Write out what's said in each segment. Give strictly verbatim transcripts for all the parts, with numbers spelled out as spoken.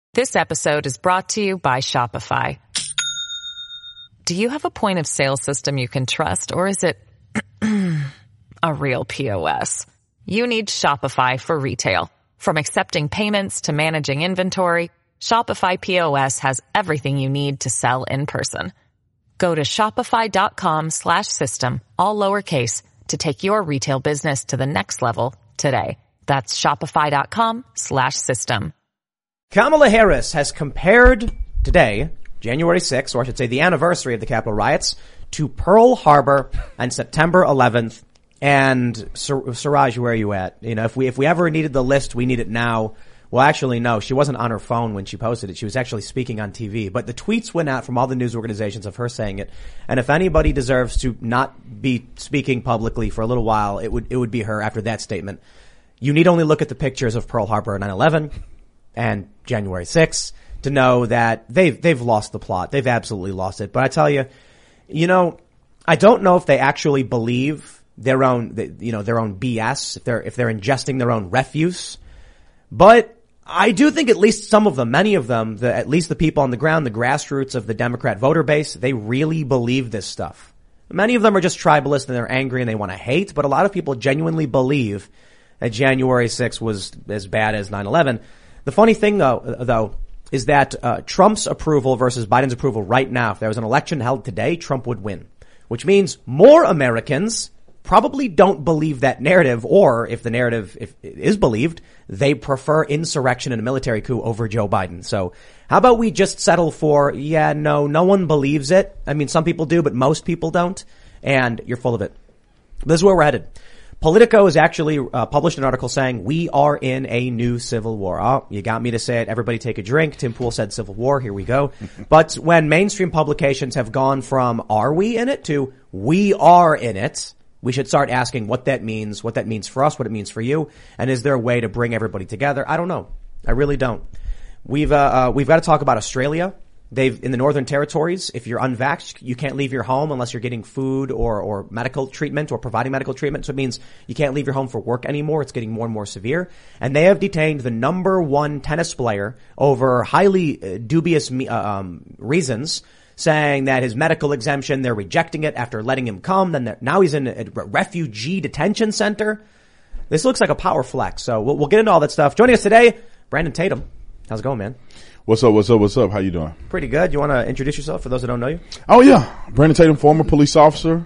This episode is brought to you by Shopify. Do you have a point of sale system you can trust, or is it a real P O S? You need Shopify for retail. From accepting payments to managing inventory, Shopify P O S has everything you need to sell in person. Go to shopify.com slash system, all lowercase, to take your retail business to the next level today. That's shopify.com slash system. Kamala Harris has compared today, January sixth, or I should say the anniversary of the Capitol riots, to Pearl Harbor and September eleventh. And Sir, Siraj, where are you at? You know, if we if we ever needed the list, we need it now. Well, actually, no, she wasn't on her phone when she posted it. She was actually speaking on T V. But the tweets went out from all the news organizations of her saying it. And if anybody deserves to not be speaking publicly for a little while, it would it would be her after that statement. You need only look at the pictures of Pearl Harbor and nine eleven and January sixth to know that they've they've lost the plot. They've absolutely lost it. But I tell you, you know, I don't know if they actually believe their own, you know, their own B S, if they're if they're ingesting their own refuse. But I do think at least some of them, many of them, the, at least the people on the ground, the grassroots of the Democrat voter base, they really believe this stuff. Many of them are just tribalist and they're angry and they want to hate, but a lot of people genuinely believe that January sixth was as bad as nine eleven. The funny thing, though, though, is that uh, Trump's approval versus Biden's approval right now, if there was an election held today, Trump would win, which means more Americans probably don't believe that narrative, or if the narrative if it is believed, they prefer insurrection and a military coup over Joe Biden. So how about we just settle for, yeah, no, no one believes it. I mean, some people do, but most people don't, and you're full of it. This is where we're headed. Politico has actually uh, published an article saying we are in a new civil war. Oh, you got me to say it. Everybody take a drink. Tim Pool said civil war. Here we go. But when mainstream publications have gone from are we in it to we are in it, we should start asking what that means, what that means for us, what it means for you, and is there a way to bring everybody together? I don't know. I really don't. We've uh, uh we've got to talk about Australia. They've, in the Northern Territories, if you're unvaxxed, you can't leave your home unless you're getting food or, or medical treatment or providing medical treatment. So it means you can't leave your home for work anymore. It's getting more and more severe. And they have detained the number one tennis player over highly uh, dubious uh, um, reasons, saying that his medical exemption, they're rejecting it after letting him come. Then now he's in a refugee detention center. This looks like a power flex. So we'll, we'll get into all that stuff. Joining us today, Brandon Tatum. How's it going, man? What's up, what's up, what's up? How you doing? Pretty good. You want to introduce yourself for those that don't know you? Oh, yeah. Brandon Tatum, former police officer.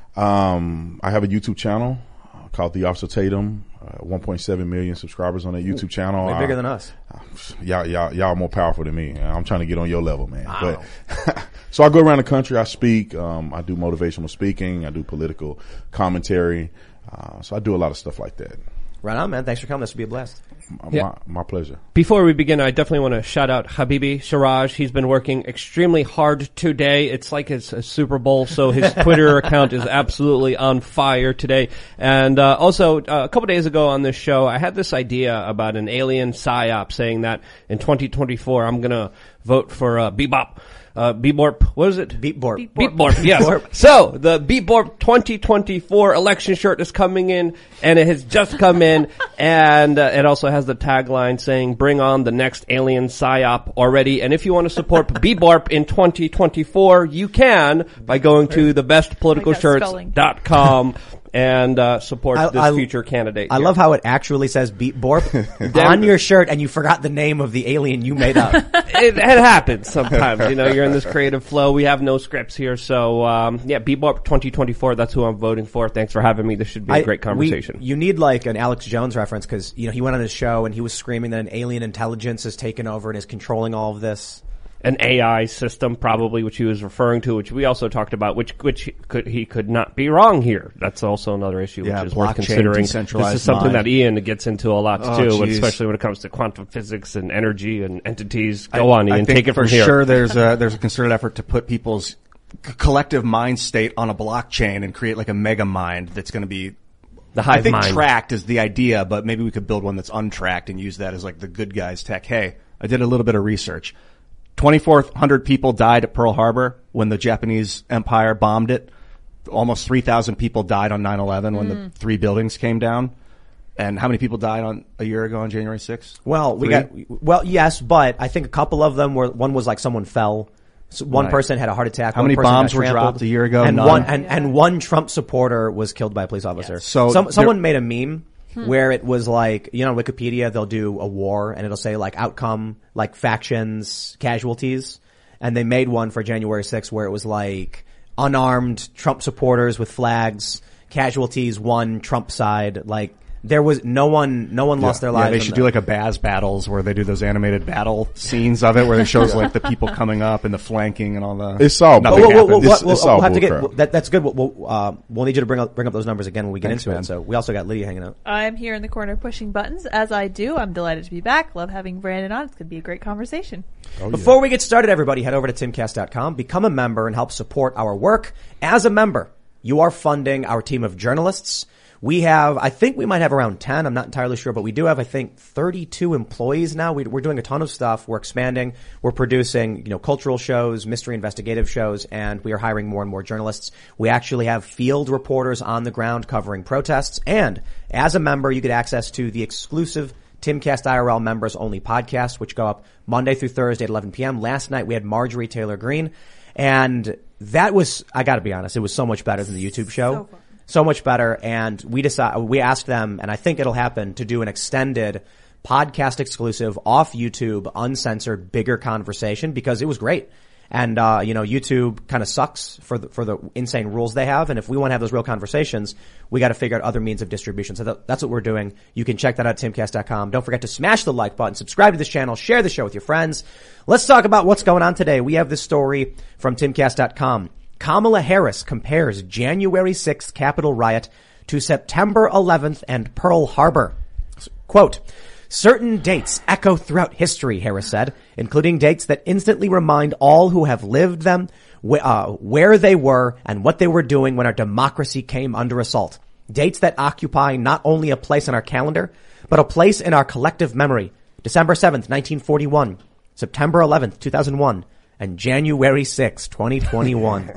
Um, I have a YouTube channel called The Officer Tatum. Uh, one point seven million subscribers on that YouTube channel. Way bigger uh, than us. Uh, y'all, y'all, y'all are more powerful than me. I'm trying to get on your level, man. Wow. But so I go around the country. I speak. Um, I do motivational speaking. I do political commentary. Uh, so I do a lot of stuff like that. Right on, man. Thanks for coming. This will be a blast. My, Yeah. my, my pleasure. Before we begin, I definitely want to shout out Habibi Siraj. He's been working extremely hard today. It's like it's a Super Bowl, so his Twitter account is absolutely on fire today. And uh, also, uh, a couple days ago on this show, I had this idea about an alien psyop saying that in twenty twenty-four, I'm going to vote for uh, Bebop. Uh, Beborp, what is it? Beep Borp. Beep Borp, yes. Beep-borp. So, the Beep Borp twenty twenty-four election shirt is coming in, and it has just come in, and uh, it also has the tagline saying, bring on the next alien psyop already. And if you want to support Beep Borp in twenty twenty-four, you can by going to the best political shirts dot com. And uh support I, this I, future candidate. I here. love how it actually says Beep Borp on your shirt, and you forgot the name of the alien you made up. it, it happens sometimes. You know, you're in this creative flow. We have no scripts here, so um yeah, Beep Borp twenty twenty-four. That's who I'm voting for. Thanks for having me. This should be a I, great conversation. We, you need like an Alex Jones reference because you know he went on his show and he was screaming that an alien intelligence has taken over and is controlling all of this. An A I system, probably, which he was referring to, which we also talked about, which which could, he could not be wrong here. That's also another issue, yeah, which is worth considering. This is something mind. that Ian gets into a lot oh, too, geez. especially when it comes to quantum physics and energy and entities. Go I, on, Ian, I think take it from for here. For sure, there's a there's a concerted effort to put people's c- collective mind state on a blockchain and create like a mega mind that's going to be. The hive I think mind. tracked is the idea, but maybe we could build one that's untracked and use that as like the good guys tech. Hey, I did a little bit of research. twenty-four hundred people died at Pearl Harbor when the Japanese Empire bombed it. Almost three thousand people died on nine eleven when mm. the three buildings came down. And how many people died on a year ago on January sixth? Well, we Three? got, well, yes, but I think a couple of them were, one was like someone fell. So one Right. person had a heart attack. How one many person bombs got were trampled, dropped a year ago? And None. one, and, Yeah. and one Trump supporter was killed by a police officer. Yes. So Some, there- someone made a meme where it was like, you know, Wikipedia, they'll do a war and it'll say like outcome, like factions, casualties. And they made one for January sixth where it was like unarmed Trump supporters with flags, casualties, one Trump side, like, there was no one, no one lost their Yeah, lives. they in should the- do like a Baz Battles where they do those animated battle scenes of it where it shows like the people coming up and the flanking and all the. It's all nothing Well, well, well, happens. well, It's- well, it's all we'll have to bullcrap. get that, that's good. We'll, we'll, uh, we'll need you to bring up bring up those numbers again when we get Thanks, into man. it. So we also got Lydia hanging out. I'm here in the corner pushing buttons, as I do. I'm delighted to be back. Love having Brandon on. It's going to be a great conversation. Oh, yeah. Before we get started, everybody, head over to timcast dot com, become a member, and help support our work. As a member, you are funding our team of journalists. We have, I think we might have around ten. I'm not entirely sure, but we do have, I think, thirty-two employees now. We, we're doing a ton of stuff. We're expanding. We're producing, you know, cultural shows, mystery investigative shows, and we are hiring more and more journalists. We actually have field reporters on the ground covering protests. And as a member, you get access to the exclusive Timcast I R L members only podcast, which go up Monday through Thursday at eleven p.m. Last night we had Marjorie Taylor Greene, and that was, I gotta be honest, it was so much better than the YouTube show. So fun. So much better. And we decided, we asked them, and I think it'll happen, to do an extended podcast exclusive off YouTube, uncensored, bigger conversation, because it was great. And, uh, you know, YouTube kind of sucks for the, for the insane rules they have. And if we want to have those real conversations, we got to figure out other means of distribution. So that, that's what we're doing. You can check that out at timcast dot com. Don't forget to smash the like button, subscribe to this channel, share the show with your friends. Let's talk about what's going on today. We have this story from timcast dot com. Kamala Harris compares January sixth Capitol riot to September eleventh and Pearl Harbor. Quote, certain dates echo throughout history, Harris said, including dates that instantly remind all who have lived them wh- uh, where they were and what they were doing when our democracy came under assault. Dates that occupy not only a place on our calendar, but a place in our collective memory. December seventh, nineteen forty-one, September eleventh, two thousand one, and January sixth, twenty twenty-one.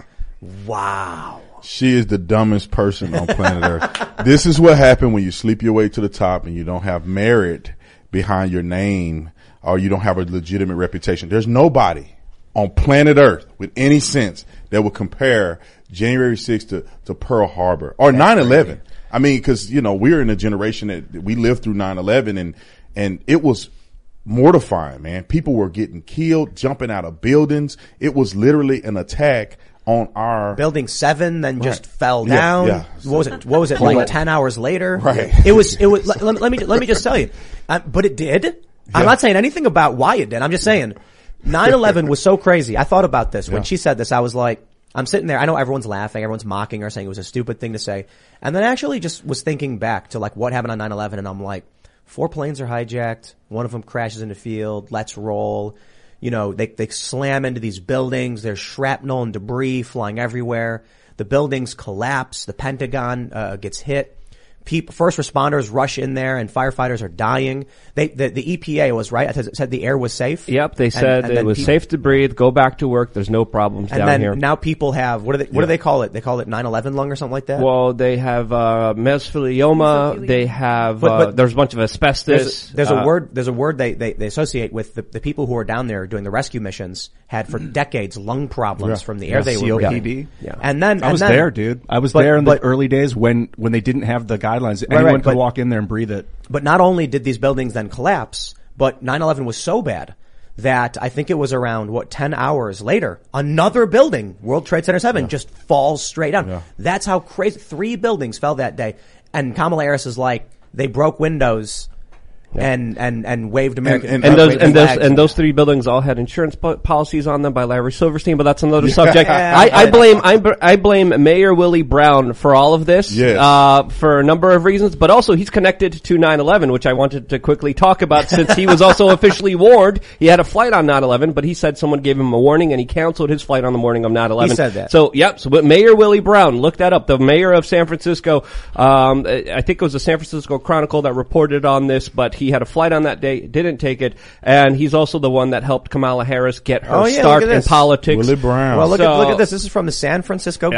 Wow. She is the dumbest person on planet Earth. This is what happened when you sleep your way to the top and you don't have merit behind your name or you don't have a legitimate reputation. There's nobody on planet Earth with any sense that would compare January sixth to, to Pearl Harbor or nine eleven. I mean, cause, you know, we're in a generation that we lived through nine eleven and, and it was mortifying, man. People were getting killed, jumping out of buildings. It was literally an attack on our Building seven then just Right. fell Yeah, down. yeah. What was it? What was it? Like ten hours later? Right. It was, it was, let, let, let me, let me just tell you. Uh, but it did. I'm Yeah. not saying anything about why it did. I'm just saying nine eleven was so crazy. I thought about this when Yeah. she said this. I was like, I'm sitting there. I know everyone's laughing. Everyone's mocking her, saying it was a stupid thing to say. And then I actually just was thinking back to like what happened on nine eleven. And I'm like, four planes are hijacked. One of them crashes in the field. Let's roll. You know, they, they slam into these buildings. There's shrapnel and debris flying everywhere. The buildings collapse. The Pentagon, uh, gets hit. People, first responders rush in there and firefighters are dying. They, the, the E P A was right. It said the air was safe. Yep, they And- said and it then was peop- safe to breathe. Go back to work. There's no problems And down then here. now people have, what do they, what do they call it? They call it nine eleven lung or something like that? Well, they have uh, mesothelioma. Mesothelioma. They have. But- uh, but- there's a bunch of asbestos. There's, a, there's a uh, word, there's a word they, they, they associate with the, the people who are down there doing the rescue missions had for decades lung problems Yeah. from the air Yeah, they C O were P D. breathing. Yeah. And then, I and was then- there, dude. I was But- there in but- the early days when, when they didn't have the guidelines. right, Anyone could but- walk in there and breathe it. But not only did these buildings then collapse, but nine eleven was so bad that I think it was around, what, ten hours later, another building, World Trade Center seven, just falls straight down. Yeah. That's how crazy. Three buildings fell that day. And Kamala Harris is like, they broke windows and, and, and waved American And- And uh, those waved and those flags. and those three buildings all had insurance po- policies on them by Larry Silverstein, but that's another subject. Yeah, I, I but- blame I, br- I blame Mayor Willie Brown for all of this, Yes. uh, for a number of reasons, but also he's connected to nine eleven, which I wanted to quickly talk about since he was also officially warned. He had a flight on nine eleven, but he said someone gave him a warning and he canceled his flight on the morning of nine eleven. He said that. So, yep. So, but Mayor Willie Brown, look that up. The mayor of San Francisco, um, I think it was the San Francisco Chronicle that reported on this, but he had a flight on that day, didn't take it, and he's also the one that helped Kamala Harris get her Oh, yeah, start look at in this. politics. Willie Brown. Well, look So- at, look at this. This is from the San Francisco Yeah. Gate.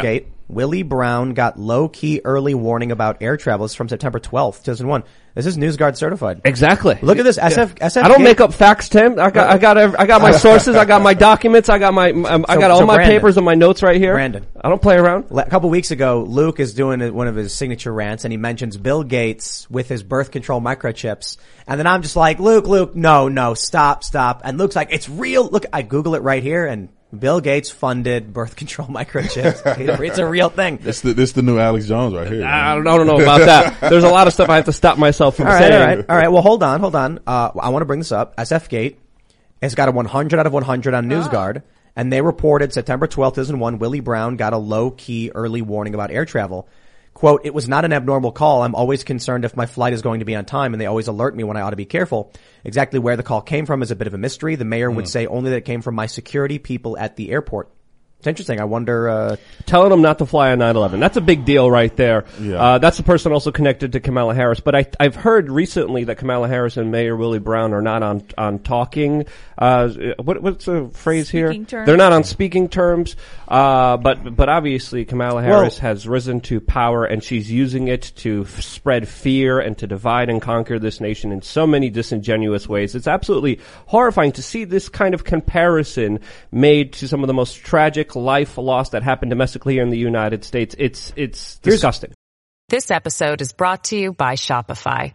Willie Brown got low-key early warning about air travel. This is from September twelfth, two thousand one. This is NewsGuard certified. Exactly. Look at this. S F, S F I don't make up facts, Tim. I got, I got, every, I got my sources. I got my documents. I got my, um, I So- got all so my Brandon. papers and my notes right here. Brandon. I don't play around. A couple weeks ago, Luke is doing one of his signature rants, and he mentions Bill Gates with his birth control microchips. And then I'm just like, Luke, Luke, no, no, stop, stop. And Luke's like, it's real. Look, I Google it right here, and Bill Gates funded birth control microchips. It's a real thing. This the this the new Alex Jones right here. I don't, I don't know about that. There's a lot of stuff I have to stop myself from All right, saying. all right, all right. Well, hold on, hold on. Uh, I want to bring this up. S F Gate has got a one hundred out of one hundred on NewsGuard, and they reported September twelfth, two thousand one, Willie Brown got a low-key early warning about air travel. Quote, it was not an abnormal call. I'm always concerned if my flight is going to be on time, and they always alert me when I ought to be careful. Exactly where the call came from is a bit of a mystery. The mayor would say only that it came from my security people at the airport. It's interesting. I wonder, uh, Telling them not to fly on nine eleven. That's a big deal right there. Yeah. Uh, that's the person also connected to Kamala Harris. But I, I've heard recently that Kamala Harris and Mayor Willie Brown are not on, on talking, uh, what, what's the phrase here? Speaking terms. They're not on speaking terms. Uh, but, but obviously Kamala Harris Well- has risen to power and she's using it to f- spread fear and to divide and conquer this nation in so many disingenuous ways. It's absolutely horrifying to see this kind of comparison made to some of the most tragic life loss that happened domestically here in the United States. It's it's disgusting. This episode is brought to you by Shopify.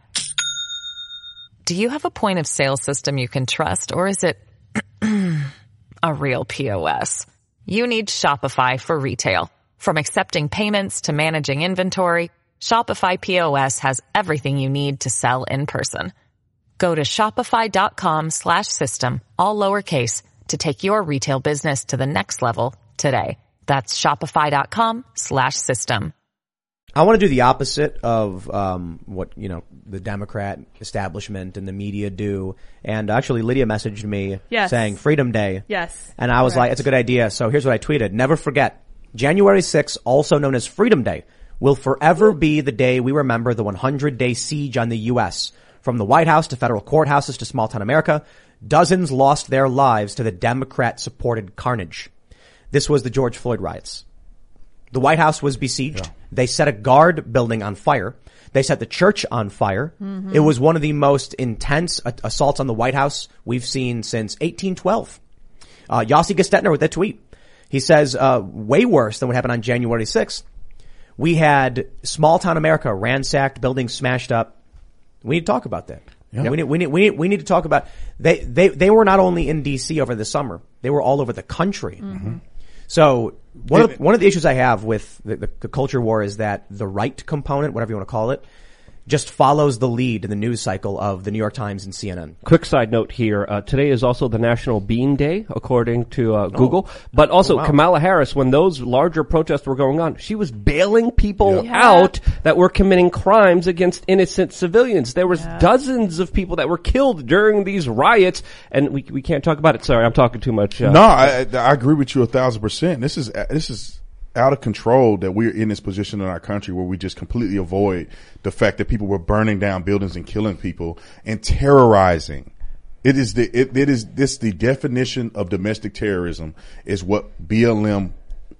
Do you have a point of sale system you can trust, or is it a real P O S? You need Shopify for retail. From accepting payments to managing inventory, Shopify P O S has everything you need to sell in person. Go to shopify.com slash system, all lowercase, to take your retail business to the next level today. That's shopify.com slash system. I want to do the opposite of um, what, you know, the Democrat establishment and the media do. And actually, Lydia messaged me Yes. saying Freedom Day. Yes. And I was like, Correct. it's a good idea. So here's what I tweeted. Never forget, January sixth, also known as Freedom Day, will forever be the day we remember the one hundred day siege on the U S. From the White House to federal courthouses to small-town America, dozens lost their lives to the Democrat-supported carnage. This was the George Floyd riots. The White House was besieged. Yeah. They set a guard building on fire. They set the church on fire. Mm-hmm. It was one of the most intense a- assaults on the White House we've seen since eighteen twelve. Uh, Yossi Gestetner with that tweet. He says, uh, way worse than what happened on January sixth. We had small town America ransacked, buildings smashed up. We need to talk about that. Yeah. We need, we need, we need, we need to talk about, they, they, they were not only in D C over the summer, they were all over the country. Mm-hmm. So one of, one of the issues I have with the, the, the culture war is that the right component, whatever you want to call it, just follows the lead in the news cycle of the New York Times and C N N. Quick side note here. Uh, today is also the National Bean Day, according to uh, Google. But also Oh, wow. Kamala Harris, when those larger protests were going on, she was bailing people Yeah. out that were committing crimes against innocent civilians. There was Yeah. dozens of people that were killed during these riots, and we we can't talk about it. Sorry, I'm talking too much. Uh, No, I, I agree with you a thousand percent. This is this is out of control that we're in this position in our country where we just completely avoid the fact that people were burning down buildings and killing people and terrorizing. It is the it, it is this the definition of domestic terrorism is what B L M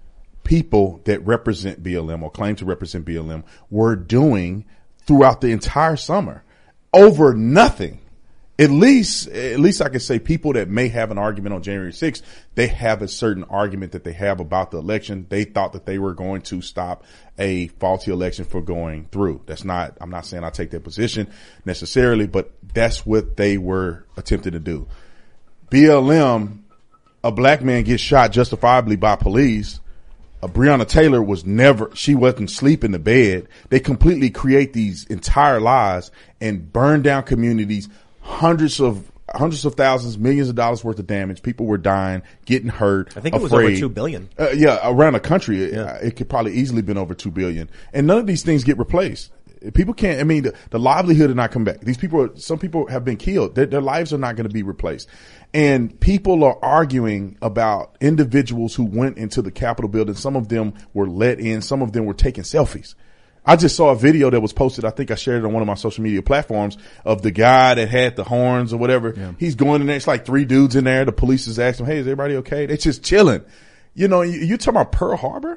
people that represent B L M or claim to represent B L M were doing throughout the entire summer over nothing. At least, at least I can say people that may have an argument on January sixth, they have a certain argument that they have about the election. They thought that they were going to stop a faulty election from going through. That's not, I'm not saying I take that position necessarily, but that's what they were attempting to do. B L M, a black man gets shot justifiably by police. Uh, Breonna Taylor was never, she wasn't asleep in the bed. They completely create these entire lies and burn down communities. Hundreds of hundreds of thousands, millions of dollars worth of damage. People were dying, getting hurt. I think it was afraid. over two billion. Uh, yeah, around the country, it, uh, it could probably easily been over two billion. And none of these things get replaced. People can't. I mean, the, the livelihood did not come back. These people, are, some people have been killed. Their, their lives are not going to be replaced. And people are arguing about individuals who went into the Capitol building. Some of them were let in. Some of them were taking selfies. I just saw a video that was posted. I think I shared it on one of my social media platforms of the guy that had the horns or whatever. Yeah. He's going in there. It's like three dudes in there. The police is asking him, hey, is everybody okay? They're just chilling. You know, you, you talking about Pearl Harbor?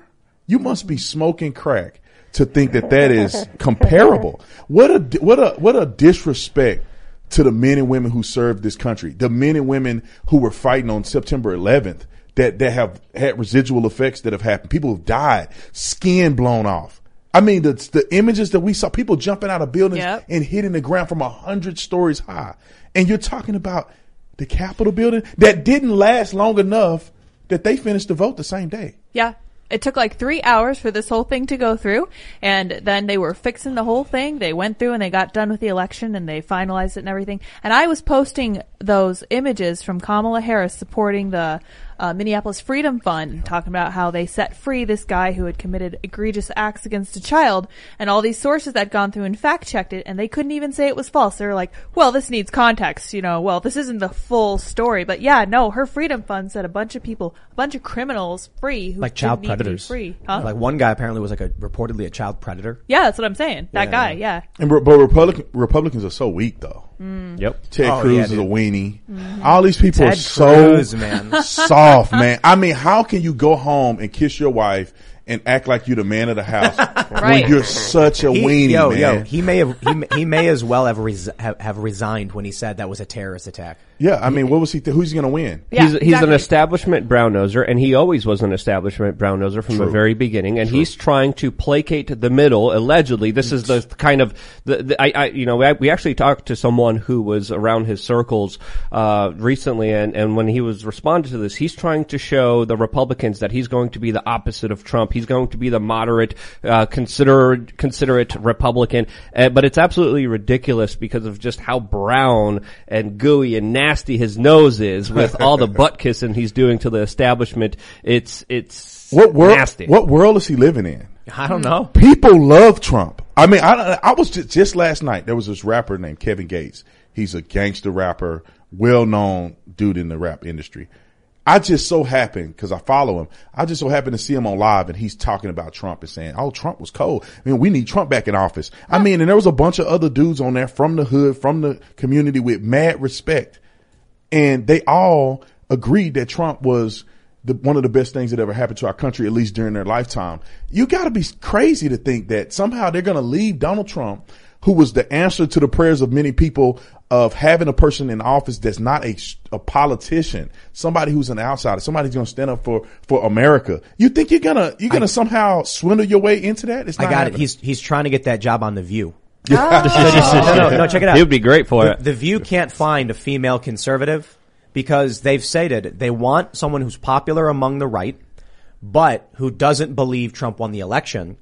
You must be smoking crack to think that that is comparable. What a, what a, what a disrespect to the men and women who served this country. The men and women who were fighting on September eleventh that, that have had residual effects that have happened. People have died, skin blown off. I mean, the, the images that we saw, people jumping out of buildings Yep. and hitting the ground from a hundred stories high. And you're talking about the Capitol building that didn't last long enough that they finished the vote the same day. Yeah. It took like three hours for this whole thing to go through, and then they were fixing the whole thing. They went through and they got done with the election and they finalized it and everything. And I was posting those images from Kamala Harris supporting the uh, Minneapolis Freedom Fund, talking about how they set free this guy who had committed egregious acts against a child, and all these sources that had gone through and fact checked it, and they couldn't even say it was false. They were like, well, this needs context, you know, well, this isn't the full story. But yeah, no, her Freedom Fund set a bunch of people, a bunch of criminals free who Like child didn't need to be predators. free. Huh? Like one guy apparently was like a reportedly a child predator. Yeah, that's what I'm saying. That Yeah. guy, yeah. And but Republican, Republicans are so weak though. Yep. Ted Oh, Cruz yeah, is a dude. weenie. All these people Ted are so Cruz, man. soft, man. I mean, how can you go home and kiss your wife and act like you're the man of the house Right. when you're such a He, weenie, yo, man? yo, he may have he, may- he may as well have, res- have have resigned when he said that was a terrorist attack. Yeah, I mean, what was he? Th- who's he going to win? Yeah, he's, he's an exactly. establishment brown noser, and he always was an establishment brown noser from the True. very beginning. And he's trying to placate the middle. Allegedly, this is the kind of the, the I, I, you know, we, we actually talked to someone who was around his circles uh recently, and and when he was responding to this, he's trying to show the Republicans that he's going to be the opposite of Trump. He's going to be the moderate, uh, considerate, considerate Republican. Uh, but it's absolutely ridiculous because of just how brown and gooey and nasty his nose is with all the butt kissing he's doing to the establishment. It's, it's What world? nasty. What world is he living in? I don't know. People love Trump. I mean, I, I was just, just last night. There was this rapper named Kevin Gates. He's a gangster rapper, well-known dude in the rap industry. I just so happened, because I follow him, I just so happened to see him on live, and he's talking about Trump and saying, oh, Trump was cold. I mean, we need Trump back in office. I mean, and there was a bunch of other dudes on there from the hood, from the community with mad respect. And they all agreed that Trump was the, one of the best things that ever happened to our country, at least during their lifetime. You gotta be crazy to think that somehow they're gonna leave Donald Trump, who was the answer to the prayers of many people of having a person in office that's not a, a politician, somebody who's an outsider, somebody who's going to stand up for, for America. You think you're going to, you're going to somehow swindle your way into that? It's I not got happening. it. He's he's trying to get that job on The View. Oh. no, no, no, check it out. He would be great for the, it. The View can't find a female conservative because they've stated they want someone who's popular among the right, but who doesn't believe Trump won the election.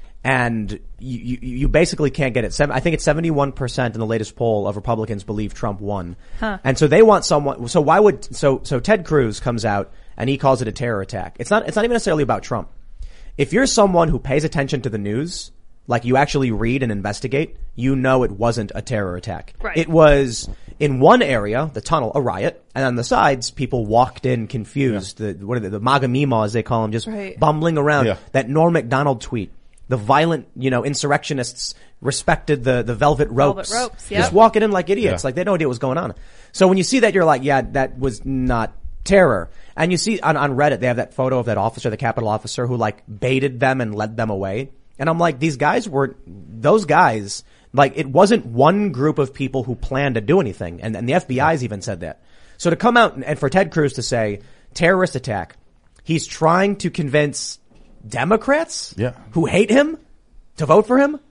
And you, you, you basically can't get it. Seven, I think it's seventy-one percent in the latest poll of Republicans believe Trump won. Huh. And so they want someone, so why would, so, so Ted Cruz comes out and he calls it a terror attack. It's not, it's not even necessarily about Trump. If you're someone who pays attention to the news, like you actually read and investigate, you know it wasn't a terror attack. Right. It was in one area, the tunnel, a riot, and on the sides, people walked in confused. The, what are they, the MAGA Mima, as they call them, just Right. bumbling around. Yeah. That Norm Macdonald tweet. The violent, you know, insurrectionists respected the, the velvet ropes. Velvet ropes, Just yep. walking in like idiots, Yeah. like they had no idea what was going on. So when you see that, you're like, yeah, that was not terror. And you see on, on Reddit, they have that photo of that officer, the Capitol officer, who like baited them and led them away. And I'm like, these guys were, those guys, like it wasn't one group of people who planned to do anything. And, and the F B I's even said that. So to come out and, and for Ted Cruz to say terrorist attack, he's trying to convince Democrats Yeah. who hate him to vote for him.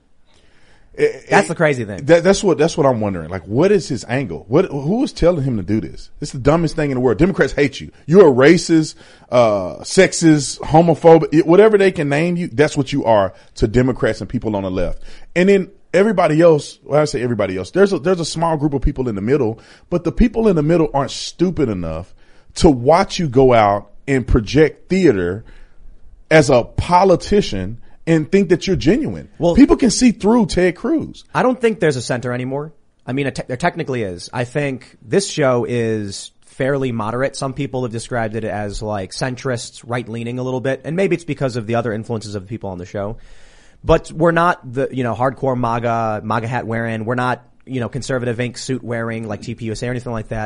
It- That's it- the crazy thing. That, that's what that's what I'm wondering. Like, what is his angle? What who is telling him to do this? It's the dumbest thing in the world. Democrats hate you. You're a racist, uh, sexist, homophobic, whatever they can name you. That's what you are to Democrats and people on the left. And then everybody else. Well, I say everybody else. There's a there's a small group of people in the middle, but the people in the middle aren't stupid enough to watch you go out and project theater as a politician and think that you're genuine. Well- People can see through Ted Cruz. I don't think there's a center anymore. I mean, it te- there technically is. I think this show is fairly moderate. Some people have described it as like centrist, right-leaning a little bit, and maybe it's because of the other influences of the people on the show. But we're not the, you know, hardcore MAGA, MAGA hat wearing. We're not, you know, conservative ink suit wearing like T P U S A or anything like that.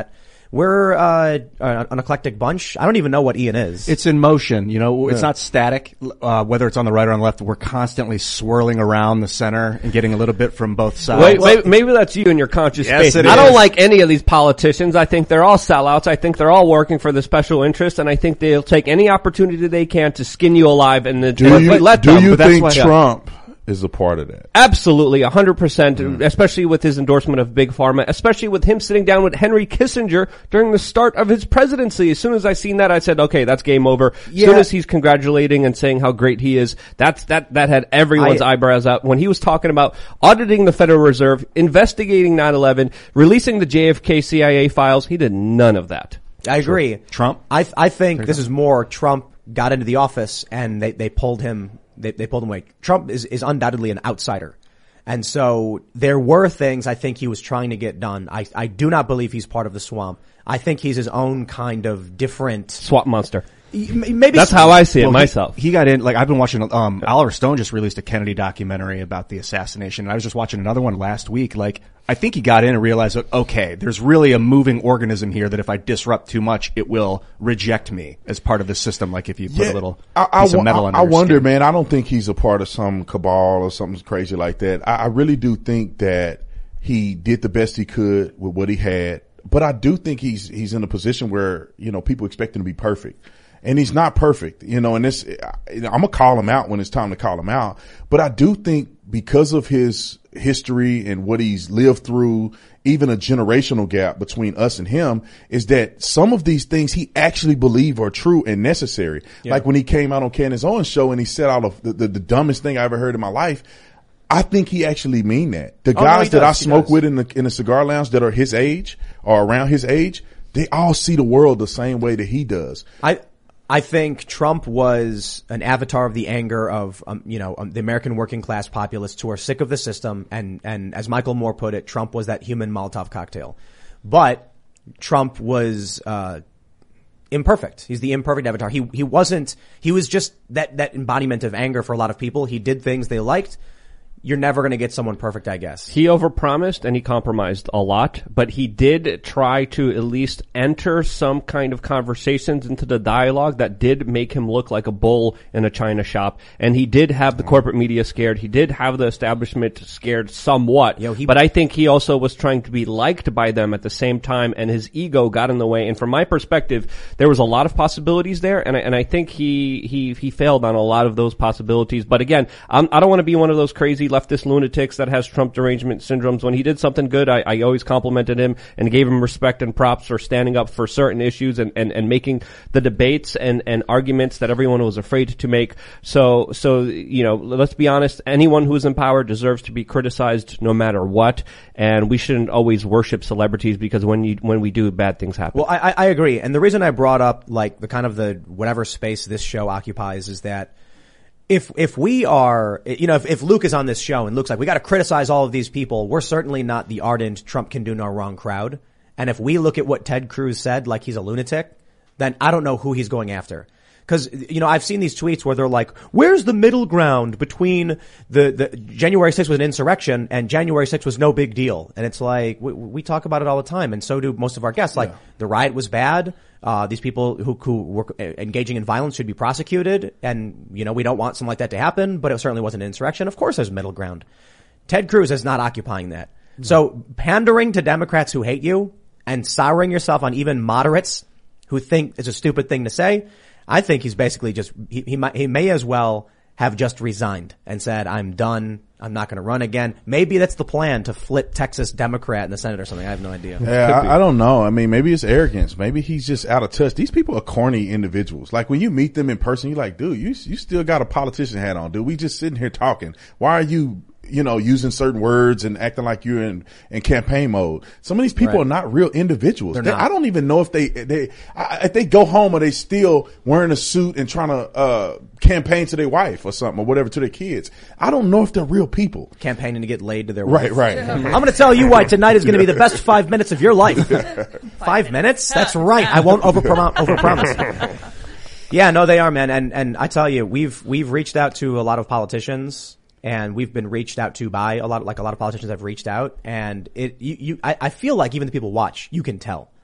we're uh, an eclectic bunch. I don't even know what Ian is. It's in motion, you know, it's yeah. not static, uh, whether it's on the right or on the left. We're constantly swirling around the center and getting a little bit from both sides. Wait, maybe, maybe that's you in your conscious yes, space. I don't like any of these politicians. I think they're all sellouts. I think they're all working for the special interest, and I think they'll take any opportunity they can to skin you alive and, and do you, let do them. you But that's think what, Trump is a part of that? Absolutely, one hundred percent, mm. especially with his endorsement of Big Pharma, especially with him sitting down with Henry Kissinger during the start of his presidency. As soon as I seen that, I said, okay, that's game over. Yeah. As soon as he's congratulating and saying how great he is, that's, that, that had everyone's I, eyebrows up. When he was talking about auditing the Federal Reserve, investigating nine eleven, releasing the J F K C I A files, he did none of that. I agree. Sure. Trump? I, I think this is more Trump got into the office and they, they pulled him They, they pulled him away. Trump is, is undoubtedly an outsider. And so there were things I think he was trying to get done. I, I do not believe he's part of the swamp. I think he's his own kind of different swamp monster. Maybe that's how I see it well, myself. He, he got in, like, I've been watching, um, Oliver Stone just released a Kennedy documentary about the assassination. And I was just watching another one last week. Like, I think he got in and realized, okay, there's really a moving organism here that if I disrupt too much, it will reject me as part of the system. Like if you put yeah, a little I, I, piece of metal I, under I your wonder, skin. man, I don't think he's a part of some cabal or something crazy like that. I, I really do think that he did the best he could with what he had. But I do think he's, he's in a position where, you know, people expect him to be perfect. And he's not perfect, you know, and this, I'm going to call him out when it's time to call him out. But I do think because of his history and what he's lived through, even a generational gap between us and him, is that some of these things he actually believe are true and necessary. Yeah. Like when he came out on Candace Owens' show and he said out of the, the, the dumbest thing I ever heard in my life. I think he actually mean that. The oh, guys no, that does. I smoke with in the, in the cigar lounge that are his age or around his age, they all see the world the same way that he does. I, I think Trump was an avatar of the anger of, um, you know, um, the American working class populists who are sick of the system. And, and as Michael Moore put it, Trump was that human Molotov cocktail. But Trump was, uh, imperfect. He's the imperfect avatar. He, he wasn't, he was just that, that embodiment of anger for a lot of people. He did things they liked. You're never going to get someone perfect, I guess. He overpromised and he compromised a lot, but he did try to at least enter some kind of conversations into the dialogue that did make him look like a bull in a china shop. And he did have the corporate media scared. He did have the establishment scared somewhat. Yo, he, but I think he also was trying to be liked by them at the same time, and his ego got in the way. And from my perspective, there was a lot of possibilities there, and I, and I think he, he, he failed on a lot of those possibilities. But again, I'm, I don't want to be one of those crazy leftist lunatics that has Trump derangement syndromes. When he did something good, I, I always complimented him and gave him respect and props for standing up for certain issues and, and, and making the debates and, and arguments that everyone was afraid to make. So, so, you know, let's be honest, anyone who's in power deserves to be criticized no matter what, and we shouldn't always worship celebrities because when you, when we do, bad things happen. Well, I, I agree. And the reason I brought up, like, the kind of the, whatever space this show occupies is that If, if we are, you know, if, if Luke is on this show and Luke's like, we gotta criticize all of these people, we're certainly not the ardent Trump can do no wrong crowd. And if we look at what Ted Cruz said, like he's a lunatic, then I don't know who he's going after. Cause, you know, I've seen these tweets where they're like, where's the middle ground between the, the, January sixth was an insurrection and January sixth was no big deal. And it's like, we, we talk about it all the time and so do most of our guests. Like, yeah. The riot was bad. Uh, these people who, who were engaging in violence should be prosecuted. And, you know, we don't want something like that to happen, but it certainly wasn't an insurrection. Of course there's middle ground. Ted Cruz is not occupying that. Mm-hmm. So pandering to Democrats who hate you and souring yourself on even moderates who think it's a stupid thing to say, I think he's basically just, he, he might, he may as well have just resigned and said, I'm done. I'm not going to run again. Maybe that's the plan, to flip Texas Democrat in the Senate or something. I have no idea. Yeah, I, I don't know. I mean, maybe it's arrogance. Maybe he's just out of touch. These people are corny individuals. Like when you meet them in person, you're like, dude, you, you still got a politician hat on, dude. We just sitting here talking. Why are you, you know, using certain words and acting like you're in, in campaign mode? Some of these people right. are not real individuals. They, not. I don't even know if they, they, I, if they go home, are they still wearing a suit and trying to, uh, campaign to their wife or something or whatever, to their kids. I don't know if they're real people. Campaigning to get laid to their wife. Right, right. I'm going to tell you why tonight is going to be the best five minutes of your life. Five, five minutes? That's right. I won't overprom- overpromise. Yeah, no, they are, man. And, and I tell you, we've, we've reached out to a lot of politicians. And we've been reached out to by a lot, like a lot of politicians have reached out, and it, you, you I, I feel like even the people watch, you can tell.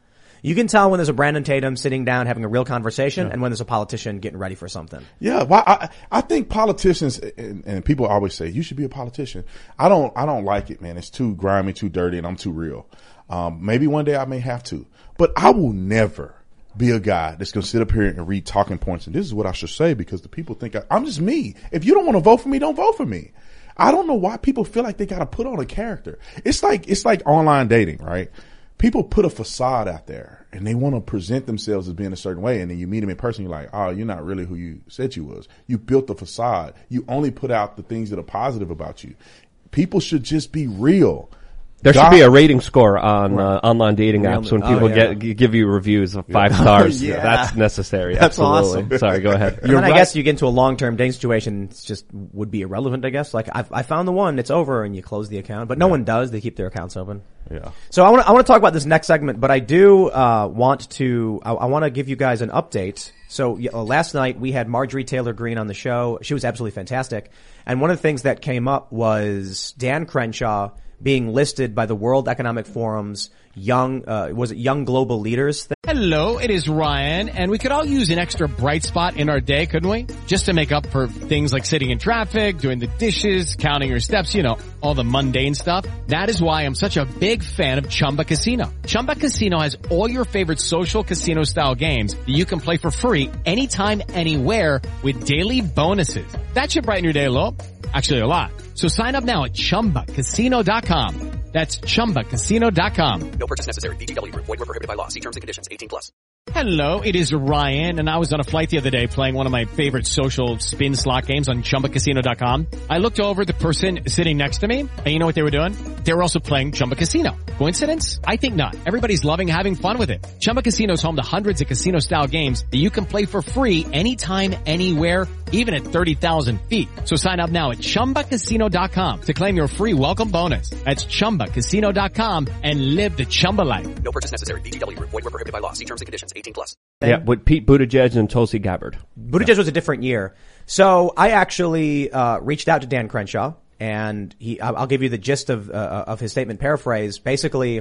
You can tell when there's a Brandon Tatum sitting down having a real conversation, yeah. and when there's a politician getting ready for something. Yeah, well, I, I think politicians and, and people always say you should be a politician. I don't, I don't like it, man. It's too grimy, too dirty, and I'm too real. Um, maybe one day I may have to, but I will never be a guy that's going to sit up here and read talking points. And this is what I should say because the people think I, I'm just me. If you don't want to vote for me, don't vote for me. I don't know why people feel like they got to put on a character. It's like, it's like online dating, right? People put a facade out there and they want to present themselves as being a certain way. And then you meet them in person. You're like, oh, you're not really who you said you was. You built the facade. You only put out the things that are positive about you. People should just be real. There God. should be a rating score on Right. uh, online dating Real- apps when oh, people yeah. get give you reviews of five stars. Yeah. That's necessary. That's Absolutely. Sorry, go ahead. And then I guess you get into a long-term dating situation, it's just would be irrelevant, I guess. Like, I, I found the one, it's over, and you close the account. But no one does. They keep their accounts open. Yeah. So I want to I want to talk about this next segment, but I do uh want to I, I want to give you guys an update. So uh, last night we had Marjorie Taylor Greene on the show. She was absolutely fantastic. And one of the things that came up was Dan Crenshaw being listed by the World Economic Forum's young uh was it Young Global Leaders thing? Hello, it is Ryan, and we could all use an extra bright spot in our day, couldn't we? Just to make up for things like sitting in traffic, doing the dishes, counting your steps, you know, all the mundane stuff. That is why I'm such a big fan of Chumba Casino. Chumba Casino has all your favorite social casino style games that you can play for free anytime, anywhere with daily bonuses. That should brighten your day a little. Actually, a lot. So sign up now at chumba casino dot com. That's chumba casino dot com. No purchase necessary. V G W Group. Void where prohibited by law. See terms and conditions. eighteen plus. Hello, it is Ryan, and I was on a flight the other day playing one of my favorite social spin slot games on chumba casino dot com. I looked over at the person sitting next to me, and you know what they were doing? They were also playing Chumba Casino. Coincidence? I think not. Everybody's loving having fun with it. Chumba Casino is home to hundreds of casino-style games that you can play for free anytime, anywhere, even at thirty thousand feet. So sign up now at chumba casino dot com to claim your free welcome bonus. That's chumba casino dot com and live the Chumba life. No purchase necessary. V G W Group. Void where prohibited by law. See terms and conditions. eighteen plus. Yeah, with Pete Buttigieg and Tulsi Gabbard. Buttigieg was a different year. So I actually uh reached out to Dan Crenshaw, and he I'll I'll give you the gist of uh, of his statement, paraphrase. Basically,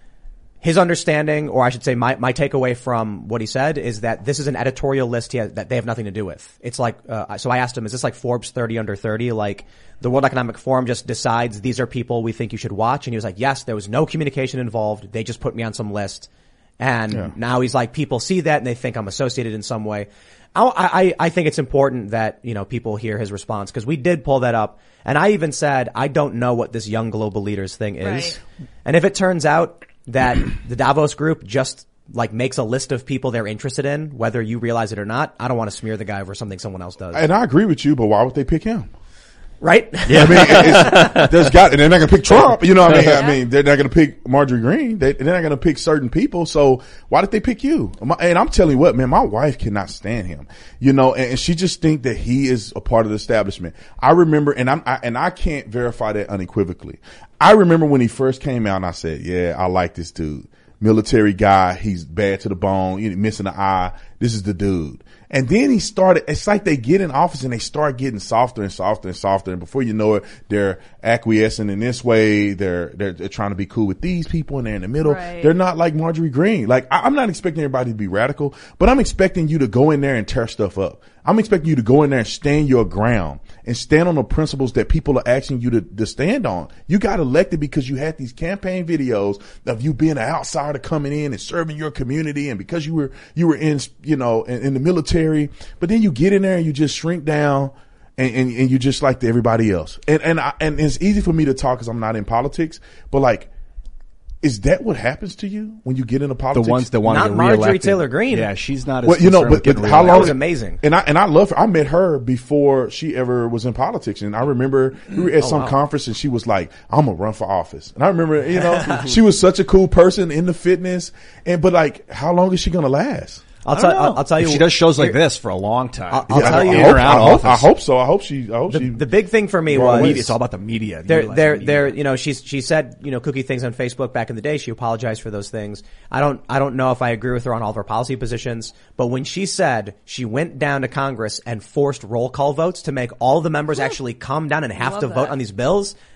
his understanding, or I should say my, my takeaway from what he said, is that this is an editorial list he has, that they have nothing to do with. It's like, uh, so I asked him, is this like Forbes thirty under thirty? Like the World Economic Forum just decides these are people we think you should watch? And he was like, yes, there was no communication involved. They just put me on some list. And yeah. now he's like, people see that and they think I'm associated in some way. I, I, I think it's important that, you know, people hear his response, because we did pull that up. And I even said, I don't know what this Young Global Leaders thing is. Right. And if it turns out that the Davos group just like makes a list of people they're interested in, whether you realize it or not, I don't want to smear the guy over something someone else does. And I agree with you, but why would they pick him? Right? Yeah, I mean, it's, there's got, and they're not going to pick Trump. You know what I mean? Yeah. I mean, they're not going to pick Marjorie Greene. They, they're not going to pick certain people. So why did they pick you? And I'm telling you what, man, my wife cannot stand him. You know, and she just think that he is a part of the establishment. I remember, and I'm, I, and I can't verify that unequivocally. I remember when he first came out and I said, yeah, I like this dude. Military guy. He's bad to the bone. He's missing an eye. This is the dude. And then he started, it's like they get in office and they start getting softer and softer and softer. And before you know it, they're acquiescing in this way. They're, they're, they're trying to be cool with these people and they're in the middle. Right. They're not like Marjorie Greene. Like, I, I'm not expecting everybody to be radical, but I'm expecting you to go in there and tear stuff up. I'm expecting you to go in there and stand your ground and stand on the principles that people are asking you to, to stand on. You got elected because you had these campaign videos of you being an outsider coming in and serving your community, and because you were, you were in, you know, in, in the military, but then you get in there and you just shrink down and, and, and you just like everybody else. And, and I, and it's easy for me to talk because I'm not in politics, but like, is that what happens to you when you get into politics? The ones that want to get Not Marjorie reelected. Taylor Greene. Yeah, she's not as well, you know, concerned but, with but how long? That was amazing. And I and I love her. I met her before she ever was in politics, and I remember we were at oh, some wow. conference and she was like, "I'm gonna run for office." And I remember, you know, she was such a cool person in the fitness, and but like, how long is she gonna last? I'll tell. I'll, I'll tell you. She does shows like this for a long time. I'll, I'll Yeah, tell I, you. I hope, around I, hope, office. I hope so. I hope she. I hope The, she. the big thing for me Well, was media. It's all about the media. They're, Utilize they're, the media. they're, you know, she's, she said, you know, kooky things on Facebook back in the day. She apologized for those things. I don't, I don't know if I agree with her on all of her policy positions, but when she said she went down to Congress and forced roll call votes to make all the members actually come down and have Love to vote that. on these bills,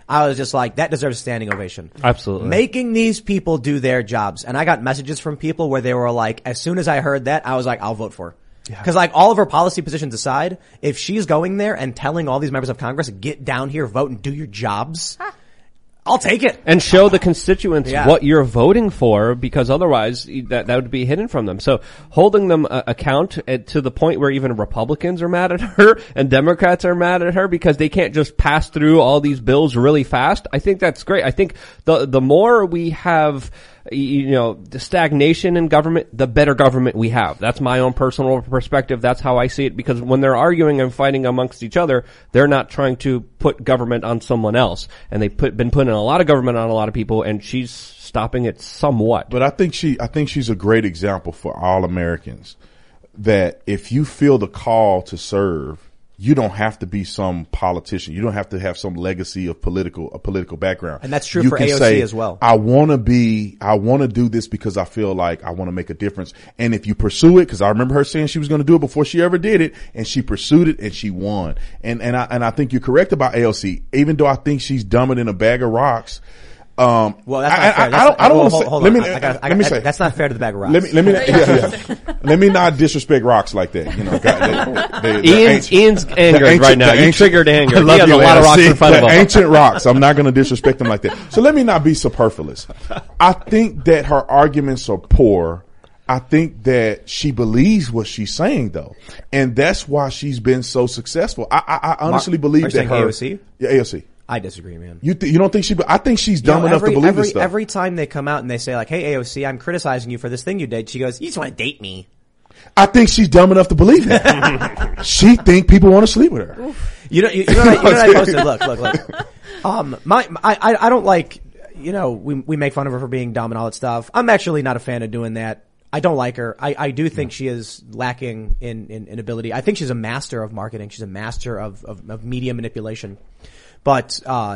I was just like, that deserves a standing ovation. Absolutely. Making these people do their jobs. And I got messages from people where they were like, as soon as I heard that, I was like, I'll vote for her. Because like all of her policy positions aside, if she's going there and telling all these members of Congress, get down here, vote, and do your jobs, I'll take it. And show the constituents Yeah. what you're voting for, because otherwise that that would be hidden from them. So holding them uh, account at, to the point where even Republicans are mad at her and Democrats are mad at her because they can't just pass through all these bills really fast. I think that's great. I think the the more we have, you know, the stagnation in government, the better government we have. That's my own personal perspective. That's how I see it, because when they're arguing and fighting amongst each other, they're not trying to put government on someone else. And they've put, been putting a lot of government on a lot of people, and she's stopping it somewhat. But I think she, I think she's a great example for all Americans that if you feel the call to serve, you don't have to be some politician. You don't have to have some legacy of political, a political background. And that's true you for can A O C say, as well. I want to be, I want to do this because I feel like I want to make a difference. And if you pursue it, because I remember her saying she was going to do it before she ever did it, and she pursued it and she won. And, and I, and I think you're correct about A O C, even though I think she's dumber than a bag of rocks. Um, Well, that's not I, fair. I, That's I don't, I don't well, want to hold- say, hold let on. me, I gotta- I let me gotta- say, that's not fair to the bag of rocks. let me, let me, yeah, yeah. let me not disrespect rocks like that. You know, God, they, they, they're Ian's, ancient- Ian's angered ancient- right now. the You ancient- triggered anger. I He love has you, a lot of Anna. rocks See, in front of the him. ancient rocks. I'm not going to disrespect them like that. So let me not be superfluous. I think that her arguments are poor. I think that she believes what she's saying, though, and that's why she's been so successful. I, I, I honestly Mark, are believe you that saying her A O C? Yeah, A O C. I disagree, man. You th- you don't think she? I think she's You dumb know, enough every, to believe every, this stuff. every time they come out and they say like, hey, A O C, I'm criticizing you for this thing you did, she goes, you just want to date me. I think she's dumb enough to believe that. She think people want to sleep with her. You know, you, you know, what I, you know what I posted? Look, look, look. Um, my, I, I, I don't like, you know, we, we make fun of her for being dumb and all that stuff. I'm actually not a fan of doing that. I don't like her. I, I do think she is lacking in, in, in ability. I think she's a master of marketing. She's a master of, of, of media manipulation. But, uh,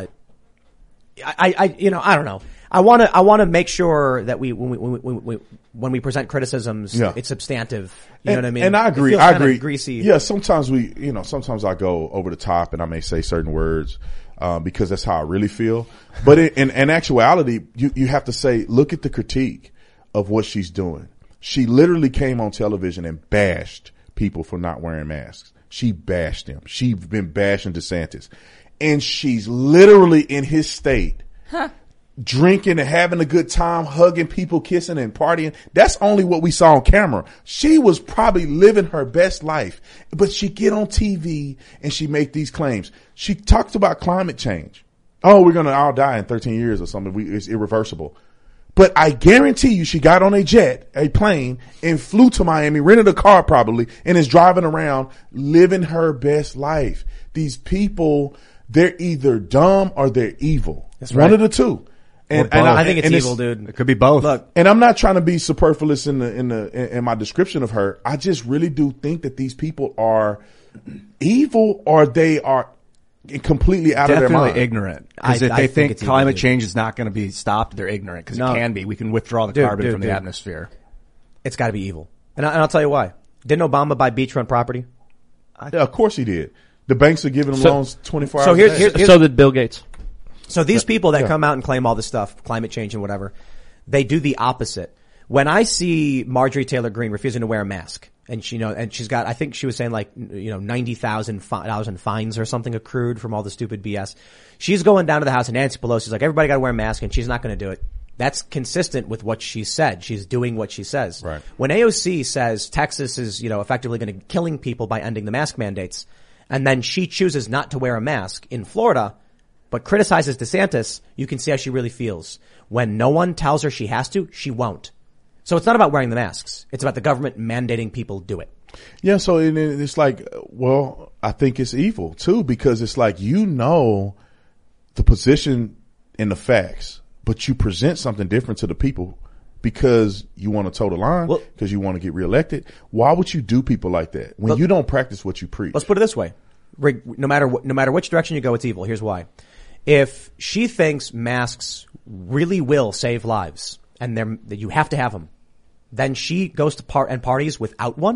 I, I, you know, I don't know. I want to, I want to make sure that we, when we, when we, when we, when we present criticisms, Yeah. it's substantive. You and, know what I mean? And I It agree. feels I kinda agree. Greasy. Yeah. Sometimes we, you know, sometimes I go over the top and I may say certain words, um, because that's how I really feel. But in, in, in actuality, you, you have to say, look at the critique of what she's doing. She literally came on television and bashed people for not wearing masks. She bashed them. She's been bashing DeSantis. And she's literally in his state, huh. drinking and having a good time, hugging people, kissing and partying. That's only what we saw on camera. She was probably living her best life, but she get on T V and she make these claims. She talks about climate change. Oh, we're going to all die in thirteen years or something. We, it's irreversible. But I guarantee you she got on a jet, a plane, and flew to Miami, rented a car probably, and is driving around living her best life. These people, they're either dumb or they're evil. That's One right. of the two. And, Well, and I think it's and evil, dude. It could be both. Look, And I'm not trying to be superfluous in the, in the, in, in my description of her. I just really do think that these people are evil or they are completely out of their Definitely mind. ignorant. Because I- if I they think think it's evil, climate dude. change is not going to be stopped, they're ignorant. Because No. it can be. We can withdraw the Dude, carbon dude, from dude. the atmosphere. it's got to be evil. And, I, and I'll tell you why. Didn't Obama buy beachfront property? Yeah, of course he did. The banks are giving them So- loans twenty-four so hours here's- a day. here's- here's- So did Bill Gates. So these people that yeah. come out and claim all this stuff, climate change and whatever, they do the opposite. When I see Marjorie Taylor Greene refusing to wear a mask, and she, you know, and she's got, I think she was saying like, you know, ninety thousand thousand fines or something accrued from all the stupid B S. She's going down to the house and Nancy Pelosi's like, everybody got to wear a mask, and she's not going to do it. That's consistent with what she said. She's doing what she says. Right. When A O C says Texas is, you know, effectively going to killing people by ending the mask mandates, and then she chooses not to wear a mask in Florida, but criticizes DeSantis, you can see how she really feels. When no one tells her she has to, she won't. So it's not about wearing the masks. It's about the government mandating people do it. Yeah, so it, it's like, well, I think it's evil too, because it's like, you know the position and the facts, but you present something different to the people because you want to toe the line, Well- because you want to get reelected. Why would you do people like that when Look- you don't practice what you preach? Let's put it this way. Rig- No matter what, no matter which direction you go, it's evil. Here's why. If she thinks masks really will save lives and they're, that you have to have them, then she goes to part and parties without one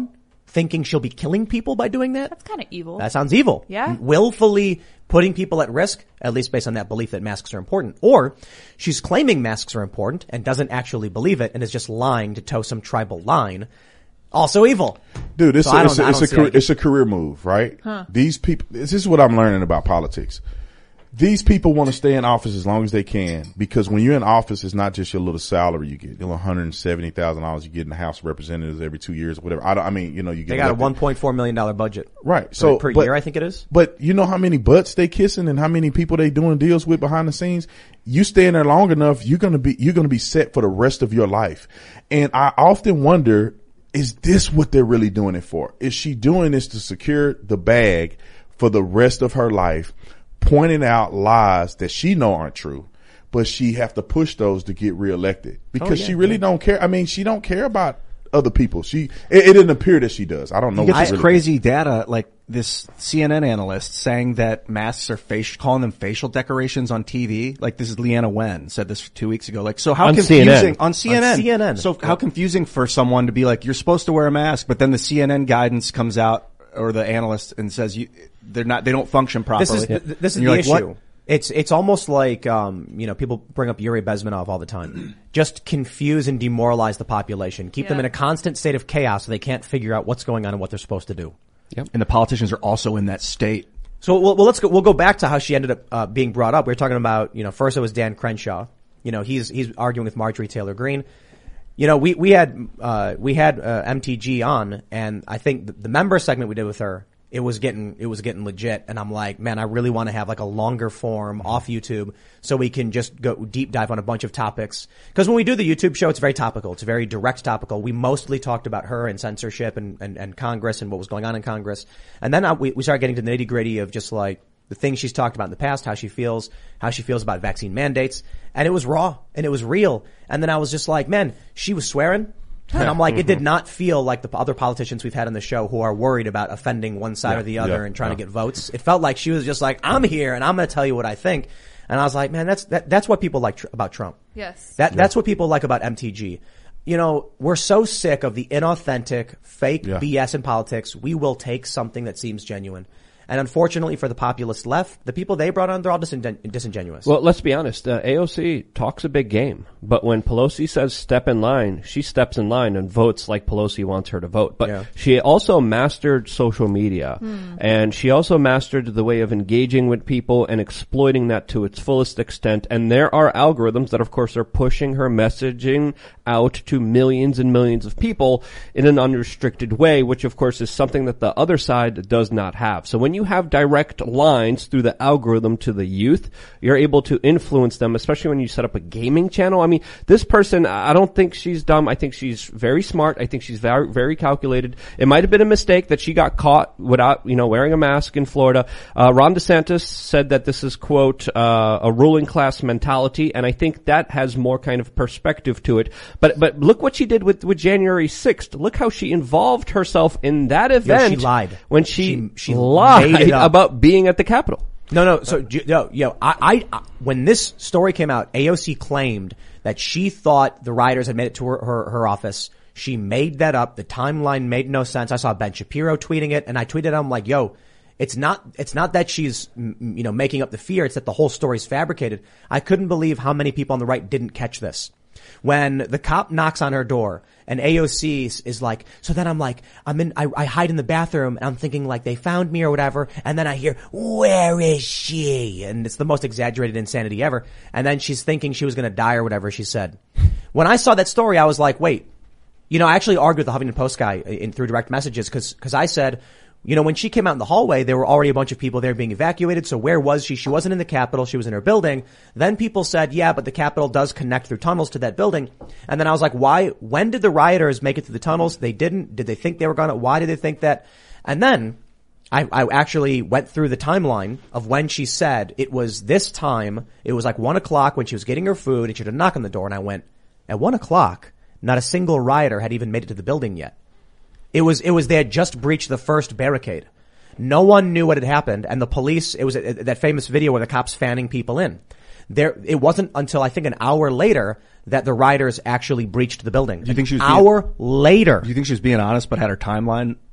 thinking she'll be killing people by doing that. That's kind of evil. That sounds evil. Yeah. Willfully putting people at risk, at least based on that belief that masks are important. Or she's claiming masks are important and doesn't actually believe it and is just lying to toe some tribal line. Also evil. Dude, it's So a, I it's don't- a, I it's don't a see career, it. it's a career move, right? These people, this is what I'm learning about politics. These people want to stay in office as long as they can because when you're in office, it's not just your little salary you get, your one hundred seventy thousand dollars you get in the House of Representatives every two years or whatever. I don't, I mean, you know, you get They got a elected. one point four million dollars budget. Right. So per but- year, I think it is. But you know how many butts they kissing and how many people they doing deals with behind the scenes? You stay in there long enough, you're going to be, you're going to be set for the rest of your life. And I often wonder, is this what they're really doing it for? Is she doing this to secure the bag for the rest of her life, pointing out lies that she know aren't true, but she have to push those to get reelected because Oh, yeah, she really yeah. don't care. I mean, she don't care about other people. She, it, it didn't appear that she does. I don't know You what get she this really crazy data, like this C N N analyst saying that masks are facial, calling them facial decorations on T V. Like this is Leanna Wen said this two weeks ago. Like, so how On confusing C N N. on C N N? On C N N. So how confusing for someone to be like, you're supposed to wear a mask, but then the C N N guidance comes out or the analyst and says you, they're not, they don't function properly. This is th- th- this is And the you're like, issue. what? It's it's almost like um, you know, people bring up Yuri Bezmenov all the time. Just confuse and demoralize the population. Keep them Yeah. in a constant state of chaos so they can't figure out what's going on and what they're supposed to do. And the politicians are also in that state. So well, well let's go. We'll go back to how she ended up uh, being brought up. We were talking about, you know, first it was Dan Crenshaw. You know, he's he's arguing with Marjorie Taylor Greene. You know, we we had uh, we had uh, M T G on, and I think the, the member segment we did with her, it was getting it was getting legit. And I'm like, man, I really want to have like a longer form off YouTube so we can just go deep dive on a bunch of topics. Because when we do the YouTube show, it's very topical. It's very direct topical. We mostly talked about her and censorship and and, and Congress and what was going on in Congress. And then I, we we started getting to the nitty gritty of just like the things she's talked about in the past, how she feels, how she feels about vaccine mandates. And it was raw and it was real. And then I was just like, man, she was swearing. And I'm like, it did not feel like the other politicians we've had on the show who are worried about offending one side Yeah, or the other yeah, and trying yeah. to get votes. It felt like she was just like, I'm here and I'm going to tell you what I think. And I was like, man, that's, that, that's what people like tr- about Trump. Yes. That, that's what people like about M T G. You know, we're so sick of the inauthentic, fake Yeah. B S in politics. We will take something that seems genuine. And unfortunately for the populist left, the people they brought on, they're all disingen- disingenuous. Well, let's be honest. Uh, A O C talks a big game, but when Pelosi says step in line, she steps in line and votes like Pelosi wants her to vote. But Yeah. she also mastered social media, and she also mastered the way of engaging with people and exploiting that to its fullest extent. And there are algorithms that, of course, are pushing her messaging out to millions and millions of people in an unrestricted way, which, of course, is something that the other side does not have. So when you have direct lines through the algorithm to the youth, you're able to influence them, especially when you set up a gaming channel. I mean, this person, I don't think she's dumb. I think she's very smart. I think she's very, very calculated. It might have been a mistake that she got caught without, you know, wearing a mask in Florida. Uh, Ron DeSantis said that this is, quote, uh, a ruling class mentality, and I think that has more kind of perspective to it. But, but look what she did with, with January sixth. Look how she involved herself in that event. she lied. When she, She- she lied made it up. about being at the Capitol. No, no. So, j- yo, yo, I, I, I, when this story came out, A O C claimed that she thought the rioters had made it to her, her, her office. She made that up. The timeline made no sense. I saw Ben Shapiro tweeting it, and I tweeted, I'm like, yo, it's not, it's not that she's, m- you know, making up the fear. It's that the whole story's fabricated. I couldn't believe how many people on the right didn't catch this. When the cop knocks on her door and A O C is, is like, so then I'm like, I'm in, I, I hide in the bathroom and I'm thinking like they found me or whatever. And then I hear, where is she? And it's the most exaggerated insanity ever. And then she's thinking she was going to die or whatever she said. When I saw that story, I was like, wait, you know, I actually argued with the Huffington Post guy in through direct messages because, because I said, you know, when she came out in the hallway, there were already a bunch of people there being evacuated. So where was she? She wasn't in the Capitol. She was in her building. Then people said, yeah, but the Capitol does connect through tunnels to that building. And then I was like, why, when did the rioters make it through the tunnels? They didn't. Did they think they were gonna? Why did they think that? And then I, I actually went through the timeline of when she said it was this time. It was like one o'clock when she was getting her food and she had a knock on the door. And I went, at one o'clock, not a single rioter had even made it to the building yet. It was, it was, they had just breached the first barricade. No one knew what had happened. And the police, it was a, a, that famous video where the cops fanning people in. There, it wasn't until I think an hour later that the rioters actually breached the building. Do you think she was an being- hour later? Do you think she was being honest but had her timeline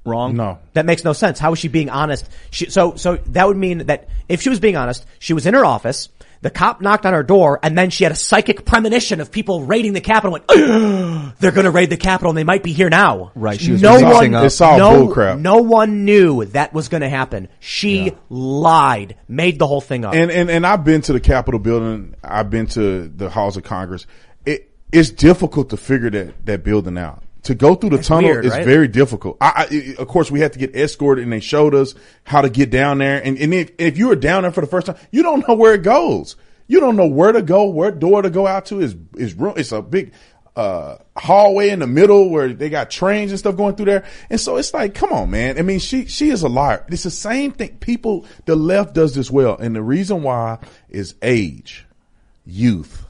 wrong? No. That makes no sense. How is she being honest? She, so, so that would mean that if she was being honest, she was in her office, the cop knocked on her door, and then she had a psychic premonition of people raiding the Capitol and went, they're gonna raid the Capitol and they might be here now. Right, she was no mixing one, up. It's all no, bullcrap. no one knew that was gonna happen. She Yeah. lied, made the whole thing up. And, and, and I've been to the Capitol building. I've been to the halls of Congress. It, it's difficult to figure that, that building out. To go through the It's tunnel weird, is right? very difficult. I, I, of course, we had to get escorted, and they showed us how to get down there. And, and if, if you were down there for the first time, you don't know where it goes. You don't know where to go, where door to go out to. Is is room? It's a big uh hallway in the middle where they got trains and stuff going through there. And so it's like, come on, man. I mean, she she is a liar. It's the same thing. People, the left does this well, and the reason why is age, youth.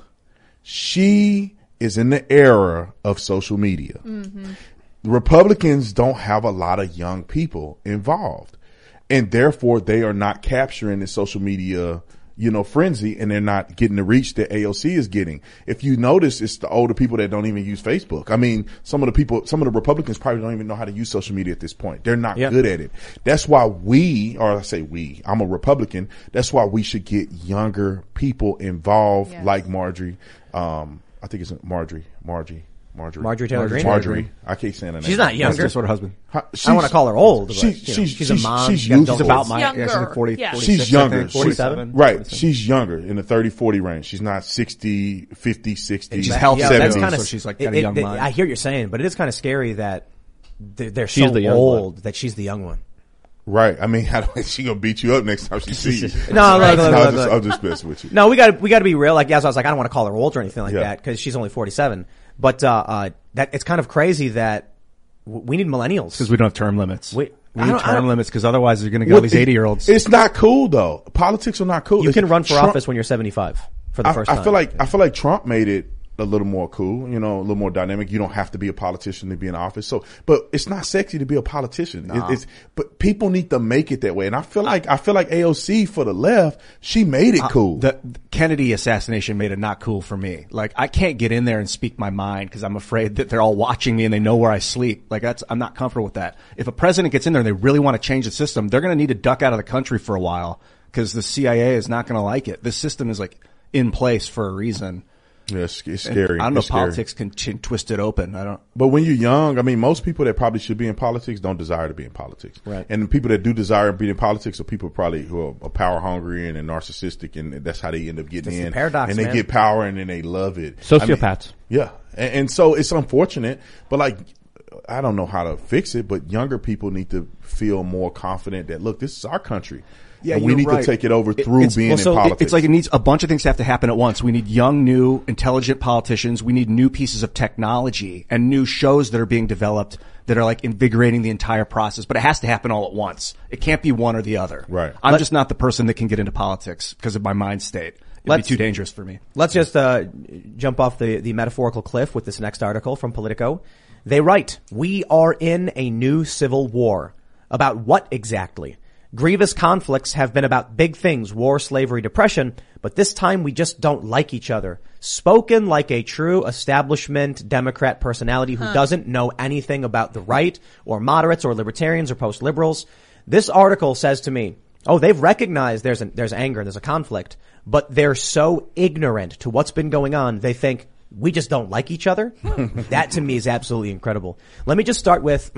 She is in the era of social media. Mm-hmm. Republicans don't have a lot of young people involved, and therefore they are not capturing the social media, you know, frenzy, and they're not getting the reach that A O C is getting. If you notice, it's the older people that don't even use Facebook. I mean, some of the people, some of the Republicans probably don't even know how to use social media at this point. They're not Yeah. good at it. That's why we, or I say we, I'm a Republican. That's why we should get younger people involved, Yes. like Marjorie. Um, I think it's Marjorie, Margie, Marjorie, Marjorie Taylor Greene? Marjorie. I can't say her name. She's not That's younger. just what her husband. How- I don't she's- want to call her old, but she- you know, she's- she's a she's- mom. she's She's got youthful. adult She's about kids. my, Younger. yeah, she's like forty, Yeah. forty-six, She's younger. I think, forty-seven. Right. forty-seven. She's younger, in the thirty, forty range. She's not sixty, fifty, sixty, She's healthy, Yeah, seventy, that's seventy. kind so of. she's like got a young mind. I hear what you're saying, but it is kind of scary that they're, they're She's so the young old one. that she's the young one. Right. I mean, how do she gonna beat you up next time she sees you? No, look, look, I'll look, just, look. I'll just mess with you. No, we got we got to be real. Like, yes, I was like, I don't want to call her old or anything like Yeah. that because she's only forty-seven. But uh, uh, that it's kind of crazy that w- we need millennials. Because we don't have term limits. Wait, we I need don't- I term don't- limits because otherwise they're going to get all these eighty year olds. It's not cool though. Politics are not cool. You It's- can run for Trump- office when you're seventy-five for the I, first I time. feel like I feel like Trump made it a little more cool, you know, a little more dynamic. You don't have to be a politician to be in office. So, but it's not sexy to be a politician. It, it's, but people need to make it that way. And I feel like, I feel like A O C for the left, she made it cool. The the Kennedy assassination made it not cool for me. Like, I can't get in there and speak my mind because I'm afraid that they're all watching me and they know where I sleep. Like, that's, I'm not comfortable with that. If a president gets in there and they really want to change the system, they're going to need to duck out of the country for a while because the C I A is not going to like it. This system is like in place for a reason. Yeah, it's, it's And scary. I don't know It's if scary. politics can t- twist it open. I don't. But when you're young, I mean, most people that probably should be in politics don't desire to be in politics. Right. And the people that do desire to be in politics are people probably who are, are power hungry and, and narcissistic, and that's how they end up getting That's the in. paradox, and they man. get power and then they love it. Sociopaths. I mean, yeah. And, and so it's unfortunate, but like, I don't know how to fix it, but younger people need to feel more confident that, look, this is our country. Yeah, and we you're need right. to take it over It- through it's- being well, so in it- politics. It's like it needs a bunch of things to have to happen at once. We need young, new, intelligent politicians. We need new pieces of technology and new shows that are being developed that are like invigorating the entire process. But it has to happen all at once. It can't be one or the other. Right. I'm Let- just not the person that can get into politics because of my mind state. It'd Let's- be too dangerous for me. Let's just uh, jump off the, the metaphorical cliff with this next article from Politico. They write, "We are in a new civil war." About what exactly? Grievous conflicts have been about big things, war, slavery, depression, but this time we just don't like each other. Spoken like a true establishment Democrat personality who doesn't know anything about the right or moderates or libertarians or post-liberals. This article says to me, oh, they've recognized there's an, there's anger and there's a conflict, but they're so ignorant to what's been going on. They think we just don't like each other. That to me is absolutely incredible. Let me just start with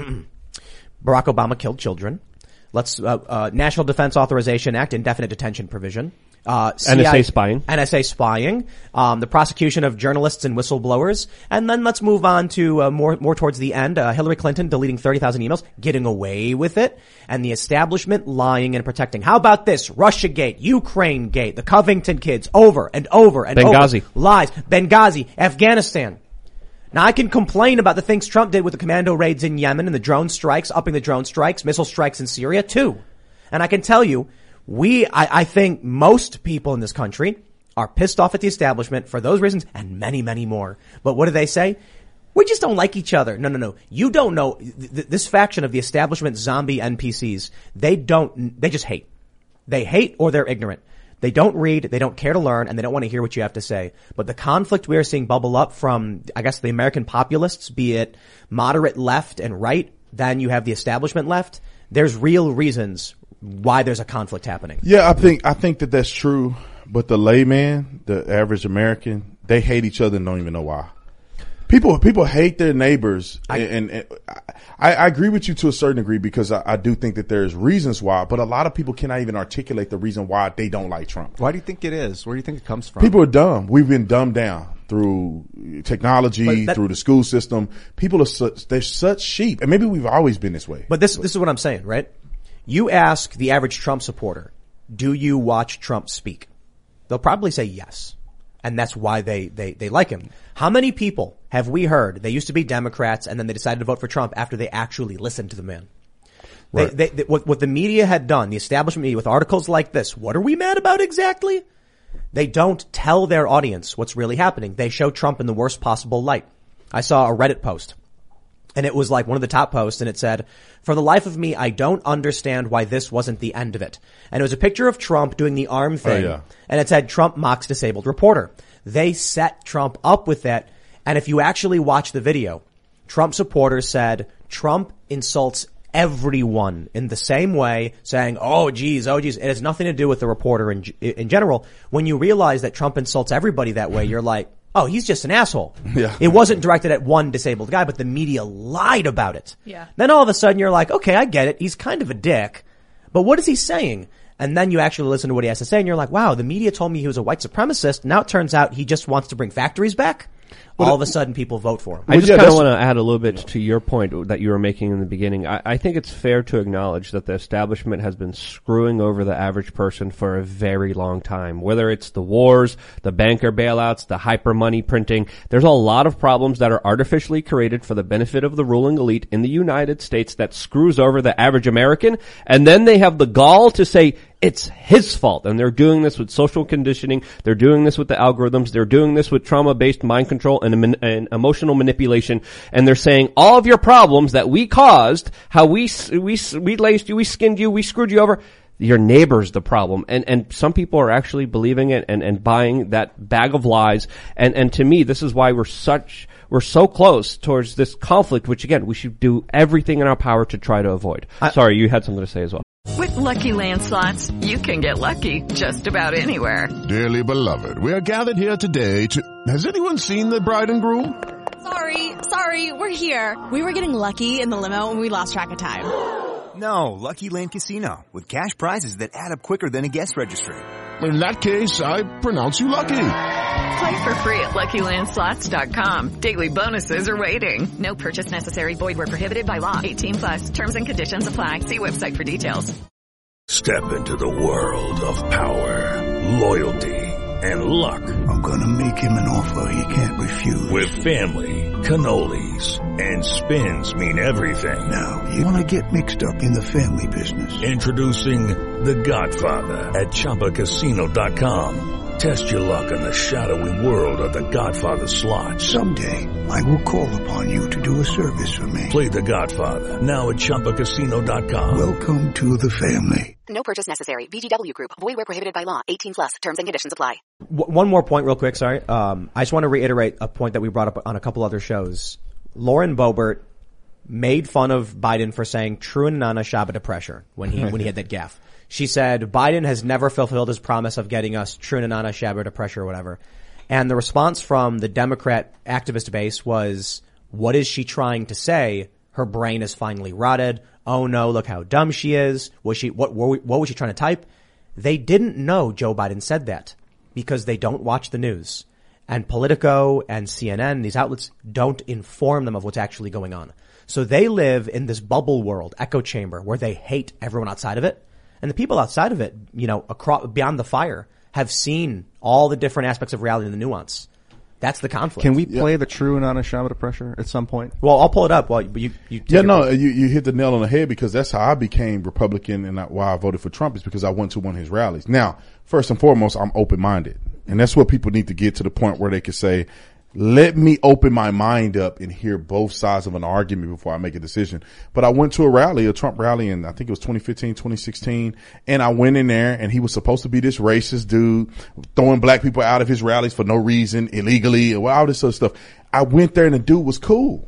Barack Obama killed children. Let's, uh, uh, National Defense Authorization Act, indefinite detention provision. Uh, N S A spying. N S A spying, um, the prosecution of journalists and whistleblowers, and then let's move on to uh, more more towards the end. Uh, Hillary Clinton deleting thirty thousand emails, getting away with it, and the establishment lying and protecting. How about this? Russiagate, Ukrainegate, the Covington kids, over and over and Benghazi. over. Lies, Benghazi, Afghanistan. Now I can complain about the things Trump did with the commando raids in Yemen and the drone strikes, upping the drone strikes, missile strikes in Syria too, and I can tell you. We, I, I think most people in this country are pissed off at the establishment for those reasons and many, many more. But what do they say? We just don't like each other. No, no, no. You don't know th- this faction of the establishment zombie N P Cs. They don't, they just hate. They hate or they're ignorant. They don't read, they don't care to learn, and they don't want to hear what you have to say. But the conflict we are seeing bubble up from, I guess, the American populists, be it moderate left and right, then you have the establishment left. There's real reasons why there's a conflict happening. Yeah, I think I think that that's true. But the layman, the average American, they hate each other and don't even know why. People people hate their neighbors, I, and, and I, I agree with you to a certain degree because I, I do think that there's reasons why. But a lot of people cannot even articulate the reason why they don't like Trump. Why do you think it is? Where do you think it comes from? People are dumb. We've been dumbed down through technology, that, through the school system. People are such, they're such sheep, and maybe we've always been this way. But this this is what I'm saying, right? You ask the average Trump supporter, do you watch Trump speak? They'll probably say yes. And that's why they, they, they like him. How many people have we heard, they used to be Democrats and then they decided to vote for Trump after they actually listened to the man? Right. They, they, they, what, what the media had done, the establishment media with articles like this, what are we mad about exactly? They don't tell their audience what's really happening. They show Trump in the worst possible light. I saw a Reddit post. And it was like one of the top posts, and it said, for the life of me, I don't understand why this wasn't the end of it. And it was a picture of Trump doing the arm thing, oh, yeah. and it said, Trump mocks disabled reporter. They set Trump up with that, and if you actually watch the video, Trump supporters said, Trump insults everyone in the same way, saying, oh, geez, oh, geez. It has nothing to do with the reporter in, in general. When you realize that Trump insults everybody that way, you're like, oh, he's just an asshole. Yeah. It wasn't directed at one disabled guy, but the media lied about it. Yeah. Then all of a sudden you're like, okay, I get it. He's kind of a dick, but what is he saying? And then you actually listen to what he has to say and you're like, wow, the media told me he was a white supremacist. Now it turns out he just wants to bring factories back. All Well, of a sudden people vote for him. I just yeah, kind of that's- want to add a little bit to your point that you were making in the beginning. I, I think it's fair to acknowledge that the establishment has been screwing over the average person for a very long time. Whether it's the wars, the banker bailouts, the hyper money printing, there's a lot of problems that are artificially created for the benefit of the ruling elite in the United States that screws over the average American. And then they have the gall to say, it's his fault. And they're doing this with social conditioning. They're doing this with the algorithms. They're doing this with trauma-based mind control and, and emotional manipulation. And they're saying all of your problems that we caused, how we, we, we laced you, we skinned you, we screwed you over, your neighbor's the problem. And, and some people are actually believing it and, and buying that bag of lies. And, and to me, this is why we're such, we're so close towards this conflict, which again, we should do everything in our power to try to avoid. I, Sorry, you had something to say as well. With Lucky Land Slots, you can get lucky just about anywhere. Dearly beloved, we are gathered here today to... Has anyone seen the bride and groom? Sorry, sorry, we're here. We were getting lucky in the limo and we lost track of time. No, Lucky Land Casino, with cash prizes that add up quicker than a guest registry. In that case, I pronounce you lucky. Play for free at Lucky Land Slots dot com. Daily bonuses are waiting. No purchase necessary. Void where prohibited by law. eighteen plus. Terms and conditions apply. See website for details. Step into the world of power, loyalty, and luck. I'm gonna make him an offer he can't refuse. With family, cannolis, and spins mean everything. Now, you wanna get mixed up in the family business. Introducing The Godfather at Chumba Casino dot com. Test your luck in the shadowy world of The Godfather slot. Someday, I will call upon you to do a service for me. Play The Godfather, now at Chumba Casino dot com. Welcome to the family. No purchase necessary. V G W Group. Void where prohibited by law. eighteen plus. Terms and conditions apply. W- one more point real quick, sorry. Um, I just want to reiterate a point that we brought up on a couple other shows. Lauren Boebert made fun of Biden for saying true nana shabbat pressure when he when he had that gaffe. She said Biden has never fulfilled his promise of getting us true nana shabbat pressure or whatever. And the response from the Democrat activist base was, what is she trying to say? Her brain is finally rotted. Oh no, look how dumb she is. Was she, what, what, what was she trying to type? They didn't know Joe Biden said that because they don't watch the news. And Politico and C N N, these outlets don't inform them of what's actually going on. So they live in this bubble world, echo chamber, where they hate everyone outside of it. And the people outside of it, you know, across, beyond the fire, have seen all the different aspects of reality and the nuance. That's the conflict. Can we play yeah. the true and honest Shabbat pressure at some point? Well, I'll pull it up. Well, you, you yeah, no, you, you hit the nail on the head because that's how I became Republican and why I voted for Trump is because I went to one of his rallies. Now, first and foremost, I'm open-minded. And that's what people need to get to the point where they can say, let me open my mind up and hear both sides of an argument before I make a decision. But I went to a rally, a Trump rally, and I think it was twenty fifteen, twenty sixteen. And I went in there and he was supposed to be this racist dude throwing black people out of his rallies for no reason, illegally, and all this other stuff. I went there and the dude was cool.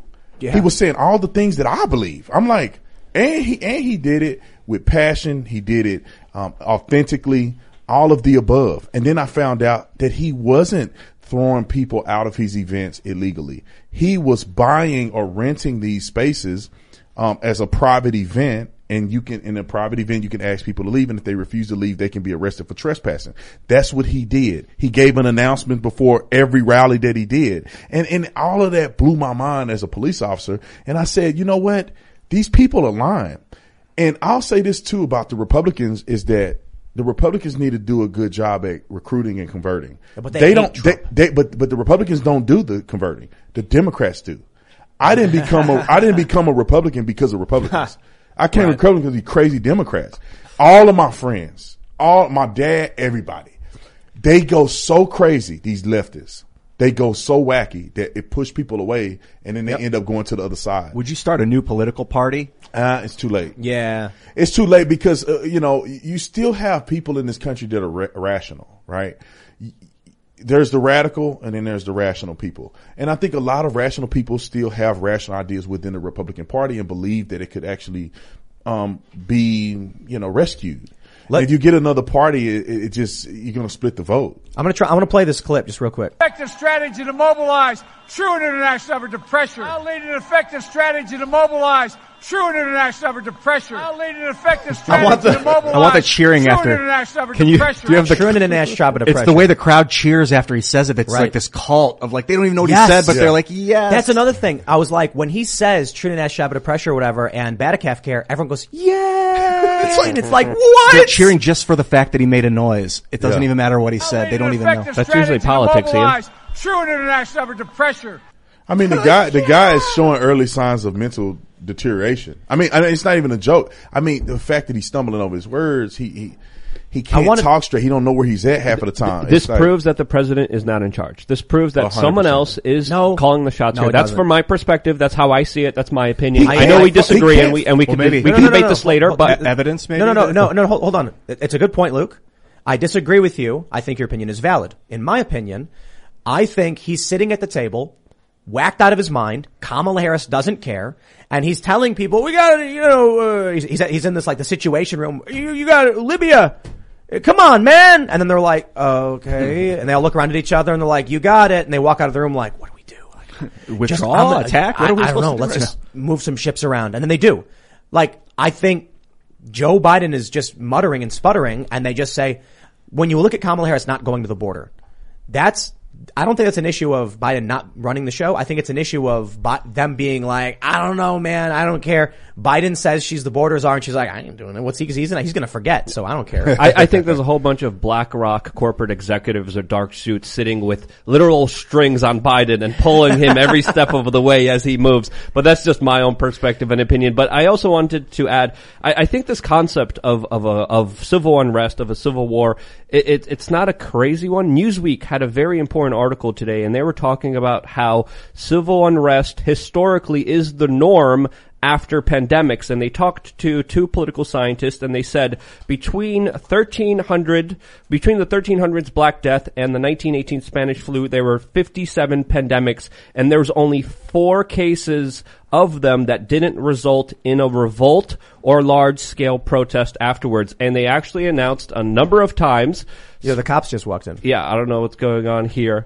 Yeah. He was saying all the things that I believe. I'm like, and he, and he did it with passion. He did it, um, authentically, all of the above. And then I found out that he wasn't throwing people out of his events illegally. He was buying or renting these spaces, um, as a private event. And you can, in a private event, you can ask people to leave. And if they refuse to leave, they can be arrested for trespassing. That's what he did. He gave an announcement before every rally that he did. And, and all of that blew my mind as a police officer. And I said, you know what? These people are lying. And I'll say this too about the Republicans is that the Republicans need to do a good job at recruiting and converting. But they, they don't, they, they, but, but the Republicans don't do the converting. The Democrats do. I didn't become a, I didn't become a Republican because of Republicans. I came right. Republican because of these crazy Democrats. All of my friends, all my dad, everybody, they go so crazy, these leftists. They go so wacky that it pushed people away, and then they yep. end up going to the other side. Would you start a new political party? Uh, it's too late. Yeah. It's too late because, uh, you know, you still have people in this country that are ra- rational, right? There's the radical and then there's the rational people. And I think a lot of rational people still have rational ideas within the Republican Party and believe that it could actually, um, be, you know, rescued. Let, if you get another party, it, it just, you're going to split the vote. I'm going to try, I'm going to play this clip just real quick. Effective strategy to mobilize true international effort to pressure. I'll lead an effective strategy to mobilize true international effort to pressure. I'll lead an effective strategy I want the, to mobilize I want the cheering true after. international effort Can to you, pressure. do you have the true international effort to pressure? It's the way the crowd cheers after he says it. It's right. like this cult of like, they don't even know what yes. he said, but yeah. they're like, yes. That's another thing. I was like, when he says Trinidad Shabbat of pressure or whatever and Batacalf care, everyone goes, yeah. It's like, and it's like, what? They're cheering just for the fact that he made a noise. It doesn't yeah. even matter what he said. They don't even know. That's usually politics, Ian. True international effort to pressure. I mean, the guy, the guy is showing early signs of mental deterioration. I mean, I mean, it's not even a joke. I mean, the fact that he's stumbling over his words, he, he, he can't wanna, talk straight. He don't know where he's at half of the time. This like, proves that the president is not in charge. This proves that one hundred percent someone else is no, calling the shots no, here. That's doesn't. from my perspective. That's how I see it. That's my opinion. He I know can't. we disagree, He and we and we well, can maybe. we no, can no, no, debate no, this no. later. Hold, but e- evidence, maybe. No, no, no, no, no. Hold, hold on. It's a good point, Luke. I disagree with you. I think your opinion is valid. In my opinion, I think he's sitting at the table, whacked out of his mind. Kamala Harris doesn't care, and he's telling people, "We got to, you know." Uh, he's, he's he's in this like the Situation Room. You, you got Libya. Come on, man. And then they're like, okay. And they all look around at each other and they're like, you got it. And they walk out of the room like, what do we do? Like, withdraw, just, attack? What I, are we I don't supposed know. to do Let's right just move some ships around. And then they do. Like, I think Joe Biden is just muttering and sputtering. And they just say, when you look at Kamala Harris not going to the border, that's, I don't think that's an issue of Biden not running the show. I think it's an issue of Bi- them being like, I don't know, man. I don't care. Biden says she's the border czar and she's like, I ain't doing it. What's he? Cause he's, he's going to forget. So I don't care. I, I think there's a whole bunch of BlackRock corporate executives or dark suits sitting with literal strings on Biden and pulling him every step of the way as he moves. But that's just my own perspective and opinion. But I also wanted to add, I, I think this concept of, of a, of civil unrest, of a civil war, it, it, it's not a crazy one. Newsweek had a very important article today and they were talking about how civil unrest historically is the norm after pandemics, and they talked to two political scientists and they said between thirteen hundred, between the thirteen hundreds Black Death and the nineteen eighteen Spanish flu, there were fifty-seven pandemics and there was only four cases of them that didn't result in a revolt or large scale protest afterwards. And they actually announced a number of times. Yeah, the cops just walked in. Yeah, I don't know what's going on here.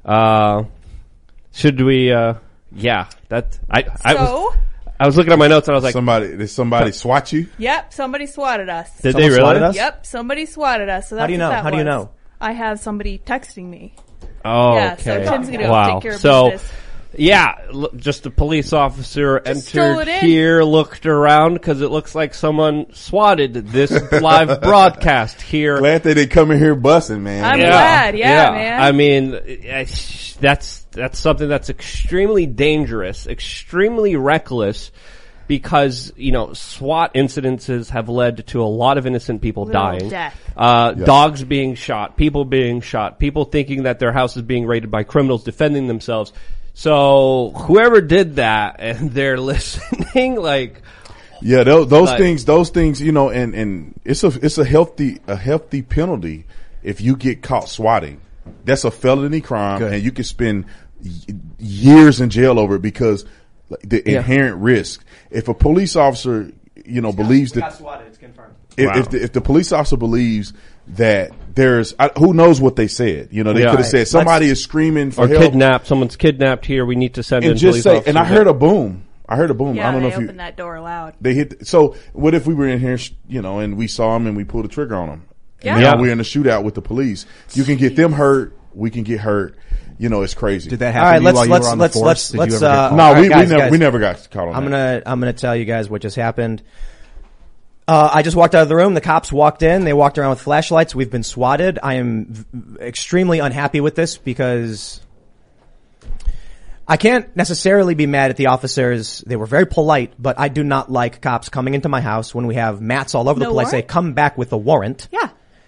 Uh, should we, uh, yeah, that, I, I So? was, I was looking at my notes and I was like, somebody, did somebody swat you? Yep, somebody swatted us. Did Someone they really? swatted us? Yep, somebody swatted us. So that's How do you know? what that How do you was. know? I have somebody texting me. Oh, Yeah, okay. so Tim's gonna go wow. take care of so, business. yeah, l- just a police officer stole entered it in. here, looked around because it looks like someone swatted this live broadcast here. Glad they didn't come in here busting, man. I'm Yeah. glad, yeah, man. I mean, I- that's that's something that's extremely dangerous, extremely reckless, because, you know, SWAT incidences have led to a lot of innocent people Little dying. death. Uh, Yeah. dogs being shot, people being shot, people thinking that their house is being raided by criminals defending themselves. So whoever did that and they're listening, like, Yeah, those, those Like- things, those things, you know, and, and it's a, it's a healthy, a healthy penalty if you get caught swatting. That's a felony crime Good. and you can spend y- years in jail over it because like, the Yeah. inherent risk. If a police officer, you know, believes we that got swatted, it's confirmed. If, Wow. if, the, if the police officer believes that there's, I, who knows what they said? You know, they Yeah. could have said somebody is screaming for or help, kidnapped. Someone's kidnapped here. We need to send and in just police say. officers. And I heard a boom. I heard a boom. Yeah, I don't know they if you. opened that door loud. They hit. So what if we were in here, you know, and we saw them and we pulled the trigger on them? Yeah. And now Yeah. we're in a shootout with the police. You can get them hurt. We can get hurt. You know, it's crazy. Did that All happen right, to you let's while you let's were on the let's force? let's Did let's. you ever get Uh, caught? No, all right, we, guys, we never guys. we never got caught on I'm that. gonna I'm gonna tell you guys what just happened. Uh, I just walked out of the room. The cops walked in. They walked around with flashlights. We've been swatted. I am v- extremely unhappy with this because I can't necessarily be mad at the officers. They were very polite, but I do not like cops coming into my house when we have mats all over the No place. They warrant? come back with a warrant. Yeah.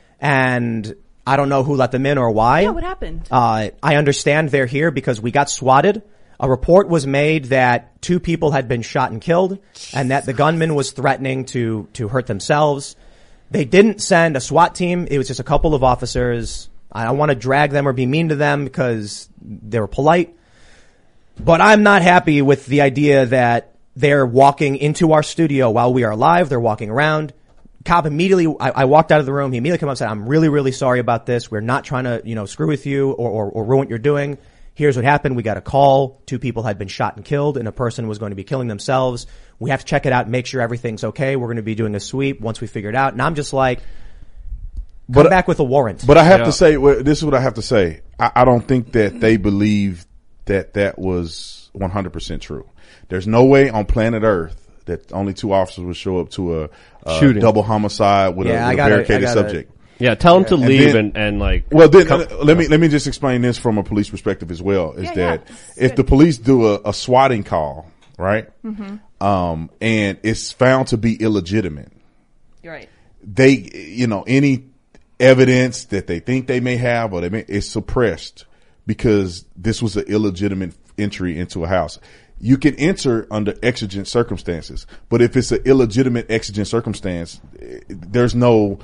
And I don't know who let them in or why. Yeah, what happened? Uh, I understand they're here because we got swatted. A report was made that two people had been shot and killed and that the gunman was threatening to, to hurt themselves. They didn't send a SWAT team. It was just a couple of officers. I don't want to drag them or be mean to them because they were polite. But I'm not happy with the idea that they're walking into our studio while we are live. They're walking around. Cop immediately, I, I walked out of the room. He immediately came up and said, I'm really, really sorry about this. We're not trying to, you know, screw with you or, or, or ruin what you're doing. Here's what happened. We got a call. Two people had been shot and killed and a person was going to be killing themselves. We have to check it out and make sure everything's okay. We're going to be doing a sweep once we figure it out. And I'm just like, come But- back with a warrant. But I have Yeah. to say, well, this is what I have to say. I, I don't think that they believe that that was one hundred percent true. There's no way on planet Earth that only two officers would show up to a, a Shooting. double homicide with Yeah, a, I with a gotta- barricaded I gotta- subject. Yeah, tell them to And leave then- and, and like. Well, then come- uh, let me let me just explain this from a police perspective as well. Is Yeah, that yeah. if the police do a, a swatting call, right, Mm-hmm. um, and it's found to be illegitimate, You're right. they, you know, any evidence that they think they may have or they may, is suppressed because this was an illegitimate entry into a house. You can enter under exigent circumstances, but if it's an illegitimate exigent circumstance, eh, there's no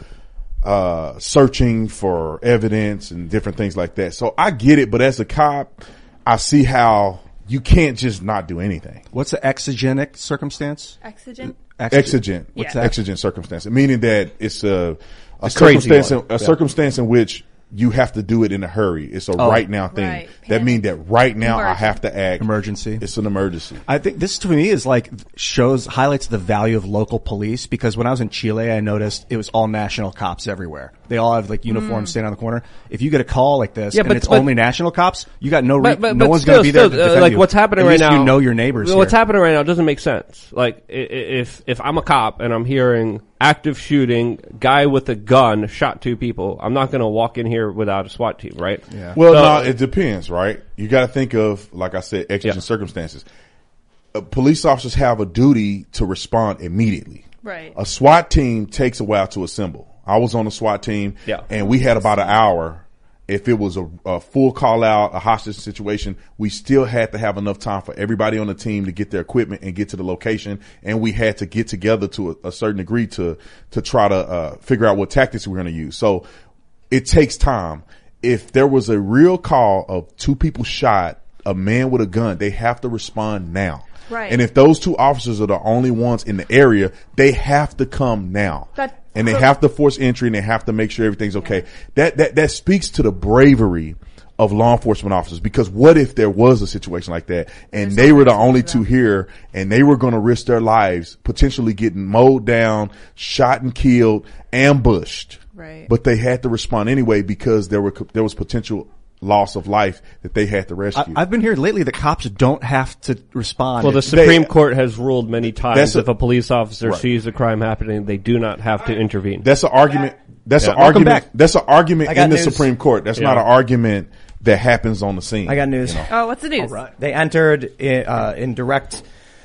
uh searching for evidence and different things like that. So I get it, but as a cop, I see how you can't just not do anything. What's the exigenic circumstance? Exigent? Exigent, What's that? exigent circumstance, meaning that it's a a A crazy circumstance, in, one. a Yeah. circumstance in which you have to do it in a hurry. It's a Oh. right now thing. Right. That means that right now I Emergent. have to act. Emergency. It's an emergency. I think this to me is like shows highlights the value of local police because when I was in Chile, I noticed it was all national cops everywhere. They all have like uniforms standing on the corner. If you get a call like this Yeah, and but- it's but- only national cops, you got no re- But, but, no but one's still, going to be there still, to uh, defend like you. what's happening At right least now. you know your neighbors. What's here. happening right now doesn't make sense. Like i- i- if if I'm a cop and I'm hearing active shooting, guy with a gun shot two people, I'm not going to walk in here without a SWAT team, right? Yeah. Well, So- no, it depends, right? You got to think of, like I said, exigent Yeah. circumstances. Uh, police officers have a duty to respond immediately. Right. A SWAT team takes a while to assemble. I was on a SWAT team, Yeah. and we had about an hour. If it was a, a full call out, a hostage situation, we still had to have enough time for everybody on the team to get their equipment and get to the location. And we had to get together to a, a certain degree to, to try to, uh, figure out what tactics we're going to use. So it takes time. If there was a real call of two people shot, a man with a gun, they have to respond now. Right. And if those two officers are the only ones in the area, they have to come now. That- and they have to force entry and they have to make sure everything's okay. That, that, that speaks to the bravery of law enforcement officers, because what if there was a situation like that and they were the only two here and they were going to risk their lives potentially getting mowed down, shot and killed, ambushed. Right. But they had to respond anyway because there were, there was potential loss of life that they had to rescue. I, I've been hearing lately that cops don't have to respond. Well, the If- Supreme Court has ruled many times That's a- if a police officer Right. sees a crime happening, they do not have to intervene. That's an argument. That's Yeah. an Welcome argument. back. That's an argument I got in the news. Supreme Court. That's Yeah. not an argument that happens on the scene. I got news. You know? Oh, what's the news? They entered in, uh, in direct.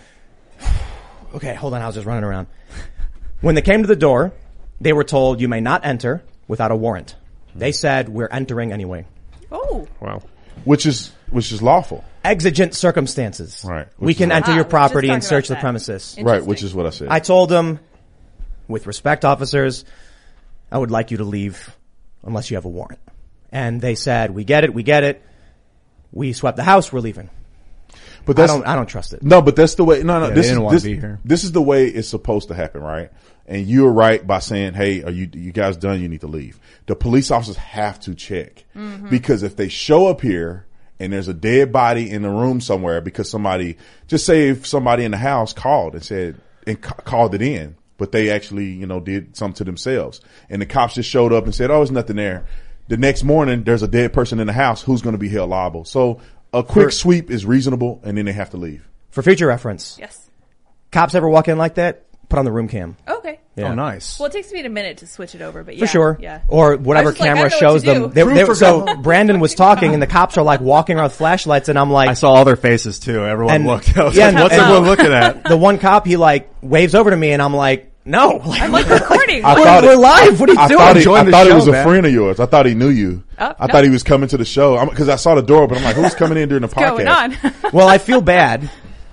Okay, hold on. I was just running around. When they came to the door, they were told you may not enter without a warrant. They said we're entering anyway. Oh. Wow. Which is which is lawful, Exigent circumstances. right? We Which can is, enter Ah, your we were just property and talking search about the that. premises. right, which is what I said. I told them, with respect, officers, I would like you to leave unless you have a warrant. And they said, we get it, we get it. We swept the house, we're leaving. But that's, I don't, I don't trust it. No, but that's the way, no, no, Yeah, this they is, didn't wanna this, be here. this is the way it's supposed to happen, right? And you're right by saying, hey, are you, you guys done? You need to leave. The police officers have to check. Mm-hmm. Because if they show up here and there's a dead body in the room somewhere because somebody, just say if somebody in the house called and said, and ca- called it in, but they actually, you know, did something to themselves. And the cops just showed up and said, oh, there's nothing there. The next morning, there's a dead person in the house. Who's going to be held liable? So a quick For- sweep is reasonable, and then they have to leave. For future reference. Yes. Cops ever walk in like that? Put on the room cam. Okay. Yeah. Oh, nice. Well, it takes me a minute to switch it over, but yeah. For sure. Yeah. Or whatever I was just like, camera I know shows what to them. do. They, Proof they, for so God. Brandon was talking and the cops are like walking around with flashlights and I'm like. I saw all their faces too. Everyone and, looked. I was yeah, like, what's and, everyone looking at? The one cop, he like waves over to me and I'm like, no. Like, I'm like recording. I we're, thought we're it- live. What are you I doing? thought, he, Join I the thought show, he was a man. friend of yours. I thought he knew you. Oh, I no. thought he was coming to the show because I saw the door, but I'm like, who's coming in during the podcast? Going on. Well, I feel bad.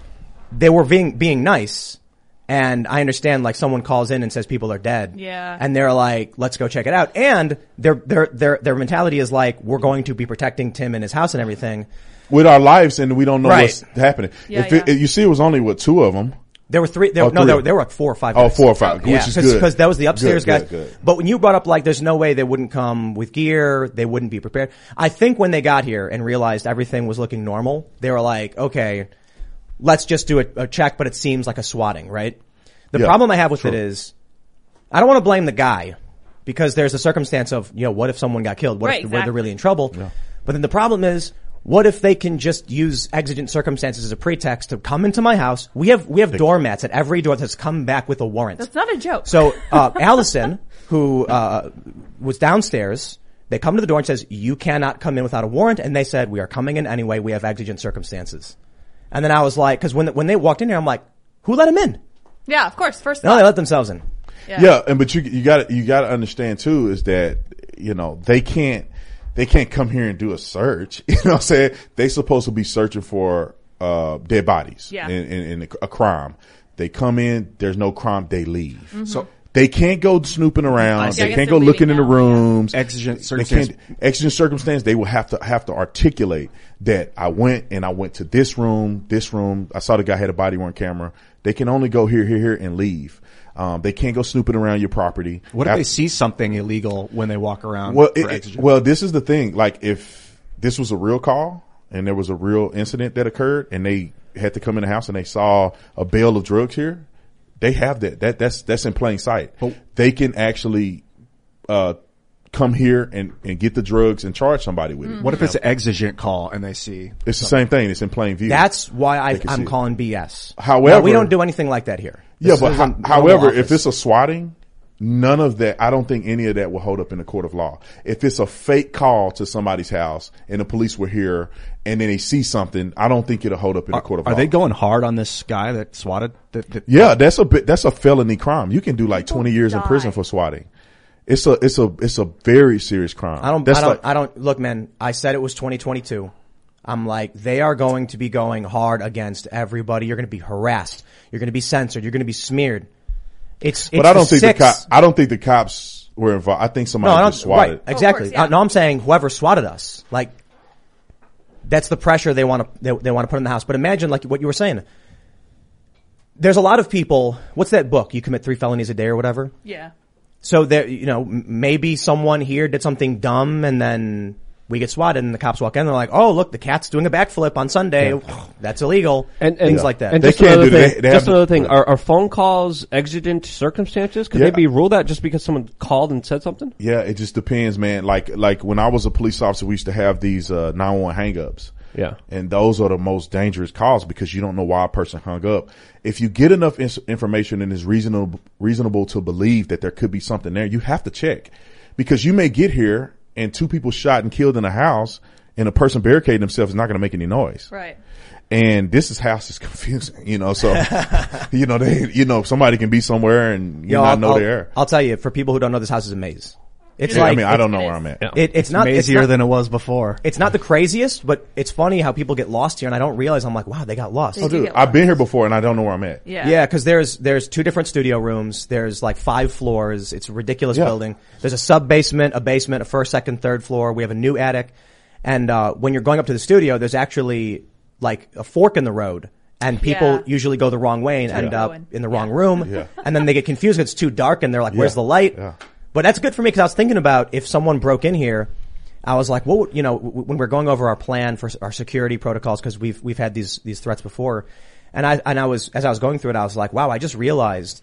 They were being being nice, and I understand. Like someone calls in and says people are dead, Yeah. and they're like, "Let's go check it out." And their their their their mentality is like, "We're going to be protecting Tim and his house and everything." With our lives, and we don't know Right. what's happening. Yeah, if it, yeah. you see, it was only what two of them. There were three. There, Oh, no, three. there, were- there were like four or five. Oh, guys. four or five, Yeah, which is good. Because that was the upstairs Good, guys. good, good. But when you brought up like, there's no way they wouldn't come with gear. They wouldn't be prepared. I think when they got here and realized everything was looking normal, they were like, okay, let's just do a, a check. But it seems like a swatting, right? The Yeah, problem I have with true. it is, I don't want to blame the guy because there's a circumstance of, you know, what if someone got killed? What Right, if they're exactly. really in trouble? But then the problem is, what if they can just use exigent circumstances as a pretext to come into my house? We have, we have doormats at every door that's come back with a warrant. That's not a joke. So, uh, Allison, who, uh, was downstairs, they come to the door and says, you cannot come in without a warrant. And they said, we are coming in anyway. We have exigent circumstances. And then I was like, cause when, when they walked in here, I'm like, who let them in? Yeah, of course. First No, thought. they let themselves in. Yeah. Yeah, and but you you got you got to understand too is that you know they can't they can't come here and do a search. You know what I'm saying? They supposed to be searching for uh dead bodies Yeah. in, in, in a, a crime. They come in, there's no crime, they leave. Mm-hmm. So They can't go snooping around. Yeah, I They guess can't go they're looking in leaving the now, yeah. rooms. Exigent They circumstance. can't, exigent circumstance. They will have to have to articulate that I went and I went to this room, this room. I saw the guy had a body worn camera. They can only go here, here, here, and leave. Um, they can't go snooping around your property. What if After- they see something illegal when they walk around? well, for it, it- exigent? well, this is the thing. Like, if this was a real call and there was a real incident that occurred, and they had to come in the house and they saw a bale of drugs here, they have that. That that's that's in plain sight. But- they can actually uh come here and and get the drugs and charge somebody with it. What if it's an exigent call and they see? It's the same thing. It's in plain view. That's why I, They can see I'm it. calling B S. However- Now, we don't do anything like that here. Yeah, This but isn't ho- normal however, office. if it's a swatting, none of that, I don't think any of that will hold up in the court of law. If it's a fake call to somebody's house and the police were here and then they see something, I don't think it'll hold up in the court of Are law. they going hard on this guy that swatted? That, that, Yeah, that's a bit, that's a felony crime. You can do like twenty years in die. prison for swatting. It's a, it's a, it's a very serious crime. I don't, That's I don't, like, I don't, look, man, I said it was twenty twenty-two. I'm like, they are going to be going hard against everybody. You're going to be harassed. You're going to be censored. You're going to be smeared. It's, it's but I don't think six. the cop, I don't think the cops were involved. I think somebody No, I don't, just swatted. right, exactly. course, yeah. Uh, no, I'm saying whoever swatted us, like, that's the pressure they want to, they, they want to put in the house. But imagine like what you were saying. There's a lot of people, what's that book? You commit three felonies a day or whatever? Yeah. So there, you know, m- maybe someone here did something dumb and then we get swatted and the cops walk in and they're like, oh, look, the cat's doing a backflip on Sunday. That's illegal. And, and things like that. And They just can't another do that. thing, They- they just have another to- thing. Are, are phone calls exigent circumstances? Could Yeah. they be ruled out just because someone called and said something? Yeah, it just depends, man. Like, like when I was a police officer, we used to have these, uh, nine one one hang-ups. Yeah. And those are the most dangerous calls because you don't know why a person hung up. If you get enough ins- information and is reasonable, reasonable to believe that there could be something there, you have to check because you may get here and two people shot and killed in a house and a person barricading themselves is not going to make any noise. Right. And this is house is confusing, you know, so, you know, they, you know, somebody can be somewhere and you Yo, not I'll, know I'll, they're there. I'll tell you, for people who don't know, this house is a maze. It's Yeah, like, I mean, I it's- don't know it where is. I'm at. Yeah. It, it's not, it's Mazier not, than it was before. it's not the craziest, but it's funny how people get lost here and I don't realize, I'm like, wow, they got lost. They Oh, do dude, get I've been lost. here before and I don't know where I'm at. Yeah. Yeah, because there's there's two different studio rooms. There's like five floors. It's a ridiculous Yeah. building. There's a sub basement, a basement, a first, second, third floor. We have a new attic, and uh when you're going up to the studio, there's actually like a fork in the road. And people Yeah. usually go the wrong way and Yeah. end up Going. in the wrong room. Yeah. And then they get confused because it's too dark and they're like, where's Yeah. the light? Yeah. But that's good for me because I was thinking about if someone broke in here, I was like, well, you know, w- when we're going over our plan for s- our security protocols, because we've, we've had these, these threats before. And I, and I was, as I was going through it, I was like, wow, I just realized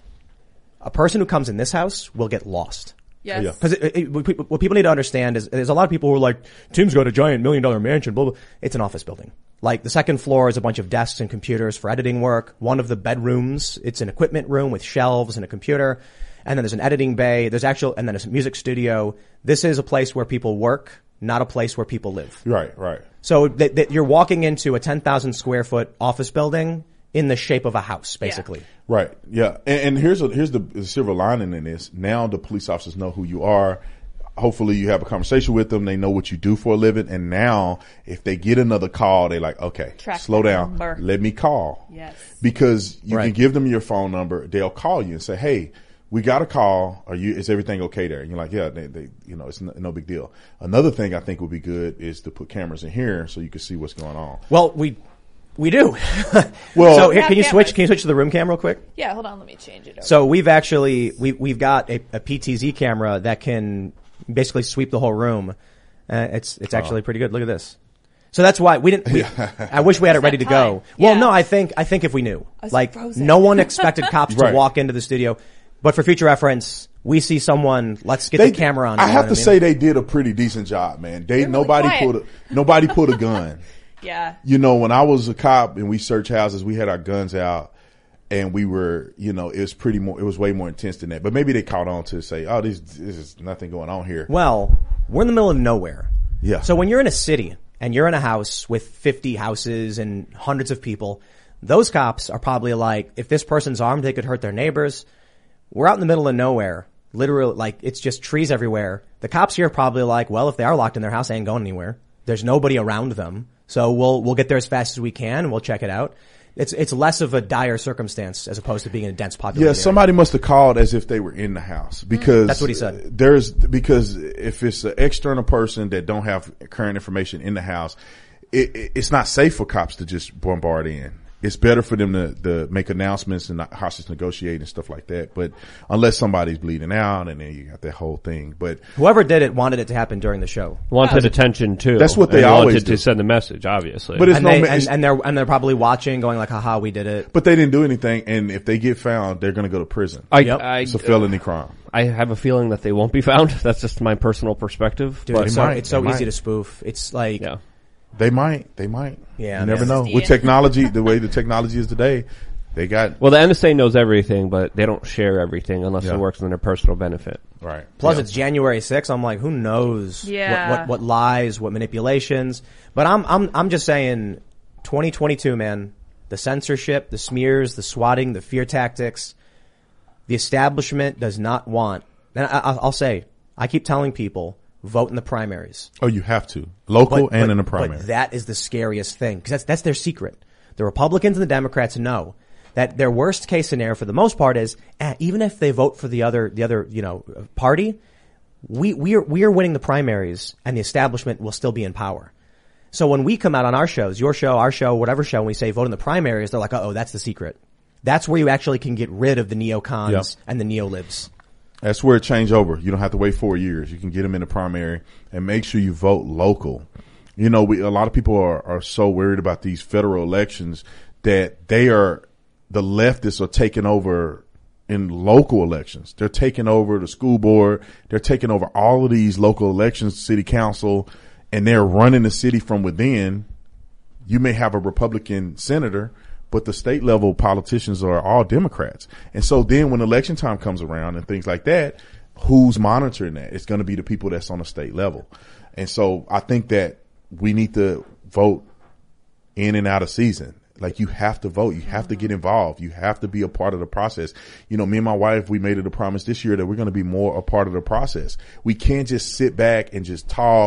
a person who comes in this house will get lost. Yes. Yeah. Because it, it, what people what people need to understand is there's a lot of people who are like, Tim's got a giant million dollar mansion, blah, blah. It's an office building. Like the second floor is a bunch of desks and computers for editing work. One of the bedrooms, it's an equipment room with shelves and a computer. And then there's an editing bay. There's actual, and then there's a music studio. This is a place where people work, not a place where people live. Right, right. So that, that you're walking into a ten thousand square foot office building in the shape of a house, basically. Right. Yeah. And, and here's a, here's the, the silver lining in this. Now the police officers know who you are. Hopefully you have a conversation with them. They know what you do for a living. And now if they get another call, they're like, okay, Track slow the down. number. Let me call. Yes. Because you Right. can give them your phone number. They'll call you and say, hey, we got a call. Are you, is everything okay there? And you're like, yeah, they, they, you know, it's no, no big deal. Another thing I think would be good is to put cameras in here so you can see what's going on. Well, we, we do. Well, so here, have can you cameras. switch, can you switch to the room cam real quick? Yeah, hold on, let me change it over. So we've actually, we, we've got a, a P T Z camera that can basically sweep the whole room. Uh, it's, it's actually pretty good. Look at this. So that's why we didn't, we, I wish we had it ready to go. time. Well, Yeah. no, I think, I think if we knew, was like frozen. no one expected cops to Right. walk into the studio, but for future reference, we see someone, let's get They- the camera on. I you know have what to mean? say they did a pretty decent job, man. They, They're really nobody quiet. put a, nobody put a gun. Yeah. You know, when I was a cop and we searched houses, we had our guns out and we were, you know, it was pretty more, it was way more intense than that. But maybe they caught on to say, oh, this, this is nothing going on here. Well, we're in the middle of nowhere. Yeah. So when you're in a city and you're in a house with fifty houses and hundreds of people, those cops are probably like, if this person's armed, they could hurt their neighbors. We're out in the middle of nowhere. Literally, like, it's just trees everywhere. The cops here are probably like, well, if they are locked in their house, they ain't going anywhere. There's nobody around them. So we'll, we'll get there as fast as we can and we'll check it out. It's, it's less of a dire circumstance as opposed to being in a dense population. Yeah, area. somebody must have called as if they were in the house because That's what he said. There's because if it's an external person that don't have current information in the house, it, it, it's not safe for cops to just bombard in. It's better for them to, to make announcements and not hostage negotiate and stuff like that. But unless somebody's bleeding out and then you got that whole thing. But Whoever did it wanted it to happen during the show. Wanted attention too. That's what they and always wanted do. to send the message, obviously. But it's And, no they, ma- and, it's- and they're, and they're probably watching going like, haha, we did it. But they didn't do anything, and if they get found, they're going to go to prison. I, Yep. I, It's a felony crime. I have a feeling that they won't be found. That's just my personal perspective. Dude, but it's so, might, it's so they easy might. to spoof. It's like, yeah. They might. They might. Yeah, You never man. know. This is With the- technology, the way the technology is today, they got Well, the N S A knows everything, but they don't share everything unless Yeah. it works in their personal benefit. right. plus Yeah. it's January sixth. I'm like, who knows Yeah. what, what, what lies, what manipulations. But I'm, I'm, I'm just saying twenty twenty-two, man, the censorship, the smears, the swatting, the fear tactics, the establishment does not want, and I, I, I'll say, I keep telling people, vote in the primaries. Oh, you have to. Local But- and but- in the primary. But that is the scariest thing because that's that's their secret. The Republicans and the Democrats know that their worst case scenario for the most part is eh, even if they vote for the other the other you know party, we we are we are winning the primaries and the establishment will still be in power. So when we come out on our shows, your show, our show, whatever show, and we say vote in the primaries, they're like, uh oh, that's the secret. That's where you actually can get rid of the neocons Yep. and the neolibs. That's where it changed over. You don't have to wait four years. You can get them in the primary and make sure you vote local. You know, we, a lot of people are, are so worried about these federal elections that they are, the leftists are taking over in local elections. They're taking over the school board. They're taking over all of these local elections, city council, and they're running the city from within. You may have a Republican senator, but the state level politicians are all Democrats. And so then when election time comes around and things like that, who's monitoring that? It's going to be the people that's on the state level. And so I think that we need to vote in and out of season. Like you have to vote. You have to get involved. You have to be a part of the process. You know, me and my wife, we made it a promise this year that we're going to be more a part of the process. We can't just sit back and just talk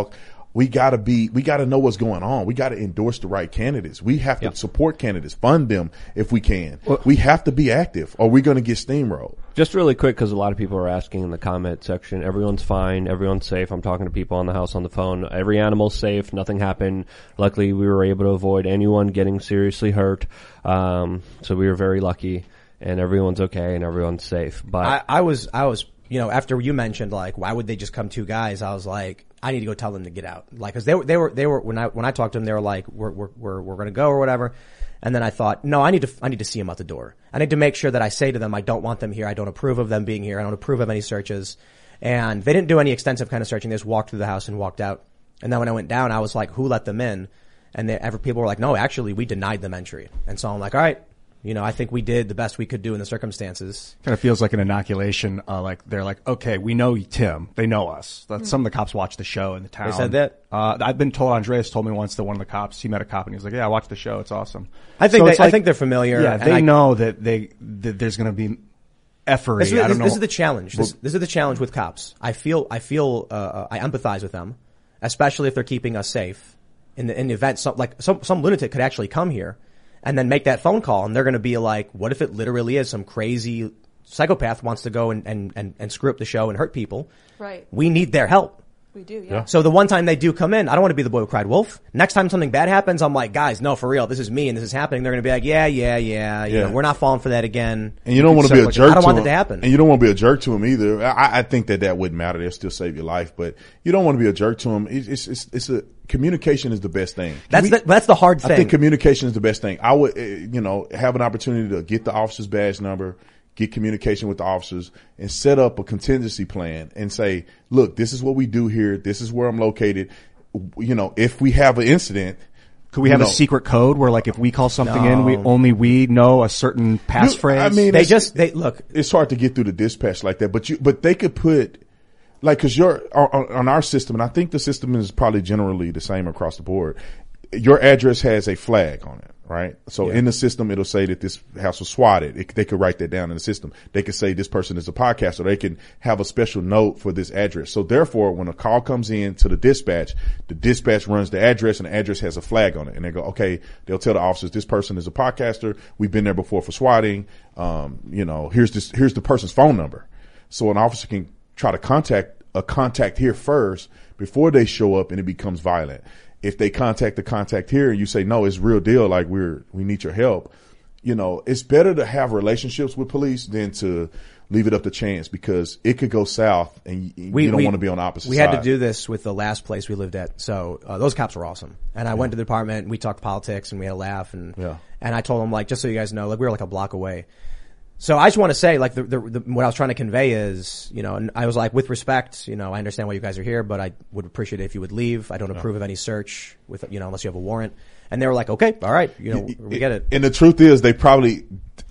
we gotta be, we gotta know what's going on. We gotta endorse the right candidates. We have to Yep. support candidates, fund them if we can. Well, we have to be active or we're gonna get steamrolled. Just really quick, because a lot of people are asking in the comment section, everyone's fine, everyone's safe. I'm talking to people on the house on the phone. Every animal's safe, nothing happened. Luckily, we were able to avoid anyone getting seriously hurt. Um, so we were very lucky, and everyone's okay and everyone's safe. But I, I was, I was, you know, after you mentioned like, why would they just come two guys? I was like, I need to go tell them to get out. Like, cause they were, they were, they were, when I, when I talked to them, they were like, we're, we're, we're, we're going to go or whatever. And then I thought, no, I need to, I need to see them out the door. I need to make sure that I say to them, I don't want them here. I don't approve of them being here. I don't approve of any searches. And they didn't do any extensive kind of searching. They just walked through the house and walked out. And then when I went down, I was like, who let them in? And they, every, people were like, no, actually, we denied them entry. And so I'm like, all right. You know, I think we did the best we could do in the circumstances. Kind of feels like an inoculation. Uh, like they're like, okay, we know Tim. They know us. That, Mm. Some of the cops watch the show in the town. They said that? Uh, I've been told, Andreas told me once that one of the cops, he met a cop and he was like, yeah, I watched the show. It's awesome. I think So they, it's I like- think they're familiar. Yeah, and they I, know that they, that there's going to be effery. This is, I don't this, know. this is the challenge. This, this is the challenge with cops. I feel, I feel, uh, I empathize with them, especially if they're keeping us safe. In the, in the event, some, like, some, some lunatic could actually come here and then make that phone call, and they're gonna be like, what if it literally is some crazy psychopath wants to go and, and, and, and screw up the show and hurt people? Right. We need their help. We do, yeah. So the one time they do come in, I don't want to be the boy who cried wolf. Next time something bad happens, I'm like, guys, no, for real, this is me and this is happening. They're going to be like, yeah, yeah, yeah, you Yeah. know, we're not falling for that again. And you don't want to be a jerk I don't to want him. it to happen. And you don't want to be a jerk to him either. I, I think that that wouldn't matter. They'll still save your life, but you don't want to be a jerk to him. It's, it's, it's, it's a, communication is the best thing. That's the, that's the hard thing. I think communication is the best thing. I would, uh, you know, have an opportunity to get the officer's badge number, get communication with the officers, and set up a contingency plan and say, look, this is what we do here. This is where I'm located. You know, if we have an incident, Could we have you a know, secret code where, like, if we call something in, we No. only we know a certain You- passphrase? I mean, They it's- just, they, look, it's hard to get through the dispatch like that, but you, but they could put, like, cause your, on, on our system, and I think the system is probably generally the same across the board. Your address has a flag on it, right? So Yeah. in the system, it'll say that this house was swatted. It, they could write that down in the system. They could say this person is a podcaster. They can have a special note for this address. So therefore, when a call comes in to the dispatch, the dispatch runs the address and the address has a flag on it. And they go, okay, they'll tell the officers, this person is a podcaster. We've been there before for swatting. Um, you know, here's this, here's the person's phone number. So an officer can try to contact a contact here first before they show up and it becomes violent. If they contact the contact here and you say, no, it's real deal, like we're, we need your help, you know, it's better to have relationships with police than to leave it up to chance, because it could go south and you, we, you don't we- want to be on the opposite we side. had to do this with the last place we lived at. So, uh, those cops were awesome. And I went to the department, we talked politics and we had a laugh, and, Yeah. and I told them, like, just so you guys know, like, we were like a block away. So I just want to say, like, the, the, the, what I was trying to convey is, you know, and I was like, with respect, you know, I understand why you guys are here, but I would appreciate it if you would leave. I don't approve of any search with, you know, unless you have a warrant. And they were like, okay, all right, you know, we get it. And the truth is, they probably,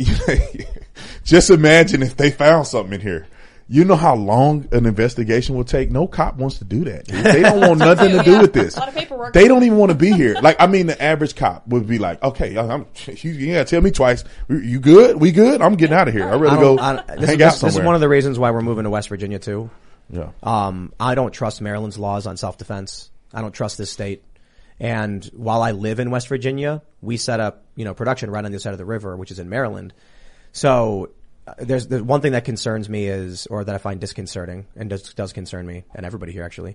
just imagine if they found something in here. You know how long an investigation will take? No cop wants to do that. Dude. They don't want nothing to do with this. A lot of paperwork. They don't even want to be here. Like, I mean, the average cop would be like, okay, I'm, you, yeah, tell me twice. You good? We good? I'm getting out of here. I'd rather I go don't- I don't- this, hang is, out this, somewhere. this is one of the reasons why we're moving to West Virginia too. Yeah. Um, I don't trust Maryland's laws on self-defense. I don't trust this state. And while I live in West Virginia, we set up, you know, production right on the other side of the river, which is in Maryland. So uh, there's the one thing that concerns me is, or that I find disconcerting, and does, does concern me, and everybody here actually.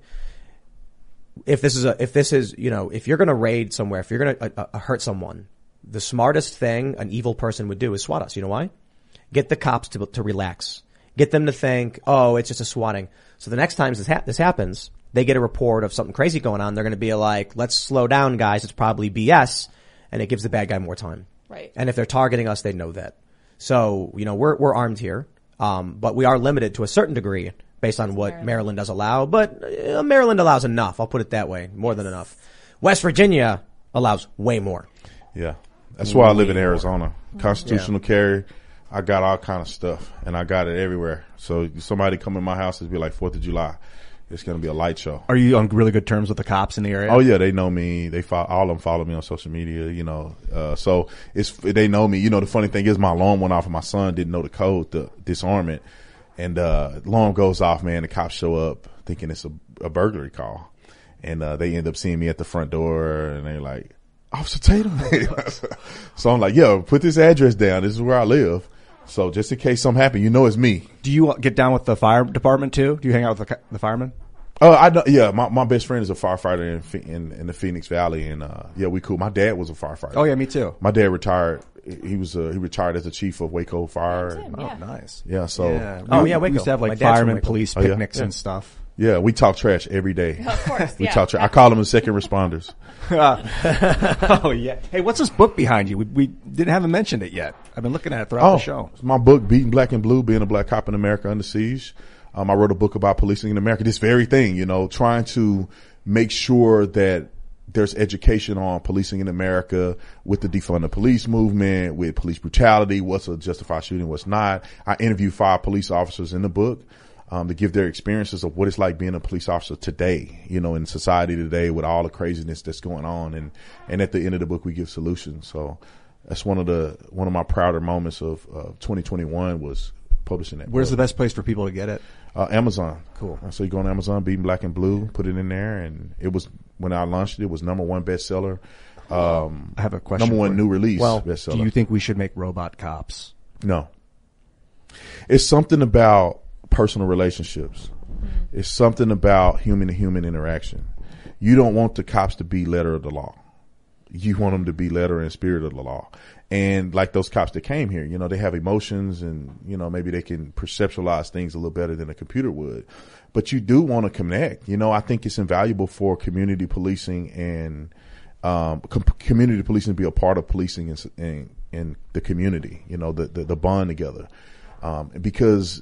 If this is a, if this is, you know, if you're going to raid somewhere, if you're going to uh, uh, hurt someone, the smartest thing an evil person would do is SWAT us. You know why? Get the cops to to relax. Get them to think, oh, it's just a swatting. So the next time this, ha- this happens, they get a report of something crazy going on. They're going to be like, let's slow down, guys. It's probably B S. And it gives the bad guy more time. Right. And if they're targeting us, they know that. So, you know, we're, we're armed here. Um, but we are limited to a certain degree based on what Maryland, Maryland does allow. But uh, Maryland allows enough. I'll put it that way. More than enough. West Virginia allows way more. Yeah. That's why I live in Arizona. Constitutional yeah. carry. I got all kind of stuff, and I got it everywhere. So somebody come in my house, it'd be like Fourth of July. It's going to be a light show. Are you on really good terms with the cops in the area? Oh yeah, they know me. They follow, all of them follow me on social media. You know, uh, so it's they know me. You know, the funny thing is, my alarm went off, and my son didn't know the code to disarm it, and uh, alarm goes off. Man, the cops show up thinking it's a, a burglary call. And, uh, they end up seeing me at the front door and they're like, Officer Tatum. So I'm like, yo, put this address down. This is where I live. So just in case something happens, you know it's me. Do you get down with the fire department too? Do you hang out with the, the firemen? Oh, I know. Yeah, my my best friend is a firefighter in in, in the Phoenix Valley, and uh, yeah, we cool. My dad was a firefighter. Oh yeah, me too. My dad retired. He was uh, he retired as the chief of Waco Fire. Him, Oh, yeah. nice. Yeah. So Yeah. Oh, We- yeah, we Waco. used to have My like dad's from firemen, Waco. police Oh, yeah? picnics Yeah. and stuff. yeah, we talk trash every day. Of course, We yeah. talk trash. I call them the second responders. Oh yeah. Hey, what's this book behind you? We, we didn't haven't mentioned it yet. I've been looking at it throughout Oh, the show. it's my book, Beating Black and Blue, Being a Black Cop in America Under Siege. Um, I wrote a book about policing in America. This very thing, you know, trying to make sure that there's education on policing in America with the defund the police movement, with police brutality, what's a justified shooting, what's not. I interview five police officers in the book, um, to give their experiences of what it's like being a police officer today, you know, in society today with all the craziness that's going on. And, and at the end of the book, we give solutions. So that's one of the, one of my prouder moments of, uh, twenty twenty-one was publishing that. Where's book. the best place for people to get it? Uh, Amazon. Cool. So you go on Amazon, Beating Black and Blue, put it in there, and it was, when I launched it, it was number one bestseller. Um, I have a question. Number one for new you. release Well, bestseller. do you think we should make robot cops? No. It's something about personal relationships. It's something about human to human interaction. You don't want the cops to be letter of the law. You want them to be letter and spirit of the law. And like those cops that came here, you know, they have emotions and, you know, maybe they can perceptualize things a little better than a computer would. But you do want to connect. You know, I think it's invaluable for community policing and, um, com- community policing to be a part of policing in, in, in the community, you know, the, the, the bond together. Um, because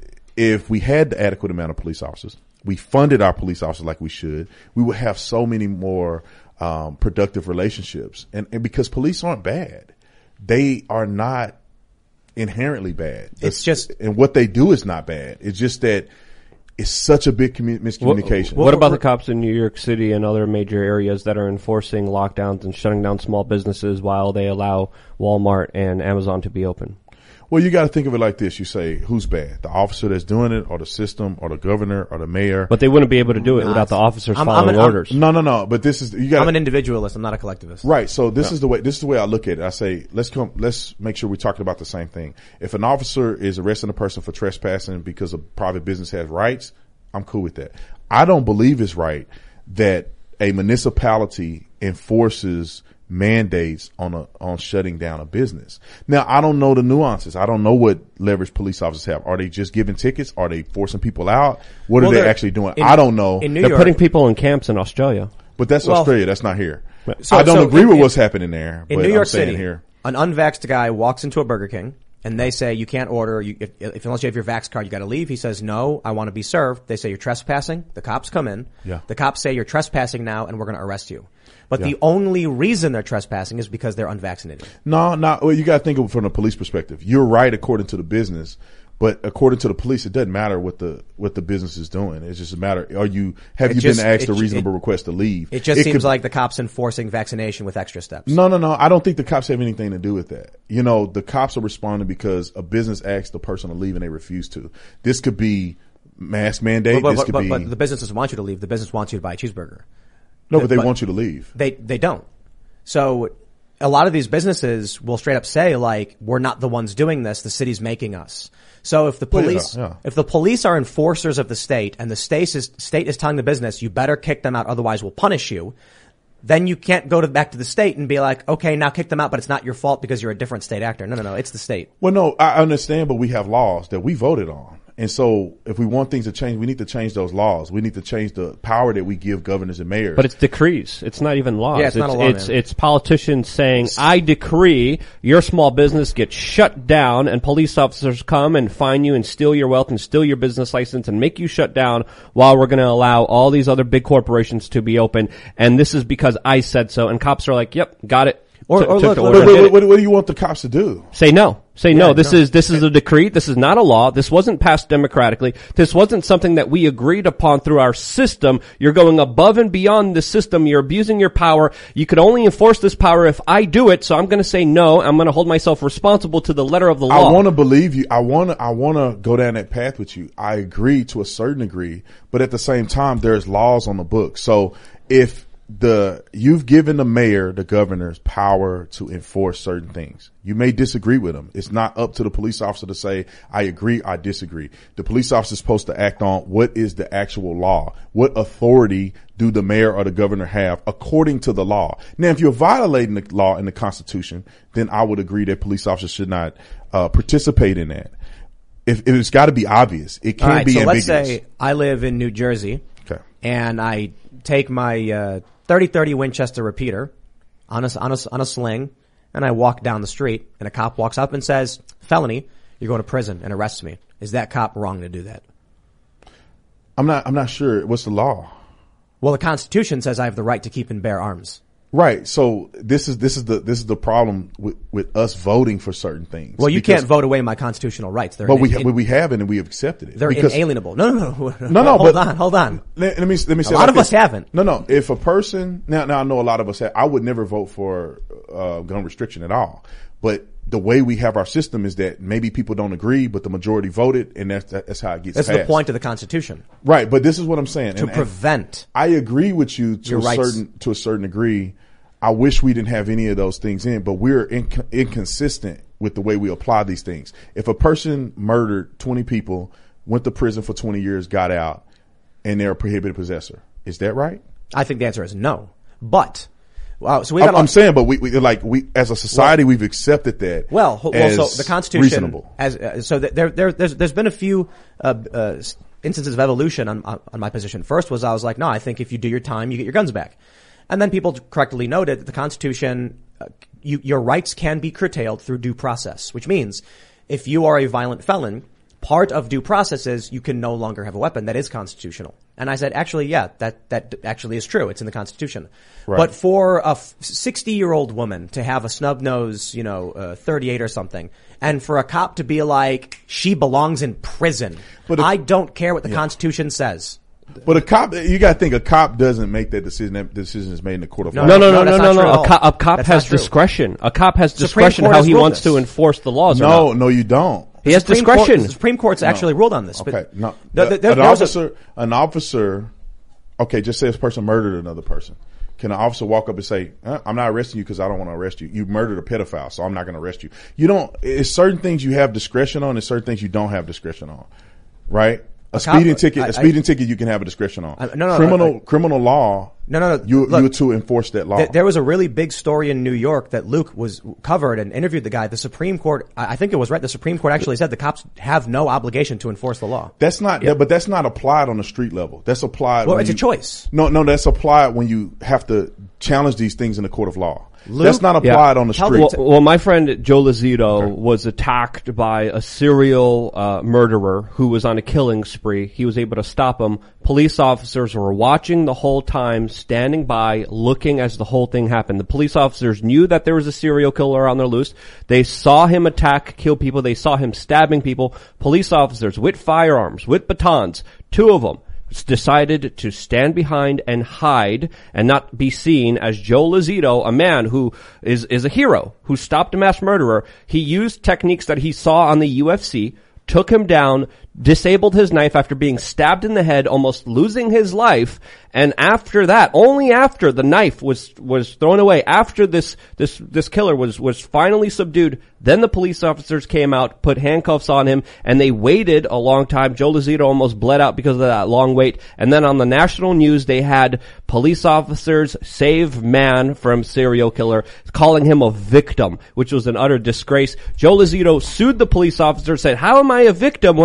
if we had the adequate amount of police officers, we funded our police officers like we should, we would have so many more, um, productive relationships. And, and because police aren't bad. They are not inherently bad. It's just, and what they do is not bad. It's just that it's such a big commu- miscommunication. What, what about the cops in New York City and other major areas that are enforcing lockdowns and shutting down small businesses while they allow Walmart and Amazon to be open? Well, you got to think of it like this. You say, who's bad? The officer that's doing it, or the system, or the governor, or the mayor? But they wouldn't be able to do it without the officers I'm- following I'm an- I'm- orders. No, no, no. But this is, you got I'm an individualist. I'm not a collectivist. Right. So this No. is the way, this is the way I look at it. I say, let's come, let's make sure we're talking about the same thing. If an officer is arresting a person for trespassing because a private business has rights, I'm cool with that. I don't believe it's right that a municipality enforces mandates on a, on shutting down a business. Now, I don't know the nuances. I don't know what leverage police officers have. Are they just giving tickets? Are they forcing people out? What Well, are they they're- actually doing? in- I don't know. in New They're York- putting people in camps in Australia. But that's Well, Australia. That's not here. So- I don't so agree in- with in- what's happening there. In but New I'm York saying City, here. an unvaxxed guy walks into a Burger King and they say you can't order. You, if, if unless you have your vax card, you got to leave. He says no, I want to be served. They say you're trespassing. The cops come in. Yeah. The cops say you're trespassing now, and we're going to arrest you. But Yeah. the only reason they're trespassing is because they're unvaccinated. No, no. Well, you got to think of it from the police perspective. You're right according to the business, but according to the police, it doesn't matter what the what the business is doing. It's just a matter. Are you have It you just- been asked it a ju- reasonable it- request to leave? It just It seems could- like the cops enforcing vaccination with extra steps. No, no, no. I don't think the cops have anything to do with that. You know, the cops are responding because a business asked the person to leave and they refuse to. This could be mask mandate. But, this but, could but, be but the business doesn't want you to leave. The business wants you to buy a cheeseburger. no, but they but- want you to leave. They they don't. So a lot of these businesses will straight up say, like, we're not the ones doing this. The city's making us. So if the Well, yeah, police, yeah. if the police are enforcers of the state and the state is, state is telling the business, you better kick them out, otherwise we'll punish you. Then you can't go to back to the state and be like, okay, now kick them out, but it's not your fault because you're a different state actor. No, no, no. It's the state. Well, no, I understand, but we have laws that we voted on. And so if we want things to change, we need to change those laws. We need to change the power that we give governors and mayors. But it's decrees. It's not even laws. Yeah, it's not a law, It's, man. it's politicians saying, I decree your small business gets shut down, and police officers come and fine you and steal your wealth and steal your business license and make you shut down while we're going to allow all these other big corporations to be open. And this is because I said so. And cops are like, yep, got it. Or- Took- or took look- the look- order. But Did what, it- what, what do you want the cops to do? Say no. Say, Yeah, no, this no. is, this is a decree. This is not a law. This wasn't passed democratically. This wasn't something that we agreed upon through our system. You're going above and beyond the system. You're abusing your power. You could only enforce this power if I do it. So I'm going to say no. I'm going to hold myself responsible to the letter of the law. I want to believe you. I want to, I want to go down that path with you. I agree to a certain degree, but at the same time, there's laws on the book. So if the, you've given the mayor, the governor's power to enforce certain things. You may disagree with them. It's not up to the police officer to say, I agree, I disagree. The police officer is supposed to act on what is the actual law. What authority do the mayor or the governor have according to the law? Now, if you're violating the law and the Constitution, then I would agree that police officers should not uh, participate in that. If, if it's got to be obvious, it can't All right, be so ambiguous. let's say I live in New Jersey. Okay. And I take my uh, thirty thirty Winchester repeater on a, on, a, on a sling, and I walk down the street, and a cop walks up and says, felony, you're going to prison, and arrests me. Is that cop wrong to do that? I'm not, I'm not sure. What's the law? Well, the Constitution says I have the right to keep and bear arms. Right. So this is, this is the, this is the problem with, with us voting for certain things. Well, you Because- can't vote away my constitutional rights. They're But in, we, in, but we haven't, and we have accepted it. they're Because- inalienable. No, no, no. No, no, hold but on, hold on. Let, let me let me say A lot like of us this. haven't. No, no. If a person now, now I know a lot of us have. I would never vote for uh, gun restriction at all. But the way we have our system is that maybe people don't agree, but the majority voted, and that's that's how it gets That's passed. the point of the Constitution. Right? But this is what I'm saying. To and, and prevent I agree with you to your a rights. certain to a certain degree. I wish we didn't have any of those things in, but we're inc- inconsistent with the way we apply these things. If a person murdered twenty people, went to prison for twenty years, got out, and they're a prohibited possessor, is that right? I think the answer is no. But, wow, so we I'm, got. I'm saying, but we, we like we as a society Well- we've accepted that. Well, ho- well, as so the Constitution, reasonable. as uh, so th- there, there, there's, there's been a few uh, uh, instances of evolution on, on on my position. First was I was like, no, I think if you do your time, you get your guns back, and then people correctly noted that the Constitution, uh, you, your rights can be curtailed through due process, which means if you are a violent felon, part of due process is you can no longer have a weapon. That is constitutional. And I said, actually, yeah, that, that actually is true. It's in the Constitution. Right. But for a sixty-year-old woman to have a snub nose, you know, uh, thirty-eight or something, and for a cop to be like, she belongs in prison. But if- I don't care what the Yeah. Constitution says. But a cop, you got to think a cop doesn't make that decision. That decision is made in the court of law. No, no, no, no, no, that's no, not no. true at A, all. co- a cop That's has not true. discretion. A cop has Supreme discretion Court how has he ruled wants this. to enforce the laws. or No, not. no, you don't. He has Supreme Court- discretion. the Supreme Court's No. actually ruled on this. Okay, but no. there- there- an there was a- officer, an officer. Okay, just say this person murdered another person. Can an officer walk up and say, uh, "I'm not arresting you because I don't want to arrest you. You murdered a pedophile, so I'm not going to arrest you." You don't. It's certain things you have discretion on, and certain things you don't have discretion on. Right? A, A cop- speeding ticket. I- a speeding ticket you can have a discretion on. I- no, no, criminal I- criminal law. No, no, no. You Look, you to enforce that law. Th- There was a really big story in New York that Luke was covered and interviewed the guy. The Supreme Court, I I think it was right. The Supreme Court actually said the cops have no obligation to enforce the law. That's not, Yeah. but that's not applied on the street level. That's applied. Well, when it's a you- choice. No, no, that's applied when you have to challenge these things in the court of law. Luke- that's not Yeah. applied on the Tell street. Well, well, my friend Joe Lazito was attacked by a serial uh, murderer who was on a killing spree. He was able to stop him. Police officers were watching the whole time, standing by, looking as the whole thing happened. The police officers knew that there was a serial killer on their loose. They saw him attack, kill people. They saw him stabbing people. Police officers with firearms, with batons, two of them, decided to stand behind and hide and not be seen as Joe Lazito, a man who is, is a hero, who stopped a mass murderer. He used techniques that he saw on the U F C, took him down, disabled his knife after being stabbed in the head, almost losing his life. And after that, only after the knife was, was thrown away, after this, this, this killer was, was finally subdued, then the police officers came out, put handcuffs on him, and they waited a long time. Joe Lazito almost bled out because of that long wait. And then on the national news, they had police officers save man from serial killer, calling him a victim, which was an utter disgrace. Joe Lazito sued the police officer, said, "How am I a victim when I stopped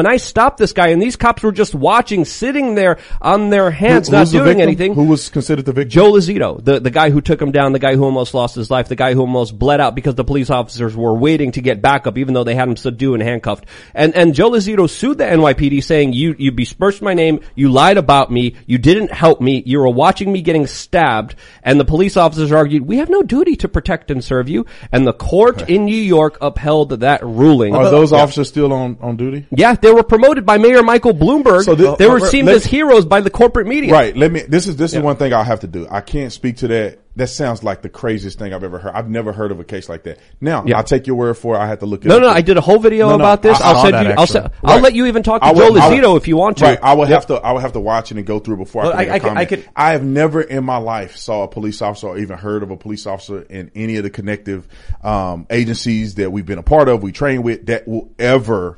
stop this guy, and these cops were just watching, sitting there on their hands, Who, not who's the doing victim? anything. Who was considered the victim? Joe Lozito, the, the guy who took him down, the guy who almost lost his life, the guy who almost bled out because the police officers were waiting to get backup even though they had him subdued and handcuffed. And, and Joe Lozito sued the N Y P D saying, you, you besmirched my name, you lied about me, you didn't help me, you were watching me getting stabbed, and the police officers argued, we have no duty to protect and serve you, and the court in New York upheld that ruling. Are those yeah. officers still on, on duty? Yeah, they were promoted by Mayor Michael Bloomberg. So th- they were seen as heroes by the corporate media. Right. Let me, this is, this yeah. is one thing I'll have to do. I can't speak to that. That sounds like the craziest thing I've ever heard. I've never heard of a case like that. Now, yeah. I'll take your word for it. I have to look it no, up. No, no, I did a whole video no, no, about this. I, I'll send you, I'll, se- right. I'll let you even talk to Joe Lozito if you want to. Right. I would yep. have to, I would have to watch it and go through before well, I can I, make a I, comment. I, could, I have never in my life saw a police officer or even heard of a police officer in any of the connective, um, agencies that we've been a part of, we train with, that will ever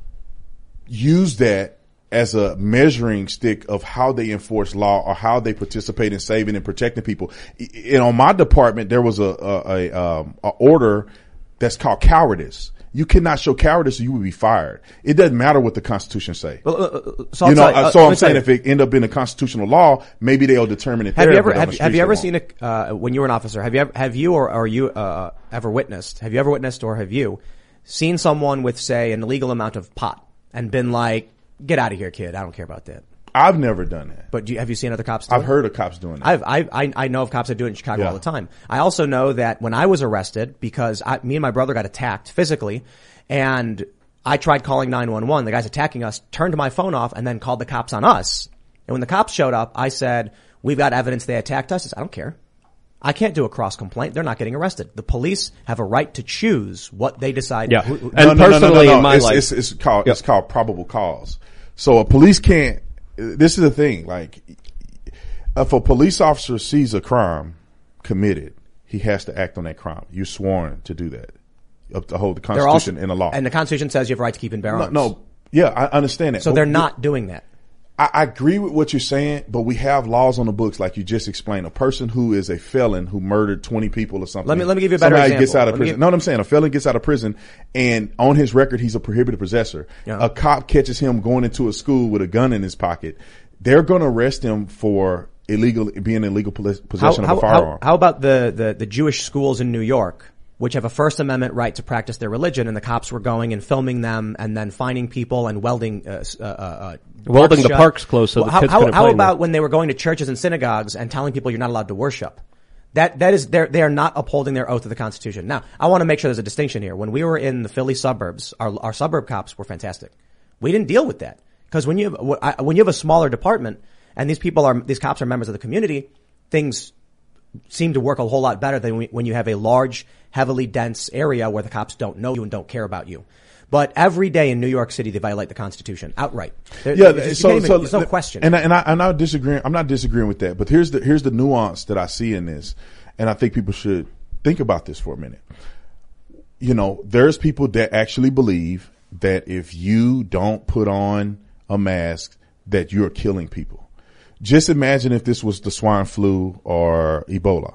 use that as a measuring stick of how they enforce law or how they participate in saving and protecting people. And on my department, there was a, a, a, um, a order that's called cowardice. You cannot show cowardice or you will be fired. It doesn't matter what the Constitution say. Well, uh, so you know, uh, so I'm saying if it end up in a constitutional law, maybe they'll determine it. Have there, you ever, have, have you ever law. seen a, uh, when you were an officer, have you ever, have you or, or you, uh, ever witnessed, have you ever witnessed or have you seen someone with, say, an illegal amount of pot and been like, get out of here, kid. I don't care about that. I've never done that. But do you, have you seen other cops do I've it? heard of cops doing that. I've, I, I, I know of cops that do it in Chicago yeah. all the time. I also know that when I was arrested, because I, me and my brother got attacked physically, and I tried calling nine one one, the guys attacking us turned my phone off and then called the cops on us. And when the cops showed up, I said, we've got evidence they attacked us. I said, I don't care. I can't do a cross complaint. They're not getting arrested. The police have a right to choose what they decide. Yeah. Who, and no, no, personally, no, no, no. in my it's, life, it's, it's called yep. it's called probable cause. So a police can't. This is the thing. Like, if a police officer sees a crime committed, he has to act on that crime. You're sworn to do that. To hold the Constitution also, and the law. And the Constitution says you have a right to keep and bear arms. No, no, yeah, I understand that. So but they're not doing that. I, I agree with what you're saying, but we have laws on the books, like you just explained. A person who is a felon who murdered twenty people or something. Let me let me give you a better somebody example. Gets out of let prison. Give, no, what I'm saying, a felon gets out of prison, and on his record, he's a prohibited possessor. Yeah. A cop catches him going into a school with a gun in his pocket. They're going to arrest him for illegal being in illegal possession how, of a firearm. How, how about the, the the Jewish schools in New York, which have a First Amendment right to practice their religion, and the cops were going and filming them and then finding people and welding uh, uh, uh, welding the shut. parks closed so well, the kids how, couldn't how play about them. when they were going to churches and synagogues and telling people you're not allowed to worship? That that is they are not upholding their oath to the Constitution. Now, I want to make sure there's a distinction here. When we were in the Philly suburbs, our our suburb cops were fantastic. We didn't deal with that because when you have, when you have a smaller department and these people are these cops are members of the community, things seem to work a whole lot better than when you have a large, heavily dense area where the cops don't know you and don't care about you. But every day in New York City, they violate the Constitution outright. There, yeah, just, so, even, so there's no question. And I, and I, I'm not disagreeing. I'm not disagreeing with that. But here's the here's the nuance that I see in this, and I think people should think about this for a minute. You know, there's people that actually believe that if you don't put on a mask, that you're killing people. Just imagine if this was the swine flu or Ebola.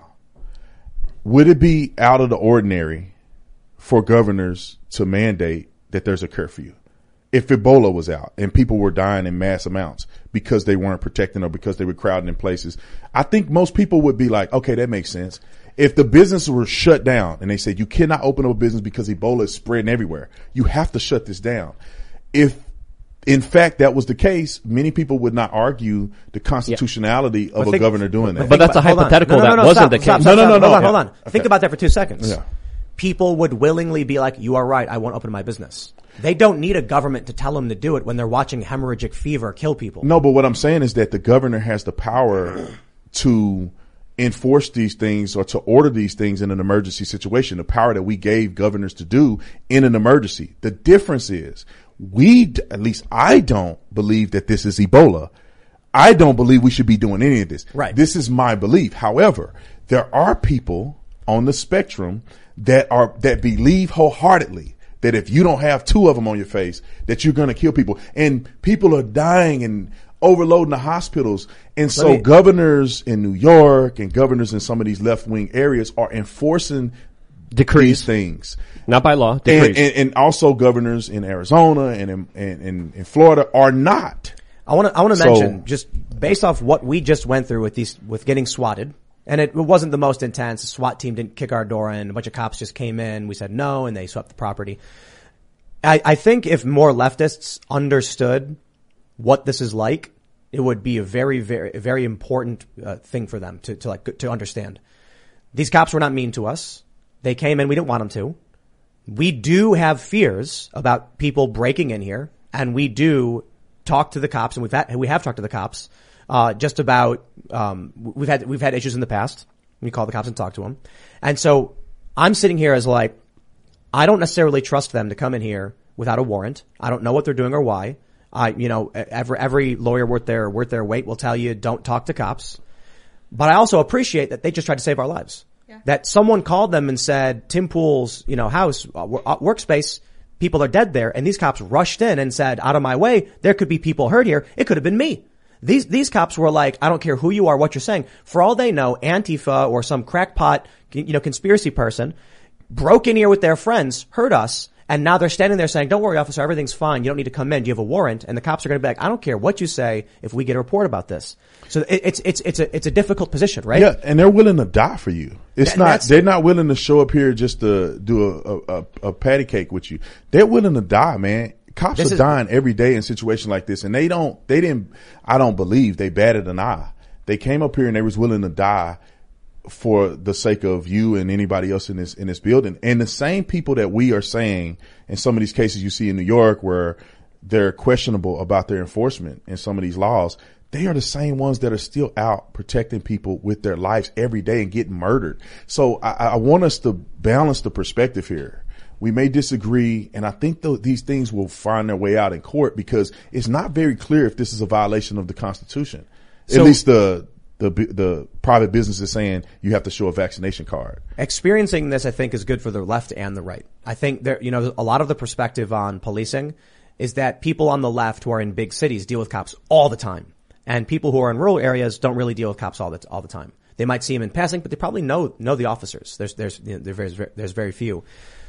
Would it be out of the ordinary for governors to mandate that there's a curfew? If Ebola was out and people were dying in mass amounts because they weren't protecting or because they were crowding in places, I think most people would be like, okay, that makes sense. If the businesses were shut down and they said you cannot open up a business because Ebola is spreading everywhere, you have to shut this down. If in fact that was the case, many people would not argue the constitutionality yeah. of think, a governor doing that. But that's a hypothetical. No, no, no, that no, wasn't stop, the case. Stop, no, stop, no, no, stop, no. Hold on, yeah. hold on. Okay. Think about that for two seconds. Yeah. People would willingly be like, you are right, I won't open my business. They don't need a government to tell them to do it when they're watching hemorrhagic fever kill people. No, but what I'm saying is that the governor has the power to enforce these things or to order these things in an emergency situation, the power that we gave governors to do in an emergency. The difference is we, at least I don't believe that this is Ebola. I don't believe we should be doing any of this. Right. This is my belief. However, there are people on the spectrum that are, that believe wholeheartedly that if you don't have two of them on your face, that you're going to kill people. And people are dying and overloading the hospitals. And so me, governors in New York and governors in some of these left wing areas are enforcing Decrees. these things. Not by law, And, decrees. and, and also governors in Arizona and in, and, and in Florida are not. I want to, I want to So- mention, just based off what we just went through with these, with getting swatted, and it, it wasn't the most intense. The SWAT team didn't kick our door in. A bunch of cops just came in. We said no, and they swept the property. I, I think if more leftists understood what this is like, it would be a very, very, very important uh, thing for them to, to like, to understand. These cops were not mean to us. They came in. We didn't want them to. We do have fears about people breaking in here, and we do talk to the cops, and we've had, we have talked to the cops, uh, just about, um, we've had, we've had issues in the past. We call the cops and talk to them. And so I'm sitting here as like, I don't necessarily trust them to come in here without a warrant. I don't know what they're doing or why. I, you know, every, every lawyer worth their, worth their weight will tell you don't talk to cops. But I also appreciate that they just tried to save our lives. Yeah. That someone called them and said, Tim Pool's, you know, house, uh, workspace, people are dead there. And these cops rushed in and said, out of my way, there could be people hurt here. It could have been me. These, these cops were like, I don't care who you are, what you're saying. For all they know, Antifa or some crackpot, you know, conspiracy person broke in here with their friends, hurt us. And now they're standing there saying, don't worry, officer, everything's fine. You don't need to come in. Do you have a warrant? And the cops are going to be like, I don't care what you say if we get a report about this. So it, it's, it's, it's a, it's a difficult position, right? Yeah. And they're willing to die for you. It's That- not, that's- they're not willing to show up here just to do a, a, a patty cake with you. They're willing to die, man. Cops This are is- dying every day in situations like this. And they don't, they didn't, I don't believe they batted an eye. They came up here and they was willing to die for the sake of you and anybody else in this, in this building. And the same people that we are saying in some of these cases you see in New York where they're questionable about their enforcement in some of these laws, they are the same ones that are still out protecting people with their lives every day and getting murdered. So I, I want us to balance the perspective here. We may disagree, and I think th- these things will find their way out in court because it's not very clear if this is a violation of the Constitution. So- At least the the the private business is saying you have to show a vaccination card. Experiencing this, I think, is good for the left and the right. I think there, you know, a lot of the perspective on policing is that people on the left who are in big cities deal with cops all the time. And people who are in rural areas don't really deal with cops all the, all the time. They might see them in passing, but they probably know, know the officers. There's, there's, you know, there's very, there's very few.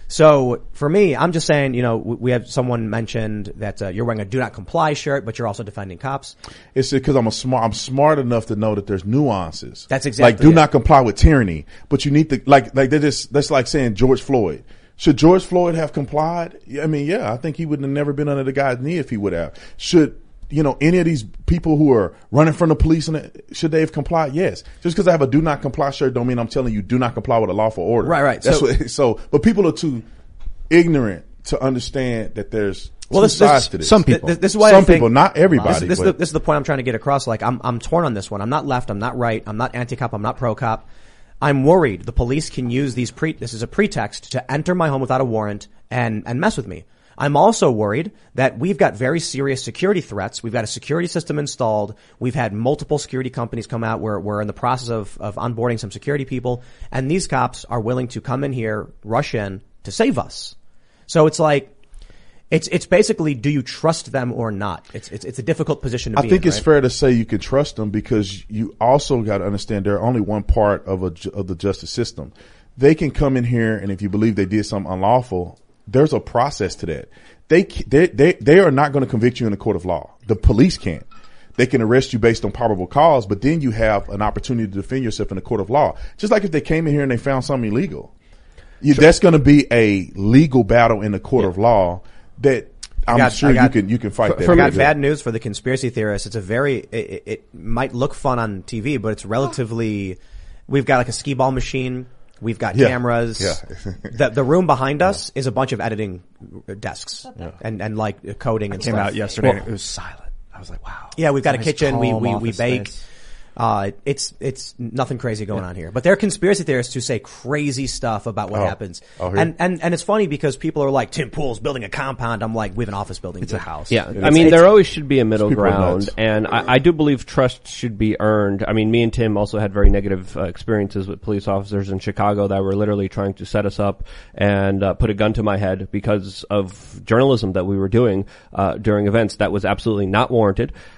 So for me, I'm just saying, you know, we have someone mentioned that uh, you're wearing a do not comply shirt, but you're also defending cops. It's because I'm a smart, I'm smart enough to know that there's nuances. That's exactly like do it. not comply with tyranny, but you need to like like they just that's like saying George Floyd. Should George Floyd have complied? I mean, yeah, I think he would have never been under the guy's knee if he would have. Should you know any of these people who are running from the police and should they have complied? Yes. Just because I have a do not comply shirt don't mean I'm telling you do not comply with a lawful order. Right, right. That's So- what, so, but people are too ignorant to understand that there's Well, two this, this, sides to this. Some people. This, this is why some I think, people, not everybody. This, this, is but- the, this is the point I'm trying to get across. Like, I'm, I'm torn on this one. I'm not left. I'm not right. I'm not anti-cop. I'm not pro-cop. I'm worried the police can use these pre, this is a pretext to enter my home without a warrant and, and mess with me. I'm also worried that we've got very serious security threats. We've got a security system installed. We've had multiple security companies come out. We're, we're in the process of, of onboarding some security people. And these cops are willing to come in here, rush in to save us. So it's like, it's, it's basically, do you trust them or not? It's, it's, it's a difficult position to I be in. I think it's right? fair to say you can trust them because you also got to understand they're only one part of a, ju- of the justice system. They can come in here and if you believe they did something unlawful, there's a process to that. They, they, they, they are not going to convict you in a court of law. The police can't. They can arrest you based on probable cause, but then you have an opportunity to defend yourself in a court of law. Just like if they came in here and they found something illegal. You, That's going to be a legal battle in the court Yeah. of law that I'm got- sure I got- you can you can fight For, that. for very got good. bad news for the conspiracy theorists. It's a very, it, it, it might look fun on T V, but it's relatively, we've got like a skee ball machine. We've got Yeah. cameras. Yeah. the, the room behind us is a bunch of editing desks Yeah. and, and like coding and Came stuff. out yesterday Well, and it was silent. I was like, wow. yeah, we've got a Nice, kitchen. We, calm we, we office bake. space. Uh, it's, it's nothing crazy going on here, but there are conspiracy theorists who say crazy stuff about what Oh. happens. Oh, here. and, and, and it's funny because people are like, Tim Pool's building a compound. I'm like, we have an office building. It's dude. a house. Yeah, It's- I mean, it's- there always should be a middle people are ground, nuts. and I, I do believe trust should be earned. I mean, me and Tim also had very negative uh, experiences with police officers in Chicago that were literally trying to set us up and uh, put a gun to my head because of journalism that we were doing uh, during events that was absolutely not warranted.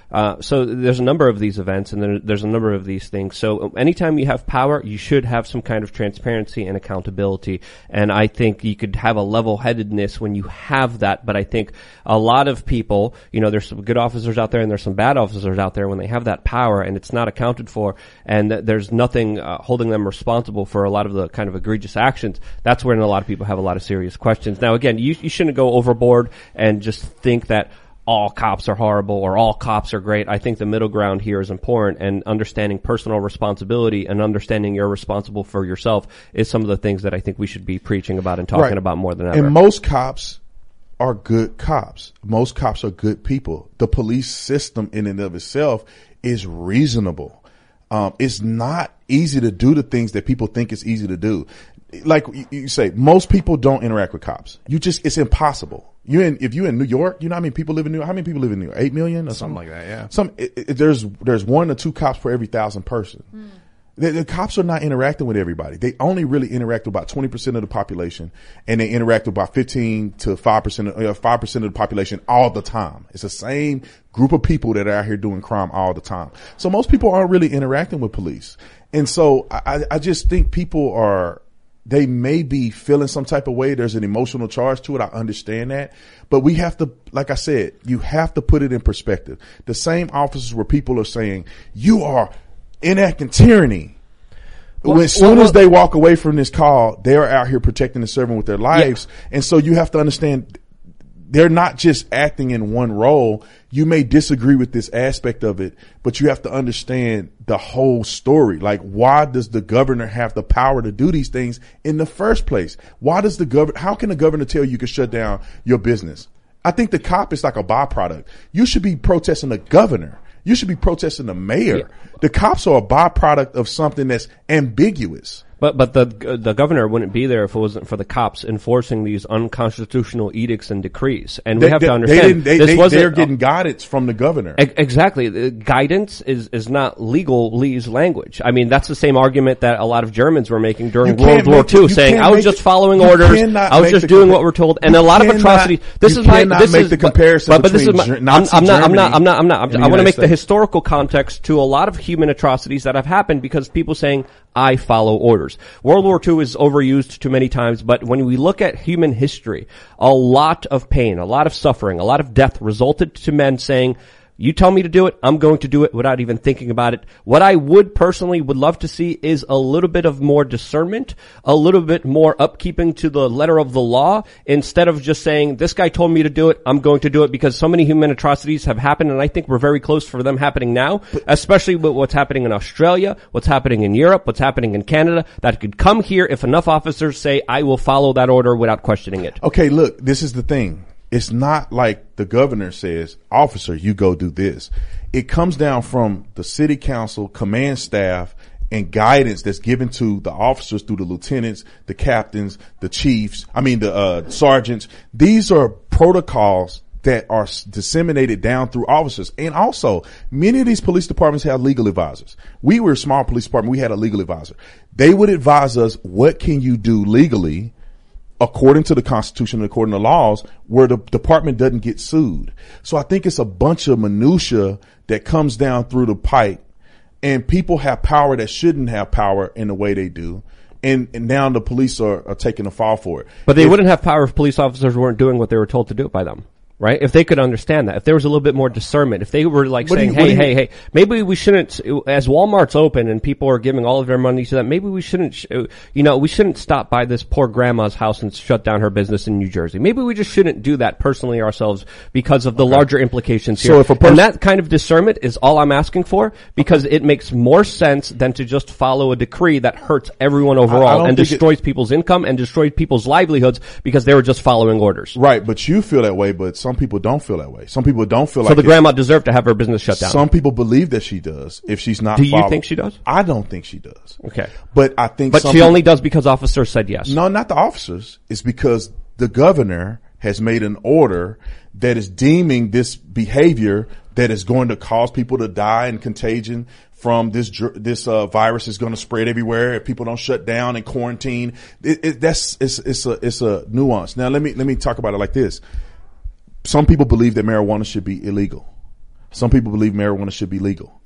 Uh, so there's a number of these events, and there, there's a number of these things. So anytime you have power, you should have some kind of transparency and accountability. And I think you could have a level-headedness when you have that. But I think a lot of people, you know, there's some good officers out there and there's some bad officers out there when they have that power and it's not accounted for, and th- there's nothing uh, holding them responsible for a lot of the kind of egregious actions. That's when a lot of people have a lot of serious questions. Now, again, you, you shouldn't go overboard and just think that all cops are horrible or all cops are great. I think the middle ground here is important, and understanding personal responsibility and understanding you're responsible for yourself is some of the things that I think we should be preaching about and talking right. about more than ever. And most cops are good cops. Most cops are good people. The police system in and of itself is reasonable. Um, it's not easy to do the things that people think it's easy to do. Like you say, most people don't interact with cops. You just, it's impossible. You in, if you're in New York, you know how many people live in New York? How many people live in New York? Eight million or something, something like that, yeah. Some, it, it, there's, there's one or two cops per every thousand person. Mm. The, the cops are not interacting with everybody. They only really interact with about twenty percent of the population, and they interact with about fifteen to five percent, uh, five percent of the population all the time. It's the same group of people that are out here doing crime all the time. So most people aren't really interacting with police. And so I, I just think people are, they may be feeling some type of way. There's an emotional charge to it. I understand that. But we have to, like I said, you have to put it in perspective. The same officers where people are saying, you are enacting tyranny. Well, as soon well, as they walk away from this call, they're out here protecting and serving with their lives. Yeah. And so you have to understand, they're not just acting in one role. You may disagree with this aspect of it, but you have to understand the whole story. Like, why does the governor have the power to do these things in the first place? Why does the governor, how can the governor tell you can shut down your business? I think the cop is like a byproduct. You should be protesting the governor. You should be protesting the mayor. Yeah. The cops are a byproduct of something that's ambiguous. But but the the governor wouldn't be there if it wasn't for the cops enforcing these unconstitutional edicts and decrees. And we they, have they, to understand they, this they, wasn't they're getting uh, guidance from the governor. E- exactly, the guidance is is not legalese language. I mean, that's the same argument that a lot of Germans were making during World War Two, saying I was just following orders, I was just doing what we're told, and a lot of atrocities. This is my this make is the comparison but, but this is my, between I'm, Nazi I'm not I'm Germany not I'm not I'm not. I'm, I want to make States. the historical context to a lot of human atrocities that have happened because people saying I follow orders. World War Two is overused too many times, but when we look at human history, a lot of pain, a lot of suffering, a lot of death resulted to men saying, you tell me to do it, I'm going to do it without even thinking about it. What I would personally would love to see is a little bit of more discernment, a little bit more upkeeping to the letter of the law, instead of just saying, this guy told me to do it, I'm going to do it, because so many human atrocities have happened, and I think we're very close for them happening now, especially with what's happening in Australia, what's happening in Europe, what's happening in Canada, that could come here if enough officers say, I will follow that order without questioning it. Okay, look, this is the thing. It's not like the governor says, officer, you go do this. It comes down from the city council, command staff, and guidance that's given to the officers through the lieutenants, the captains, the chiefs, I mean the uh sergeants. These are protocols that are disseminated down through officers. And also, many of these police departments have legal advisors. We were a small police department. We had a legal advisor. They would advise us, what can you do legally according to the Constitution and according to laws, where the department doesn't get sued. So I think it's a bunch of minutia that comes down through the pipe, and people have power that shouldn't have power in the way they do. And, and now the police are, are taking a fall for it. But they if, wouldn't have power if police officers weren't doing what they were told to do by them. Right? If they could understand that, if there was a little bit more discernment, if they were like what saying, you, hey, you, hey, hey, maybe we shouldn't, as Walmart's open and people are giving all of their money to them, maybe we shouldn't, you know, we shouldn't stop by this poor grandma's house and shut down her business in New Jersey. Maybe we just shouldn't do that personally ourselves because of the okay. larger implications here. So if a person, and that kind of discernment is all I'm asking for, because okay. it makes more sense than to just follow a decree that hurts everyone overall and destroys it, people's income and destroys people's livelihoods because they were just following orders. Right, but you feel that way, but some people don't feel that way. Some people don't feel so like the grandma deserved to have her business shut down. Some people believe that she does if she's not. Do you followed. think she does? I don't think she does. Okay, but I think. But some she people, only does because officers said yes. No, not the officers. It's because the governor has made an order that is deeming this behavior that is going to cause people to die and contagion from this this uh, virus is going to spread everywhere if people don't shut down and quarantine. It, it, that's it's it's a it's a nuance. Now let me let me talk about it like this. Some people believe that marijuana should be illegal. Some people believe marijuana should be legal.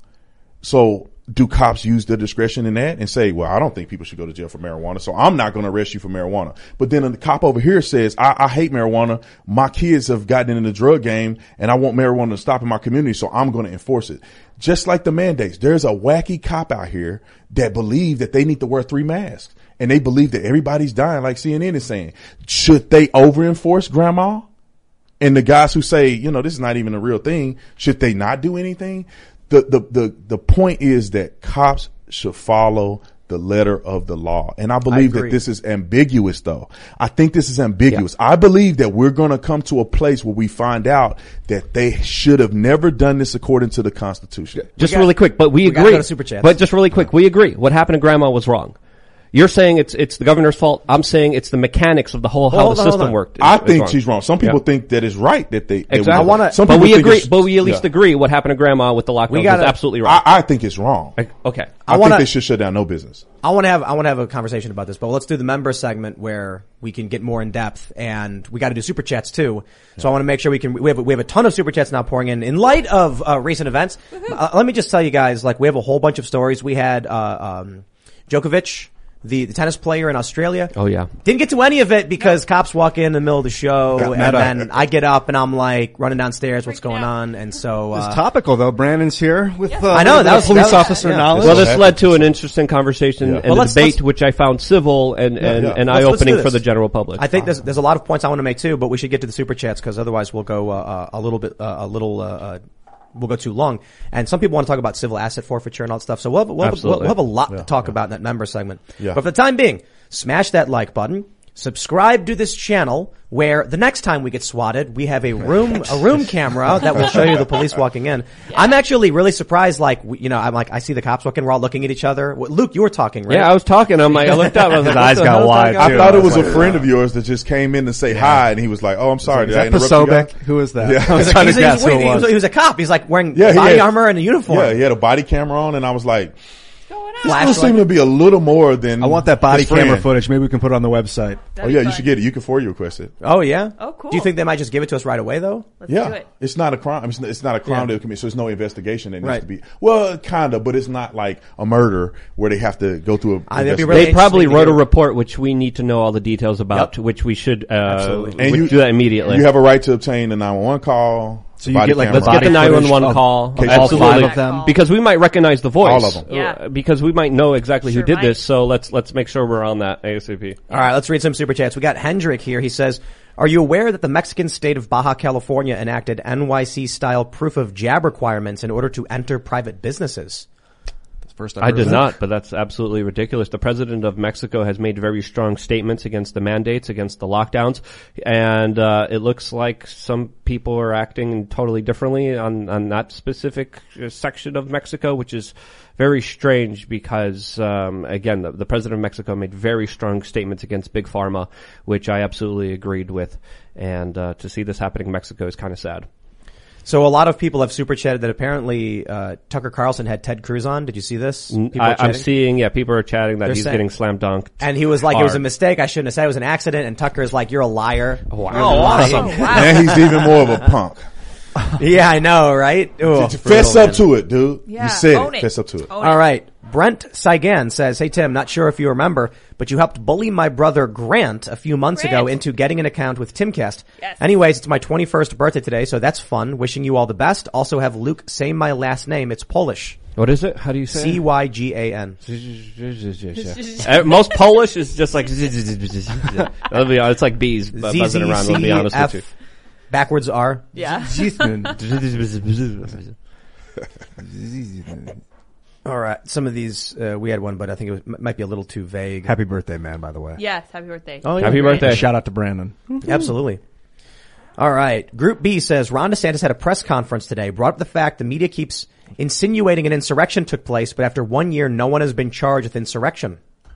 So do cops use their discretion in that and say, well, I don't think people should go to jail for marijuana, so I'm not going to arrest you for marijuana. But then the cop over here says, I, I hate marijuana. My kids have gotten in the drug game and I want marijuana to stop in my community, so I'm going to enforce it. Just like the mandates, there's a wacky cop out here that believe that they need to wear three masks and they believe that everybody's dying, like C N N is saying. Should they over enforce, Grandma? And the guys who say, you know, this is not even a real thing, should they not do anything? The, the, the, the point is that cops should follow the letter of the law. And I believe I that this is ambiguous though. I think this is ambiguous. Yeah. I believe that we're going to come to a place where we find out that they should have never done this according to the Constitution. Just got, really quick, but we, we agree. Go to Super Chats. But just really quick, we agree. What happened to Grandma was wrong. You're saying it's it's the governor's fault. I'm saying it's the mechanics of the whole how well, the on, system worked. Is, I is think wrong. she's wrong. Some people yeah. think that it's right that they exactly. I want to, but we agree. But we at least yeah. agree what happened to Grandma with the lockdown we gotta, was absolutely wrong. I, I think it's wrong. I, okay, I, I wanna, think they should shut down no business. I want to have I want to have a conversation about this, but let's do the member segment where we can get more in depth, and we got to do super chats too. So yeah. I want to make sure we can. We have we have a ton of super chats now pouring in in light of uh, recent events. Uh, let me just tell you guys, like we have a whole bunch of stories. We had uh, um, Djokovic. The, the tennis player in Australia. Oh yeah. Didn't get to any of it because cops walk in, in the middle of the show Got and then I get up and I'm like running downstairs, what's going on? And so, uh. It's topical though. Brandon's here with, uh, I know, that was police that was, officer yeah. knowledge. Well, this led to an interesting conversation yeah. and well, a debate which I found civil and, yeah, and, yeah. and let's, eye-opening let's for the general public. I think there's, there's a lot of points I want to make too, but we should get to the super chats because otherwise we'll go, uh, a little bit, uh, a little, uh, uh we'll go too long. And some people want to talk about civil asset forfeiture and all that stuff. So we'll have, we'll have, we'll have a lot yeah, to talk yeah. about in that member segment. Yeah. But for the time being, smash that like button. Subscribe to this channel where the next time we get swatted, we have a room, a room camera that will show you the police walking in. Yeah. I'm actually really surprised. Like, you know, I'm like, I see the cops walking. We're all looking at each other. Luke, you were talking, right? Yeah, I was talking. I'm like, I looked up. I was His like, eyes got wide. I thought it was a friend of yours that just came in to say yeah. hi, and he was like, "Oh, I'm sorry, did I interrupt you guys?" Who is that? Yeah. I was he's trying like, to guess who it was. He was a cop. He's like wearing yeah, body had, armor and a uniform. Yeah, he had a body camera on, and I was like, this Flashlight. seemed to be a little more than. I want that body his friend. camera footage. Maybe we can put it on the website. That'd oh yeah, you should get it. You can for you request it. Oh yeah. Oh cool. Do you think they might just give it to us right away though? Let's yeah, do it. It's not a crime. It's not, it's not a crime yeah. to commit. So there's no investigation that needs right. to be. Well, kind of, but it's not like a murder where they have to go through a. Uh, really they probably wrote a report which we need to know all the details about, yep. which we should uh, Absolutely. And you, do that immediately. You have a right to obtain a nine one one call. So you get like let's get the nine one one call. All Absolutely. five of them. Because we might recognize the voice. All of them. Yeah. Because we might know exactly Sure who did might. this. So let's let's make sure we're on that ASAP. All right, let's read some super chats. We got Hendrik here. He says, "Are you aware that the Mexican state of Baja California enacted N Y C-style proof of jab requirements in order to enter private businesses?" First I did not, but that's absolutely ridiculous. The president of Mexico has made very strong statements against the mandates, against the lockdowns, and uh, it looks like some people are acting totally differently on, on that specific section of Mexico, which is very strange because, um, again, the, the president of Mexico made very strong statements against Big Pharma, which I absolutely agreed with, and uh, to see this happening in Mexico is kind of sad. So a lot of people have super chatted that apparently uh Tucker Carlson had Ted Cruz on. Did you see this? I, I'm seeing, yeah, people are chatting that They're he's saying, getting slam dunked. And he was like, hard. it was a mistake. I shouldn't have said it was an accident. And Tucker's like, you're a liar. Oh, wow. Oh, awesome. Wow. And he's even more of a punk. Yeah, I know, right? Ooh, Fess brutal, up man. to it, dude. Yeah, You said own it. it. Fess up to it. Own All right. Brent Saigan says, "Hey Tim, not sure if you remember, but you helped bully my brother Grant a few months Grant. ago into getting an account with Timcast. Yes. Anyways, it's my twenty-first birthday today, so that's fun. Wishing you all the best. Also have Luke say my last name. It's Polish. What is it? How do you say it? C Y G A N. Uh, Most Polish is just like That'll be, it's like bees bu- buzzing around. I'll be honest with you. Backwards R. Yeah. All right. Some of these, uh, we had one, but I think it was, m- might be a little too vague. Happy birthday, man, by the way. Yes, happy birthday. Oh, yeah. Happy Great. birthday. Shout out to Brandon. Absolutely. All right. Group B says, Ron DeSantis had a press conference today, brought up the fact the media keeps insinuating an insurrection took place, but after one year, no one has been charged with insurrection.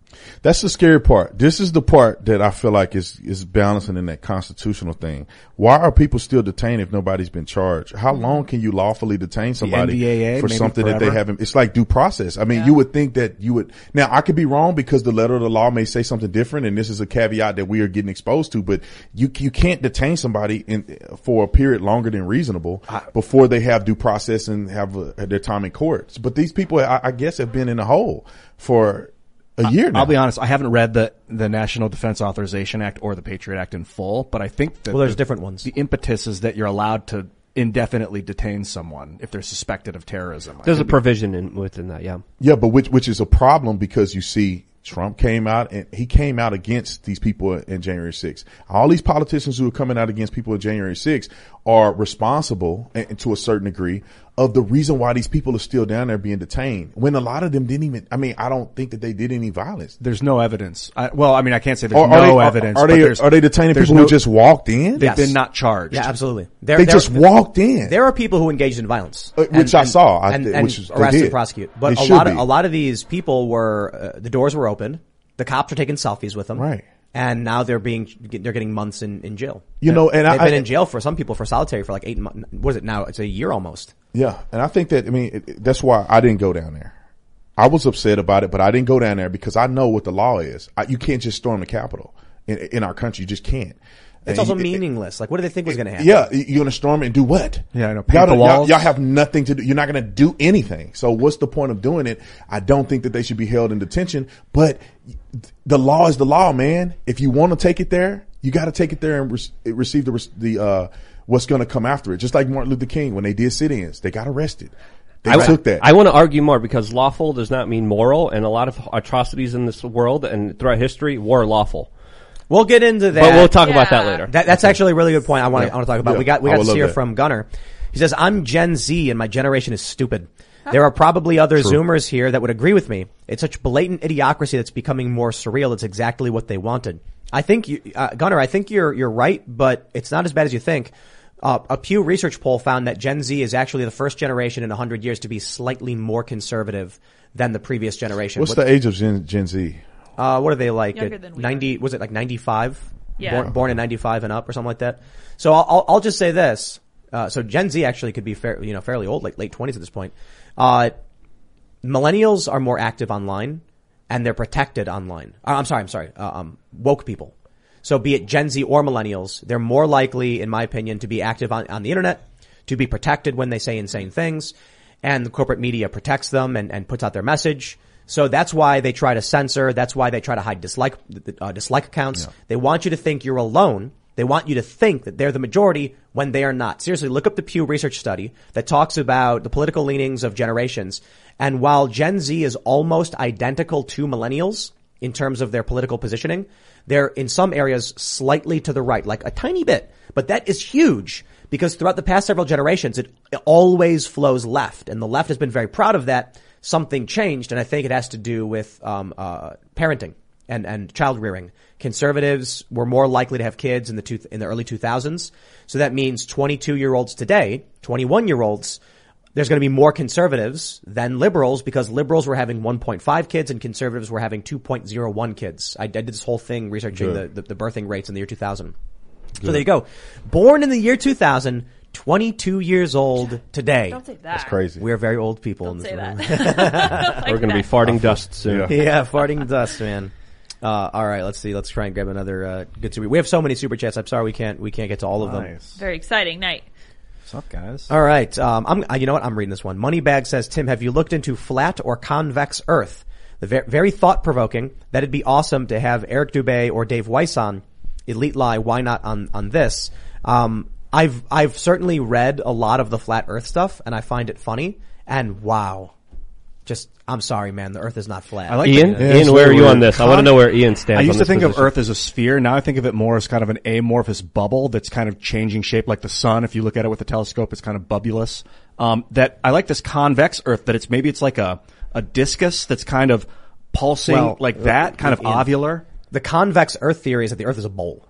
That's the scary part. This is the part that I feel like is, is balancing in that constitutional thing. Why are people still detained if nobody's been charged? How long can you lawfully detain somebody N D A A, for maybe something that they forever? haven't? It's like due process. I mean, Yeah. you would think that you would, now I could be wrong because the letter of the law may say something different, and this is a caveat that we are getting exposed to, but you, you can't detain somebody in, for a period longer than reasonable before they have due process and have a, their time in court. But these people, I, I guess, have been in a hole for a year now. I'll be honest, I haven't read the, the National Defense Authorization Act or the Patriot Act in full, but I think that Well, there's the, different ones. The impetus is that you're allowed to indefinitely detain someone if they're suspected of terrorism. There's I a could be- provision in, within that, yeah. Yeah, but which which is a problem because you see Trump came out and he came out against these people in January sixth. All these politicians who are coming out against people in January sixth are responsible, and to a certain degree, of the reason why these people are still down there being detained. When a lot of them didn't even, I mean, I don't think that they did any violence. There's no evidence. I, well, I mean, I can't say there's Are, no are they, evidence. Are, are but they there's- are they detaining there's people no- who just walked in? They've Yes. been not charged. Yeah, absolutely. There, They there- just walked in. There are people who engaged in violence, Uh, which I saw, I and, thi- and which is- they arrested did. and prosecuted. But They a should lot of be. a lot of these people were uh, the doors were open, the cops are taking selfies with them, Right. And now they're being they're getting months in, in jail. You know, and they've I- been I- in jail for some people for solitary for like eight months. What is it now? It's a year almost. Yeah, and I think that, I mean, it, it- that's why I didn't go down there. I was upset about it, but I didn't go down there because I know what the law is. I, you can't just storm the Capitol in, in our country. You just can't. It's And also you- meaningless. Like, what do they think was going to happen? Yeah, you're gonna storm it and do what? Yeah, I know. Y'all, Paint the don't- y'all, walls. y'all have nothing to do. You're not gonna do anything. So what's the point of doing it? I don't think that they should be held in detention, but the law is the law, man. If you want to take it there, you got to take it there and re- receive the, the, uh, what's going to come after it. Just like Martin Luther King, when they did sit-ins, they got arrested. They I, took that. I want to argue more because lawful does not mean moral, and a lot of atrocities in this world and throughout history were lawful. We'll get into that. But we'll talk about that later. That, that's actually a really good point. I want to, Yeah. I want to talk about. Yeah. We got we I got would this love here that. from Gunner. He says, "I'm Gen Z and my generation is stupid. There are probably other True. Zoomers here that would agree with me. It's such blatant idiocracy that's becoming more surreal. It's exactly what they wanted. I think you, uh, Gunner. I think you're you're right, but it's not as bad as you think." Uh, a Pew Research poll found that Gen Z is actually the first generation in a hundred years to be slightly more conservative than the previous generation. What's What- the age of Gen, Gen Z? uh, what are they like? Younger At than we ninety? Was it like ninety-five? Yeah. Born, born in ninety-five and up, or something like that. So I'll, I'll, I'll just say this. Uh, so Gen Z actually could be fair, you know, fairly old, like late twenties at this point. Uh, millennials are more active online, and they're protected online. Uh, I'm sorry, I'm sorry. Uh, um, woke people. So be it Gen Z or millennials, they're more likely, in my opinion, to be active on, on the internet, to be protected when they say insane things, and the corporate media protects them and, and puts out their message. So that's why they try to censor. That's why they try to hide dislike, uh, dislike accounts. Yeah. They want you to think you're alone. They want you to think that they're the majority when they are not. Seriously, look up the Pew Research study that talks about the political leanings of generations. And while Gen Z is almost identical to millennials in terms of their political positioning, they're in some areas slightly to the right, like a tiny bit. But that is huge because throughout the past several generations, it, it always flows left. And the left has been very proud of that. Something changed, and I think it has to do with um, uh, parenting and, and child rearing. Conservatives were more likely to have kids in the two, in the early two thousands. So that means twenty-two year olds today, twenty-one year olds, there's going to be more conservatives than liberals because liberals were having one point five kids and conservatives were having two point oh one kids. I, I did this whole thing researching the, the, the birthing rates in the year two thousand. So there you go. Born in the year two thousand, twenty-two years old today. Don't say that. That's crazy. We're very old people Don't in this say room. that. Like We're going to be that. farting dust soon. Yeah. Yeah, farting dust, man. Uh, all right, let's see. Let's try and grab another uh, good super. We have so many super chats. I'm sorry we can't we can't get to all of them. Nice. Very exciting night. What's up, guys? All right, um, I'm. uh, You know what? I'm reading this one. Moneybag says, Tim, have you looked into flat or convex Earth? The ver- very thought provoking. That'd be awesome to have Eric Dubé or Dave Weiss on. Elite lie. Why not on on this? Um, I've I've certainly read a lot of the flat Earth stuff, and I find it funny. And wow, just I'm sorry, man. The Earth is not flat. I like Ian, the- Yeah, Ian, it's where are you weird. on this? I want to know where Ian stands. I used on to this think of position. Earth as a sphere. Now I think of it more as kind of an amorphous bubble that's kind of changing shape, like the sun. If you look at it with a telescope, it's kind of bubulous. Um, that I like this convex Earth. That it's maybe it's like a a discus that's kind of pulsing Well, like that, kind of Ian, ovular. The convex Earth theory is that the Earth is a bowl.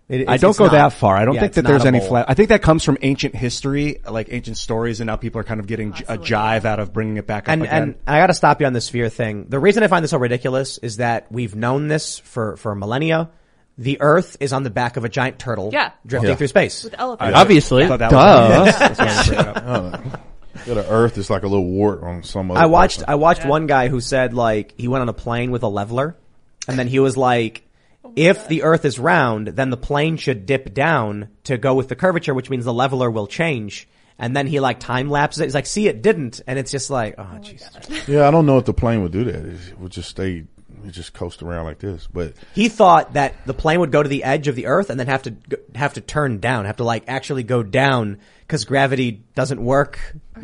It, I it's, don't it's go not, that far. I don't yeah, think it's that not there's a any bowl. flat. I think that comes from ancient history, like ancient stories, and now people are kind of getting j- a jive out of bringing it back up And, again. and I got to stop you on the sphere thing. The reason I find this so ridiculous is that we've known this for, for millennia. The Earth is on the back of a giant turtle Yeah. drifting Yeah. through space. With elephants. Obviously. I thought that Duh. was- that's why I bring it up. I don't know. Yeah, the Earth is like a little wart on some other I watched person. I watched one guy who said like he went on a plane with a leveler, and then he was like, if the Earth is round, then the plane should dip down to go with the curvature, which means the leveler will change. And then he like time lapses it. He's like, see, it didn't, and it's just like, oh, Jesus. Yeah, I don't know if the plane would do that. It would just stay, it just coast around like this. But He thought that the plane would go to the edge of the Earth and then have to go- have to turn down, have to like actually go down because gravity doesn't work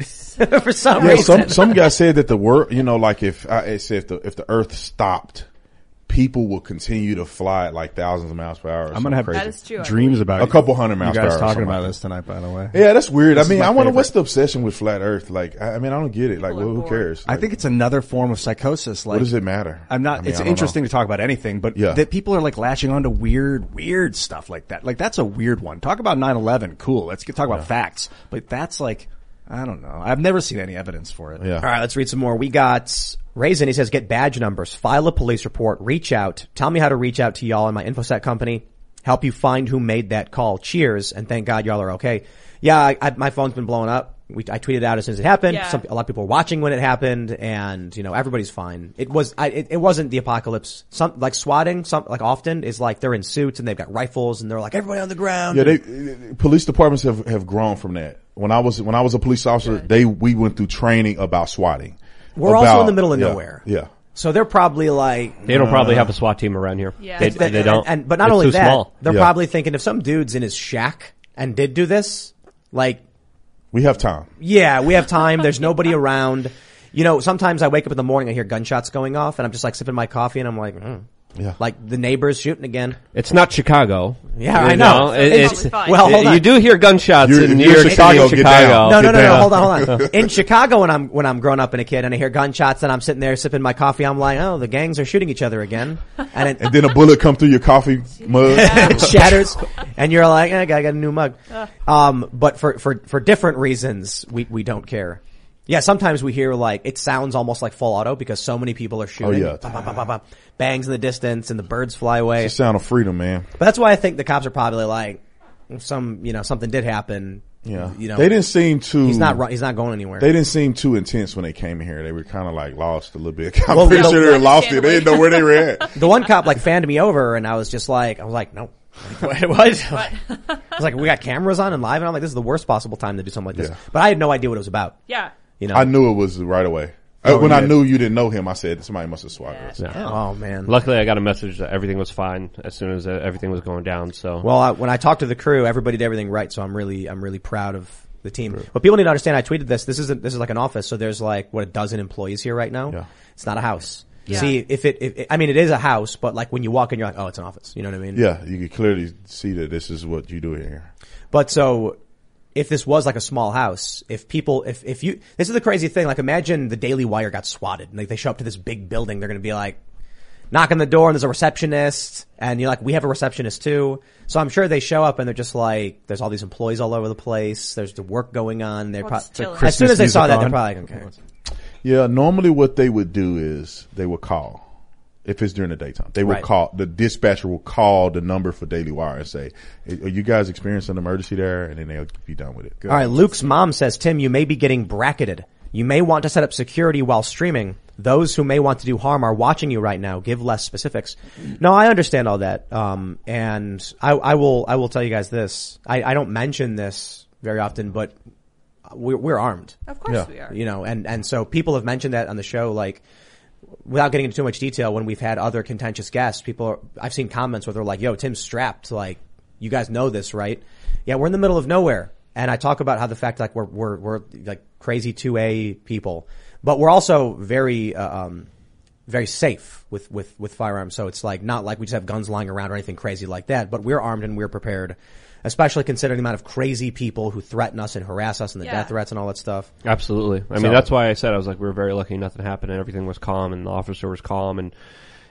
for some yeah, reason. some some guy said that the world, you know, like if I it said if the if the Earth stopped, people will continue to fly at like thousands of miles per hour. or I'm gonna have something That crazy. is true. I dreams about A it. couple hundred miles You per guys hour or talking something about like this tonight, by the way. Yeah, that's weird. This I mean, is my I wonder favorite. what's the obsession with flat Earth. Like, I, I mean, I don't get it. Like, well, who cares? I Like, think it's another form of psychosis. Like, what does it matter? I'm not. I mean, it's I don't interesting know. to talk about anything, but Yeah. that people are like latching onto weird, weird stuff like that. Like that's a weird one. Talk about nine eleven, cool. Let's get, talk about facts. But that's like, I don't know. I've never seen any evidence for it. Yeah. All right, let's read some more. We got Raisin. He says, get badge numbers, file a police report, reach out. Tell me how to reach out to y'all in my InfoSec company. Help you find who made that call. Cheers. And thank God y'all are okay. Yeah, I, I, my phone's been blowing up. We, I tweeted out as soon as it happened. Yeah. Some, a lot of people were watching when it happened, and you know everybody's fine. It was, I, it, it wasn't the apocalypse. Some like swatting, some like often is like they're in suits and they've got rifles and they're like everybody on the ground. Yeah, they, police departments have, have grown from that. When I was, when I was a police officer, they, we went through training about swatting. We're About- also in the middle of yeah, nowhere. Yeah. So they're probably like They don't probably have a SWAT team around here. Yeah. They, They- they don't. And, but not It's only too that, small. they're Yeah. probably thinking if some dude's in his shack and did do this, like, We have time. yeah, we have time. There's nobody around. You know, sometimes I wake up in the morning, I hear gunshots going off, and I'm just like sipping my coffee, and I'm like, mm. Yeah. Like the neighbors shooting again. It's not Chicago. Yeah, You I know. It- It's- it's, fine. well, hold on. You do hear gunshots You're- in if New you're York Chicago, City, get Chicago. down. No, no, Get no, no, down. hold on, hold on. In Chicago, when I'm when I'm growing up and a kid, and I hear gunshots, and I'm sitting there sipping my coffee, I'm like, oh, the gangs are shooting each other again, and it, And then a bullet come through your coffee mug. it shatters, and you're like, eh, I got I got a new mug. Um, but for for for different reasons, we we don't care. Yeah, sometimes we hear like it sounds almost like full auto because so many people are shooting. yeah. Ba, ba, ba, ba, ba. Bangs in the distance, and the birds fly away. It's the sound of freedom, man. But that's why I think the cops are probably like, if some you know something did happen. Yeah. you know, They didn't seem too. He's not ru- he's not going anywhere. They didn't seem too intense when they came here. They were kind of like lost a little bit. I'm Well, pretty no- sure they were lost it. They didn't know where they were at. The one cop like fanned me over, and I was just like, I was like, no. Like, what? what? I was like, we got cameras on and live, and I'm like, this is the worst possible time to do something like this. Yeah. But I had no idea what it was about. Yeah. You know. I knew it was right away. Oh, Uh, when yeah. I knew you didn't know him, I said somebody must have swatted us. Yeah. Oh man. Luckily, I got a message that everything was fine as soon as uh, everything was going down. So, Well, I, when I talked to the crew, everybody did everything right, so I'm really, I'm really proud of the team. But people need to understand, I tweeted this. This isn't, this is like an office, so there's like what a dozen employees here right now. Yeah. It's not a house. Yeah. See, if it, if it, I mean, it is a house, but like when you walk in, you're like, oh, it's an office. You know what I mean? Yeah, you can clearly see that this is what you do here. But so, if this was like a small house, if people, if, if you, this is the crazy thing, like imagine the Daily Wire got swatted, and like they show up to this big building, they're gonna be like, knock on the door and there's a receptionist, and you're like, we have a receptionist too. So I'm sure they show up and they're just like, there's all these employees all over the place, there's the work going on, they're What's probably, chilling? as soon as they saw that, they're music probably like, okay. Yeah, normally what they would do is they would call. If it's during the daytime, they will Right. call, the dispatcher will call the number for Daily Wire and say, are you guys experiencing an emergency there? And then they'll be done with it. All right, Luke's mom says, Tim, you may be getting bracketed. You may want to set up security while streaming. Those who may want to do harm are watching you right now. Give less specifics. No, I understand all that. Um, and I, I will, I will tell you guys this. I, I don't mention this very often, but we're, we're armed. Of course Yeah. we are. You know, and, and so people have mentioned that on the show, like, without getting into too much detail, when we've had other contentious guests, people are, I've seen comments where they're like, yo, Tim's strapped. Like, you guys know this, right? Yeah, we're in the middle of nowhere. And I talk about how the fact, like, we're, we're, we're like crazy two A people, but we're also very, uh, um, very safe with, with, with firearms. So it's like, not like we just have guns lying around or anything crazy like that, but we're armed and we're prepared, especially considering the amount of crazy people who threaten us and harass us and the Yeah. death threats and all that stuff. absolutely. I So- mean, that's why I said I was like, we were very lucky. Nothing happened, and everything was calm, and the officer was calm, and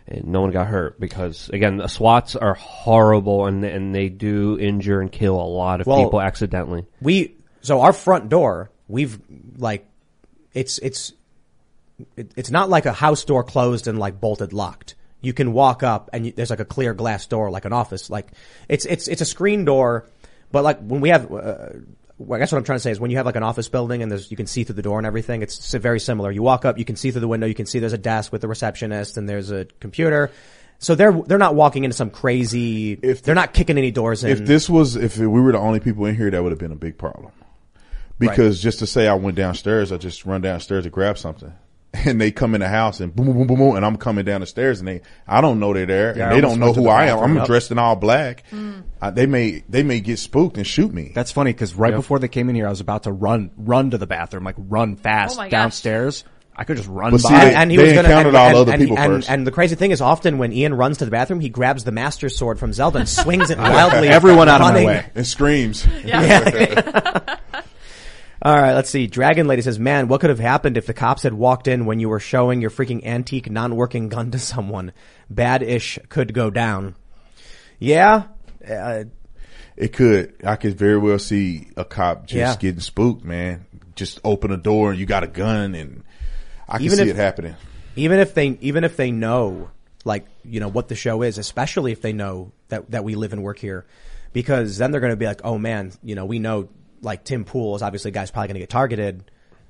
and no one got hurt because, again, the SWATs are horrible and and they do injure and kill a lot of Well, people accidentally. We so our front door, we've like it's it's it, it's not like a house door closed and like bolted locked. You can walk up and you, there's like a clear glass door, like an office. Like it's it's it's a screen door, but like when we have. Uh, Well, I guess what I'm trying to say is when you have like an office building and there's, you can see through the door and everything, it's very similar. You walk up, you can see through the window, you can see there's a desk with the receptionist and there's a computer. So they're, they're not walking into some crazy, if they're not kicking any doors in. If this was, if we were the only people in here, that would have been a big problem. Because right. just to say I went downstairs, I just run downstairs to grab something. And they come in the house and boom, boom, boom, boom, boom, and I'm coming down the stairs and they, I don't know they're there yeah, and they don't know who I am. I'm up. dressed in all black. Mm. I, they may, they may get spooked and shoot me. That's funny because right yep. before they came in here, I was about to run, run to the bathroom, like run fast oh downstairs. I could just run but by. See, they, and he they was gonna, encountered and, all and, other and, people and, first. And the crazy thing is often when Ian runs to the bathroom, he grabs the Master Sword from Zelda and swings it wildly. Everyone out running. of my way. And screams. Yeah. yeah. All right, let's see. Dragon Lady says, man, what could have happened if the cops had walked in when you were showing your freaking antique non-working gun to someone? Bad-ish could go down. Yeah. Uh, it could. I could very well see a cop just yeah. getting spooked, man. Just open a door and you got a gun and I can even see if, it happening. Even if they, even if they know, like, you know, what the show is, especially if they know that, that we live and work here, because then they're going to be like, oh man, you know, we know, like Tim Pool is obviously a guy's probably going to get targeted.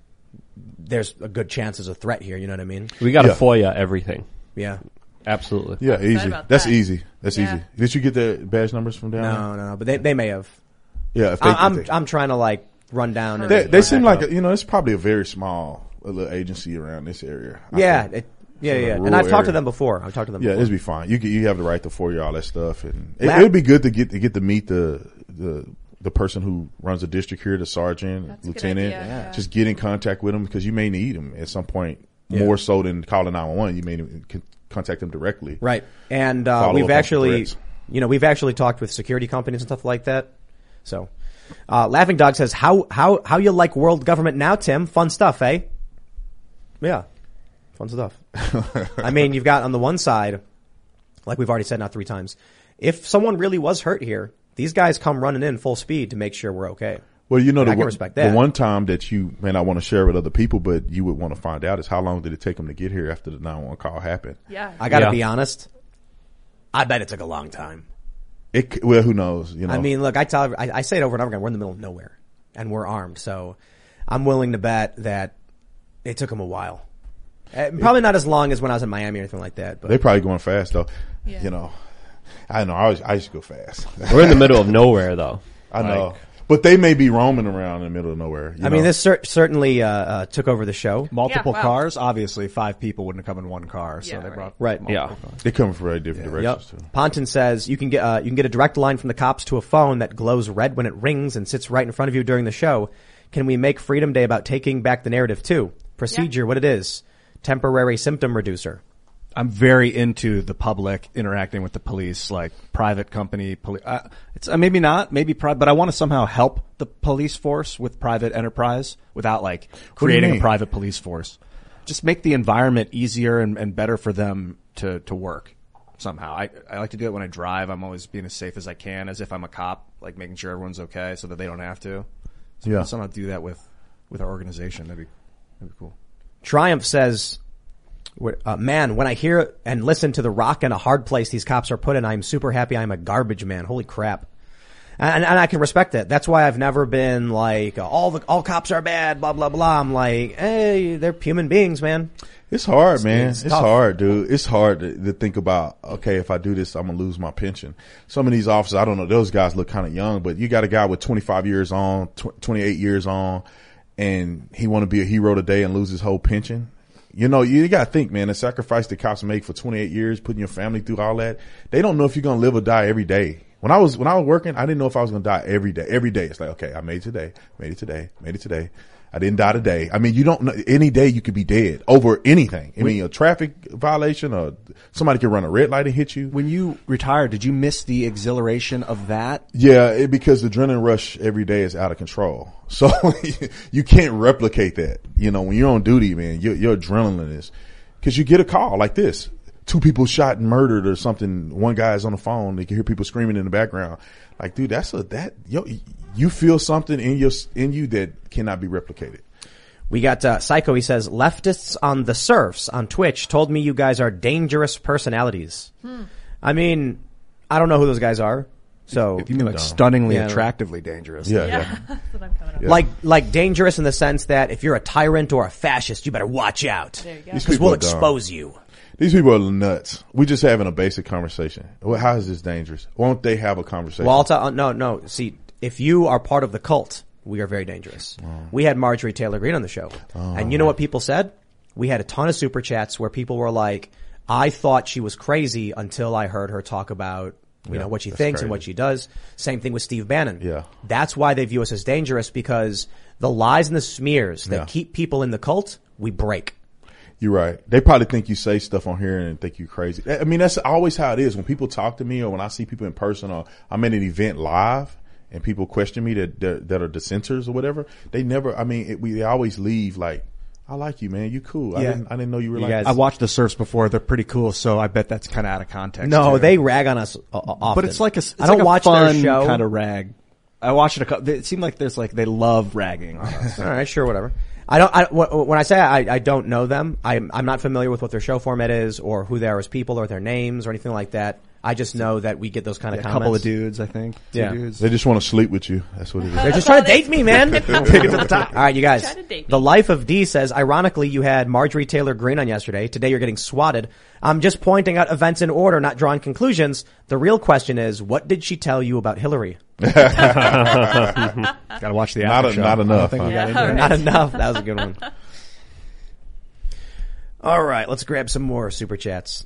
There's a good chance there's a threat here. You know what I mean? We got to yeah. FOIA everything. Yeah. Absolutely. Yeah, easy. That's that. easy. That's yeah. easy. Did you get the badge numbers from down No, there? no, but they, they may have. Yeah. If they, I, I'm, if they, I'm trying to like run down. And they, they seem like, up. a, you know, it's probably a very small a little agency around this area. I Yeah. think. It, yeah, Sort of yeah. a And I've rural talked to area. them before. I've talked to them Yeah, before. it'd be fine. You you have the right to FOIA all that stuff, and it, La- it'd be good to get to get to meet the the the person who runs the district here, the sergeant, That's lieutenant. idea, yeah. Just get in contact with them because you may need them at some point Yeah. more so than calling nine one one. You may need to contact them directly. Right. And, uh, Follow we've up on actually, threats. you know, we've actually talked with security companies and stuff like that. So, uh, Laughing Dog says, how, how, how you like world government now, Tim? Fun stuff, eh? Yeah. Fun stuff. I mean, you've got on the one side, like we've already said now three times, if someone really was hurt here, these guys come running in full speed to make sure we're okay. Well, you know, And the, I can one- respect that. the one time that you may not want to share with other people, but you would want to find out is how long did it take them to get here after the nine one one call happened? Yeah. I gotta Yeah. be honest. I bet it took a long time. It c- well, who knows? You know, I mean, look, I tell, I, I say it over and over again. We're in the middle of nowhere, and we're armed. So, I'm willing to bet that it took them a while. Uh, probably not as long as when I was in Miami or anything like that. But they probably going fast though. Yeah. You know, I know. I was, I used to go fast. We're in the middle of nowhere, though. I know. Like, But they may be roaming around in the middle of nowhere. you I mean, know? this cer- certainly uh, uh, took over the show. Multiple Yeah, wow. cars. Obviously, five people wouldn't have come in one car, so Yeah, they right. brought Right. multiple Yeah. cars. They come from very different Yep. directions too. Ponton says you can get uh, you can get a direct line from the cops to a phone that glows red when it rings and sits right in front of you during the show. Can we make Freedom Day about taking back the narrative too? Procedure, what it is, temporary symptom reducer. I'm very into the public interacting with the police, like private company police. Uh, it's uh, maybe not, maybe pri- but I want to somehow help the police force with private enterprise without like What do you creating a mean? private police force. Just make the environment easier and, and better for them to to work somehow. I I like to do it when I drive. I'm always being as safe as I can, as if I'm a cop, like making sure everyone's okay, so that they don't have to. So Yeah. somehow do that with with our organization. That'd be that'd be cool. Triumph says, uh, man, when I hear and listen to the rock and a hard place these cops are put in, I'm super happy I'm a garbage man. Holy crap. And, and I can respect that. That's why I've never been like, all the, all cops are bad, blah, blah, blah. I'm like, hey, they're human beings, man. It's hard, man. it's It's, tough. hard, dude. It's hard to, to think about, okay, if I do this, I'm going to lose my pension. Some of these officers, I don't know, those guys look kind of young, but you got a guy with twenty-five years on, tw- twenty-eight years on, and he want to be a hero today and lose his whole pension. You know, you got to think, man, the sacrifice the cops make for twenty-eight years, putting your family through all that. They don't know if you're going to live or die every day. When I was, when I was working, I didn't know if I was going to die every day. Every day. It's like, okay, I made it today, made it today, made it today. I didn't die today. I mean, you don't know, any day you could be dead over anything. I mean, a traffic violation or somebody could run a red light and hit you. When you retired, did you miss the exhilaration of that? Yeah, it, because the adrenaline rush every day is out of control. So you can't replicate that. You know, when you're on duty, man, your, your adrenaline is, cause you get a call like this. two people shot and murdered or something. One guy's on the phone. They can hear people screaming in the background. Like, dude, that's a, that, yo, you feel something in your, in you that cannot be replicated. We got, uh, Psycho, he says, leftists on the surfs on Twitch told me you guys are dangerous personalities. Hmm. I mean, I don't know who those guys are. So. If you mean like stunningly yeah. attractively dangerous. Yeah. Yeah. yeah. That's what I'm coming up with. Like, like dangerous in the sense that if you're a tyrant or a fascist, you better watch out. There you go. These Because people we'll are dumb. expose you. These people are nuts. We're just having a basic conversation. Well, how is this dangerous? Won't they have a conversation? Well, I'll tell, uh, no, no. See, if you are part of the cult, we are very dangerous. Oh. We had Marjorie Taylor Greene on the show. Oh. And you know what people said? We had a ton of super chats where people were like, I thought she was crazy until I heard her talk about, you Yeah, know, what she that's thinks crazy. and what she does. Same thing with Steve Bannon. Yeah. That's why they view us as dangerous, because the lies and the smears that Yeah. keep people in the cult, we break. You're right. They probably think you say stuff on here and think you crazy. I mean, that's always how it is. When people talk to me or when I see people in person or I'm at an event live and people question me that, that, that are dissenters or whatever, they never, I mean, it, we, they always leave like, I like you, man. You cool. I Yeah. didn't, I didn't know you were You like guys- I watched the surfs before. They're pretty cool, so I bet that's kind of out of context. No, too. they rag on us uh, often. But it's like a, it's I don't like a watch fun their show. kind of rag. I watched it a couple, it seemed like there's like, they love ragging on us. All right, sure, whatever. I don't. I, when I say I, I don't know them, I'm I'm not familiar with what their show format is or who they are as people or their names or anything like that. I just know that we get those kind of A comments. couple of dudes, I think. Two Yeah. dudes. They just want to sleep with you. That's what it is. They're just trying to date me, man. Take it to the top. All right, you guys. Try to date me. The Life of D says, ironically, you had Marjorie Taylor Greene on yesterday. Today you're getting swatted. I'm just pointing out events in order, not drawing conclusions. The real question is, what did she tell you about Hillary? Gotta watch the Not after a- show. not I don't enough, think we huh? got Yeah, into it. all right. Not enough. That was a good one. All right, let's grab some more super chats.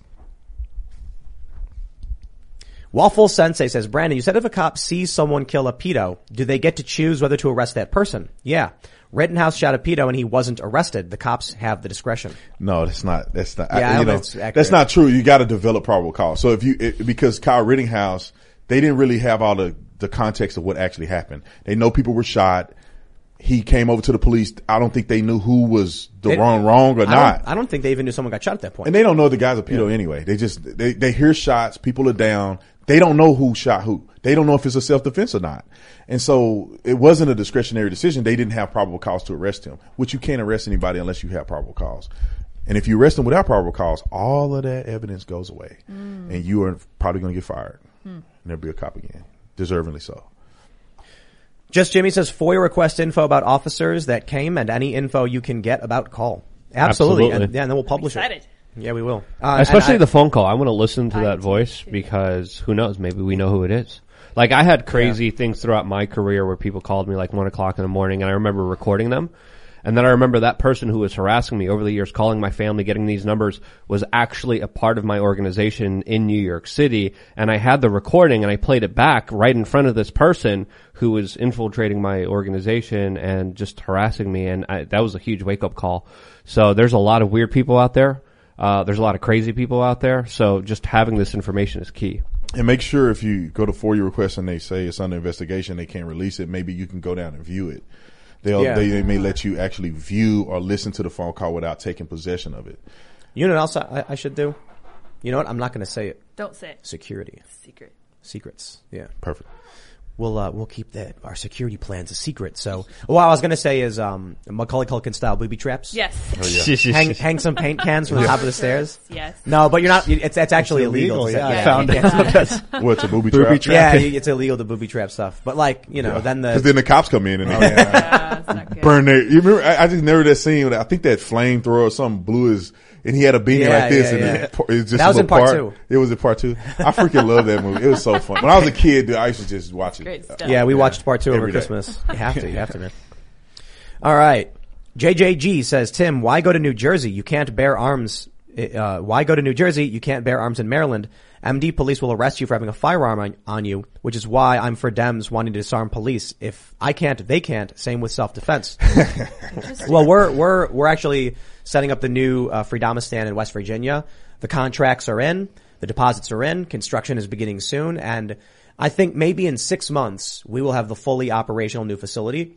Waffle Sensei says, Brandon, you said if a cop sees someone kill a pedo, do they get to choose whether to arrest that person? Yeah. Rittenhouse shot a pedo and he wasn't arrested. The cops have the discretion. No, that's not, that's not, Yeah, I I, don't you know, think it's accurate. that's not true. You got to develop probable cause. So if you, it, because Kyle Rittenhouse, they didn't really have all the, the context of what actually happened. They know people were shot. He came over to the police. I don't think they knew who was the They- wrong, wrong or I not. don't, I don't think they even knew someone got shot at that point. And they don't know the guy's a pedo anyway. They just, they, they hear shots, people are down. They don't know who shot who. They don't know if it's a self-defense or not. And so it wasn't a discretionary decision. They didn't have probable cause to arrest him, which you can't arrest anybody unless you have probable cause. And if you arrest them without probable cause, all of that evidence goes away Mm. and you are probably going to get fired Hmm. and there'll be a cop again, deservingly so. Just Jimmy says FOIA request info about officers that came and any info you can get about call. Absolutely. Absolutely. And, yeah, and then we'll publish Excited. it. Yeah, we will. Uh, Especially and the phone call. I want to listen to I that do voice too. because who knows? Maybe we know who it is. Like I had crazy things throughout my career where people called me like one o'clock in the morning and I remember recording them. And then I remember that person who was harassing me over the years, calling my family, getting these numbers, was actually a part of my organization in New York City. And I had the recording and I played it back right in front of this person who was infiltrating my organization and just harassing me. And I, that was a huge wake up call. So there's a lot of weird people out there. Uh, there's a lot of crazy people out there. So just having this information is key. And make sure if you go to FOIA request and they say it's under investigation, they can't release it. Maybe you can go down and view it. They'll, Yeah. they, they may let you actually view or listen to the phone call without taking possession of it. You know what else I, I should do? You know what? I'm not going to say it. Don't say it. Security. Secret. Secrets. Yeah. Perfect. We'll, uh, we'll keep that, our security plans a secret. So, what I was going to say is, um, Macaulay Culkin style booby traps. Yes. Oh, yeah. hang, hang some paint cans from the top of the stairs. Yes. No, but you're not, it's, it's actually It's illegal. illegal, yeah, I yeah, found you it. can't do that. What's a booby, Booby trap? trap. Yeah, you- it's illegal to booby trap stuff. But like, you know, Yeah. then the, Cause then the cops come in and they Yeah, it's not good. burn their, you remember, I, I just remember that scene with, I think that flamethrower or something blew his, and he had a beanie Yeah, like this yeah, and yeah. it, it was just That a was in little part part two. It was in part two. I freaking love that movie. It was so fun. When I was a kid, dude, I used to just watch it. Great stuff. yeah, we watched part two over Every day. Christmas. You have to, you have to, man. All right. J J G says, Tim, why go to New Jersey? You can't bear arms. Uh, why go to New Jersey? You can't bear arms in Maryland. M D police will arrest you for having a firearm on, on you, which is why I'm for Dems wanting to disarm police. If I can't, they can't. Same with self-defense. Well, we're, we're, we're actually setting up the new, uh, Freedomistan in West Virginia. The contracts are in. The deposits are in. Construction is beginning soon. And I think maybe in six months, we will have the fully operational new facility.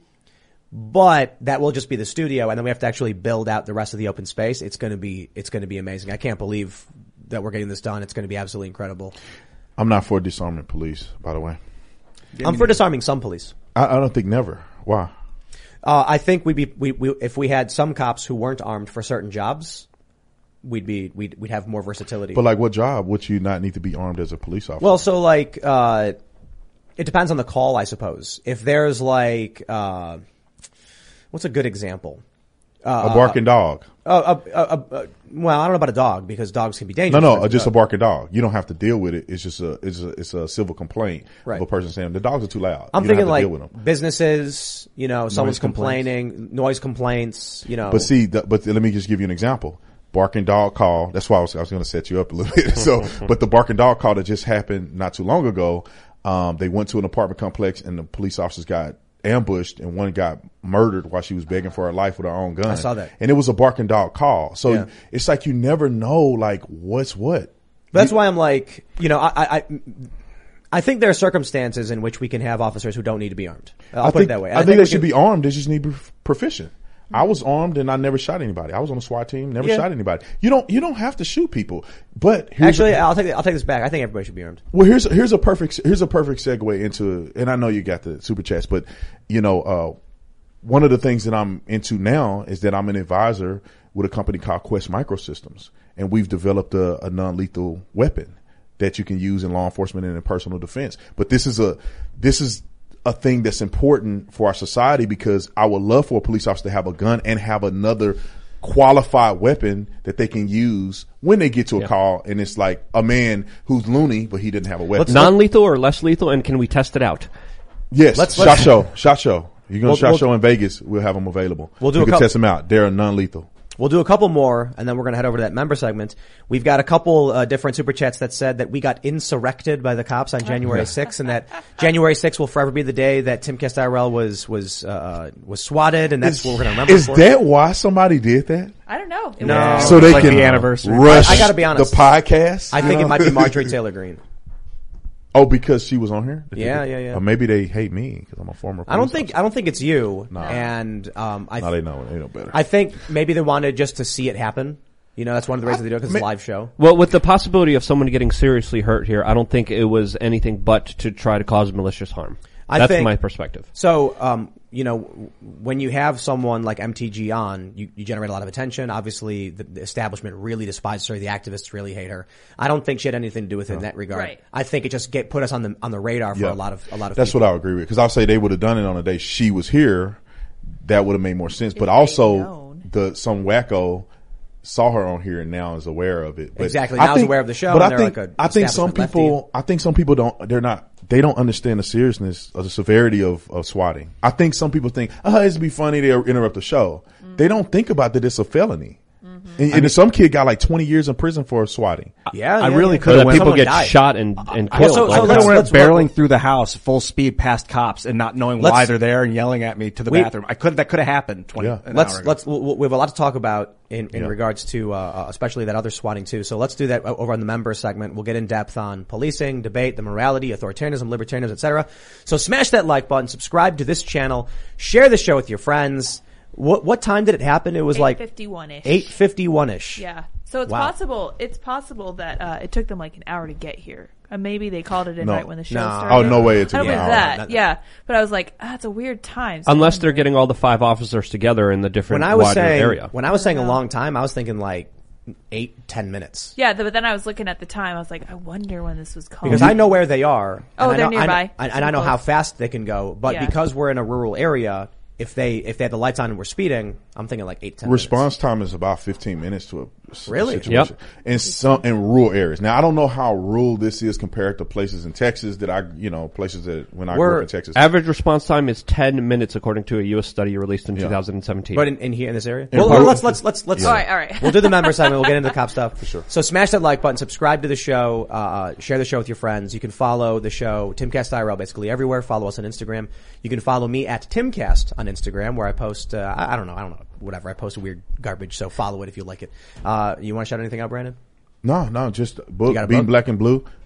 But that will just be the studio, and then we have to actually build out the rest of the open space. It's going to be, it's going to be amazing. I can't believe that we're getting this done. It's going to be absolutely incredible. I'm not for disarming police, by the way. I'm for disarming some police. I, I don't think never. Why? Uh, I think we'd be, we, we, if we had some cops who weren't armed for certain jobs, we'd be, we'd, we'd have more versatility. But like what job would you not need to be armed as a police officer? Well, so like, uh, it depends on the call, I suppose. If there's like, uh, what's a good example? Uh, a barking dog. Uh, uh, uh, uh, uh, well, I don't know about a dog because dogs can be dangerous. No, no, uh, just a barking dog. You don't have to deal with it. It's just a, it's a, it's a civil complaint right. of a person saying the dogs are too loud. I'm you thinking don't have to like deal with them. Businesses, you know, someone's Noise complaints. complaining, noise complaints, you know. But see, the, but let me just give you an example. Barking dog call. That's why I was, I was going to set you up a little bit. So, but the barking dog call that just happened not too long ago, um, they went to an apartment complex and the police officers got ambushed and one got murdered while she was begging for her life with her own gun. I saw that. And it was a barking dog call. So yeah. it's like you never know like what's what. But that's you, why I'm like, you know, I, I, I think there are circumstances in which we can have officers who don't need to be armed. I'll I put think, it that way. I, I think, think they should can, be armed. They just need to be proficient. I was armed and I never shot anybody. I was on a SWAT team, never yeah. shot anybody. You don't, you don't have to shoot people. But actually, a, I'll take, I'll take this back. I think everybody should be armed. Well, here's, here's a perfect, here's a perfect segue into, and I know you got the super chats, but you know, uh, one of the things that I'm into now is that I'm an advisor with a company called Quest Microsystems, and we've developed a, a non-lethal weapon that you can use in law enforcement and in personal defense. But this is a, this is a thing that's important for our society because I would love for a police officer to have a gun and have another qualified weapon that they can use when they get to a yeah. call and it's like a man who's loony, but he didn't have a weapon. Non-lethal or less lethal, and can we test it out? Yes. Let's, shot let's, show. Shot show. You're going to we'll, shot we'll, show in Vegas. We'll have them available. We'll do we a can couple, test them out. They're non-lethal. We'll do a couple more, and then we're going to head over to that member segment. We've got a couple uh, different super chats that said that we got insurrected by the cops on January sixth, and that January sixth will forever be the day that Timcast I R L was was uh, was swatted, and that's is, what we're going to remember. Is for. that why somebody did that? I don't know. It no, was so they like can the anniversary. rush I, I got to be honest. the podcast. I think know? It might be Marjorie Taylor Greene. Oh, because she was on here? Yeah, yeah, yeah. Or maybe they hate me because I'm a former police I don't think officer. I don't think it's you. No. And um, I no, they know. They know better. I think maybe they wanted just to see it happen. You know, that's one of the reasons they do it because it's a live show. Well, with the possibility of someone getting seriously hurt here, I don't think it was anything but to try to cause malicious harm. I That's think, my perspective. So, um, you know, when you have someone like M T G on, you, you generate a lot of attention. Obviously, the, the establishment really despises her. The activists really hate her. I don't think she had anything to do with it no. in that regard. Right. I think it just get put us on the on the radar for yeah. a lot of a lot of. That's people. what I would agree with because I'll say they would have done it on the day she was here. That would have made more sense. If but also, the some wacko saw her on here and now is aware of it. But exactly. I now think, is aware of the show. But and I they're think like a I think some people lefty. I think some people don't. They're not. They don't understand the seriousness or the severity of, of swatting. I think some people think, oh, it'd be funny to interrupt the show. Mm-hmm. They don't think about that it's a felony. Mm-hmm. And, and mean, some kid got like twenty years in prison for swatting. Yeah, I yeah, really yeah. could have. People get died. shot and and Uh, killed. so- so I let's- went let's- barreling through the house full speed past cops and not knowing Let's- why they're there and yelling at me to the We- bathroom. I could that could have happened twenty. Yeah. An Let's hour ago. let's we'll, we have a lot to talk about in in Yeah. regards to uh, especially that other swatting too. So let's do that over on the member segment. We'll get in depth on policing, debate, the morality, authoritarianism, libertarianism, et cetera. So smash that like button, subscribe to this channel, share the show with your friends. What what time did it happen? It was like eight fifty-one ish. eight fifty-one ish. Yeah. So it's Wow. possible. It's possible that uh, it took them like an hour to get here. Uh, maybe they called it in No. right when the show No. started. Oh, no way it took I don't an believe hour. that. Not- yeah, but I was like, ah, it's a weird time. So Unless I'm they're wondering- getting all the five officers together in the different When I was wider saying area. when I was saying a know. long time, I was thinking like eight ten minutes. Yeah, th- but then I was looking at the time. I was like, I wonder when this was called. Because I know where they are. Oh, and I they're know, I know- nearby. and, and I know Close. how fast they can go. But Yeah. because we're in a rural area, if they if they had the lights on and we're speeding, I'm thinking like eight ten. Response time is about fifteen minutes to a s- Really? situation. Yep. In some in rural areas. Now I don't know how rural this is compared to places in Texas that I you know places that when I We're- grew up in Texas. Average response time is ten minutes, according to a U S study released in Yeah. two thousand seventeen. But in, in here in this area, In well, part- well, let's let's let's let's. All right, all right. We'll do the member segment. We'll get into the cop stuff for sure. So smash that like button, subscribe to the show, uh, share the show with your friends. You can follow the show Timcast I R L basically everywhere. Follow us on Instagram. You can follow me at Timcast on Instagram where I post. Uh, I, I don't know. I don't know. Whatever. I post weird garbage. So follow it if you like it. Uh, you want to shout anything out, Brandon? no, no, just book got a Being book? Black and Blue.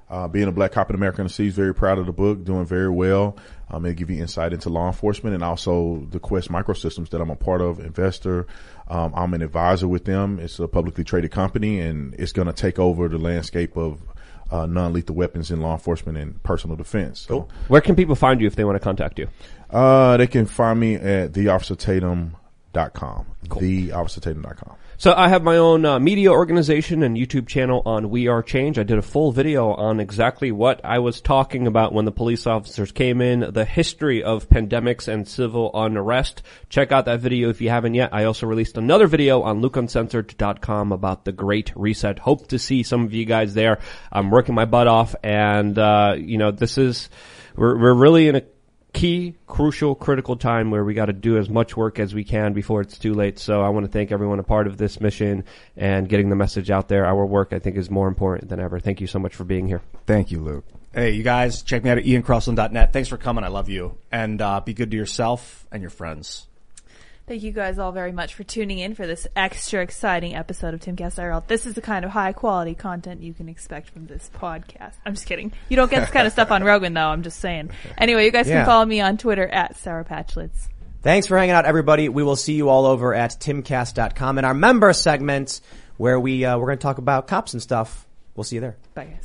Uh, being a black cop in America Overseas, very proud of the book, doing very well. Um, it'll give you insight into law enforcement and also the Quest Microsystems that I'm a part of, investor. Um, I'm an advisor with them. It's a publicly traded company, and it's going to take over the landscape of uh, non-lethal weapons in law enforcement and personal defense. So, cool. Where can people find you if they want to contact you? Uh, they can find me at the officer tatum dot com. Cool. the officer tatum dot com. So I have my own uh, media organization and YouTube channel on We Are Change. I did a full video on exactly what I was talking about when the police officers came in, the history of pandemics and civil unrest. Check out that video if you haven't yet. I also released another video on luke uncensored dot com about the Great Reset. Hope to see some of you guys there. I'm working my butt off, and uh, you know, this is we're we're really in a key, crucial, critical time where we got to do as much work as we can before it's too late. So I want to thank everyone a part of this mission and getting the message out there. Our work, I think, is more important than ever. Thank you so much for being here. Thank you, Luke. Hey, you guys, check me out at ian crossland dot net. Thanks for coming. I love you. And uh, be good to yourself and your friends. Thank you guys all very much for tuning in for this extra exciting episode of Timcast I R L. This is the kind of high quality content you can expect from this podcast. I'm just kidding. You don't get this kind of stuff on Rogan, though. I'm just saying. Anyway, you guys Yeah. can follow me on Twitter at Sarah Patchlitz. Thanks for hanging out, everybody. We will see you all over at timcast dot com in our member segment where we, uh, we're going to talk about cops and stuff. We'll see you there. Bye, guys.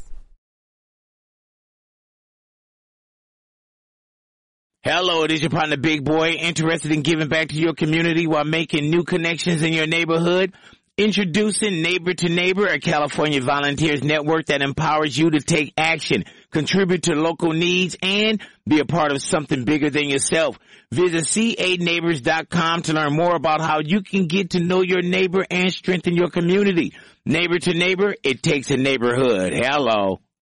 Hello, it is your partner Big Boy, interested in giving back to your community while making new connections in your neighborhood? Introducing Neighbor to Neighbor, a California volunteers network that empowers you to take action, contribute to local needs, and be a part of something bigger than yourself. Visit c a neighbors dot com to learn more about how you can get to know your neighbor and strengthen your community. Neighbor to Neighbor, it takes a neighborhood. Hello.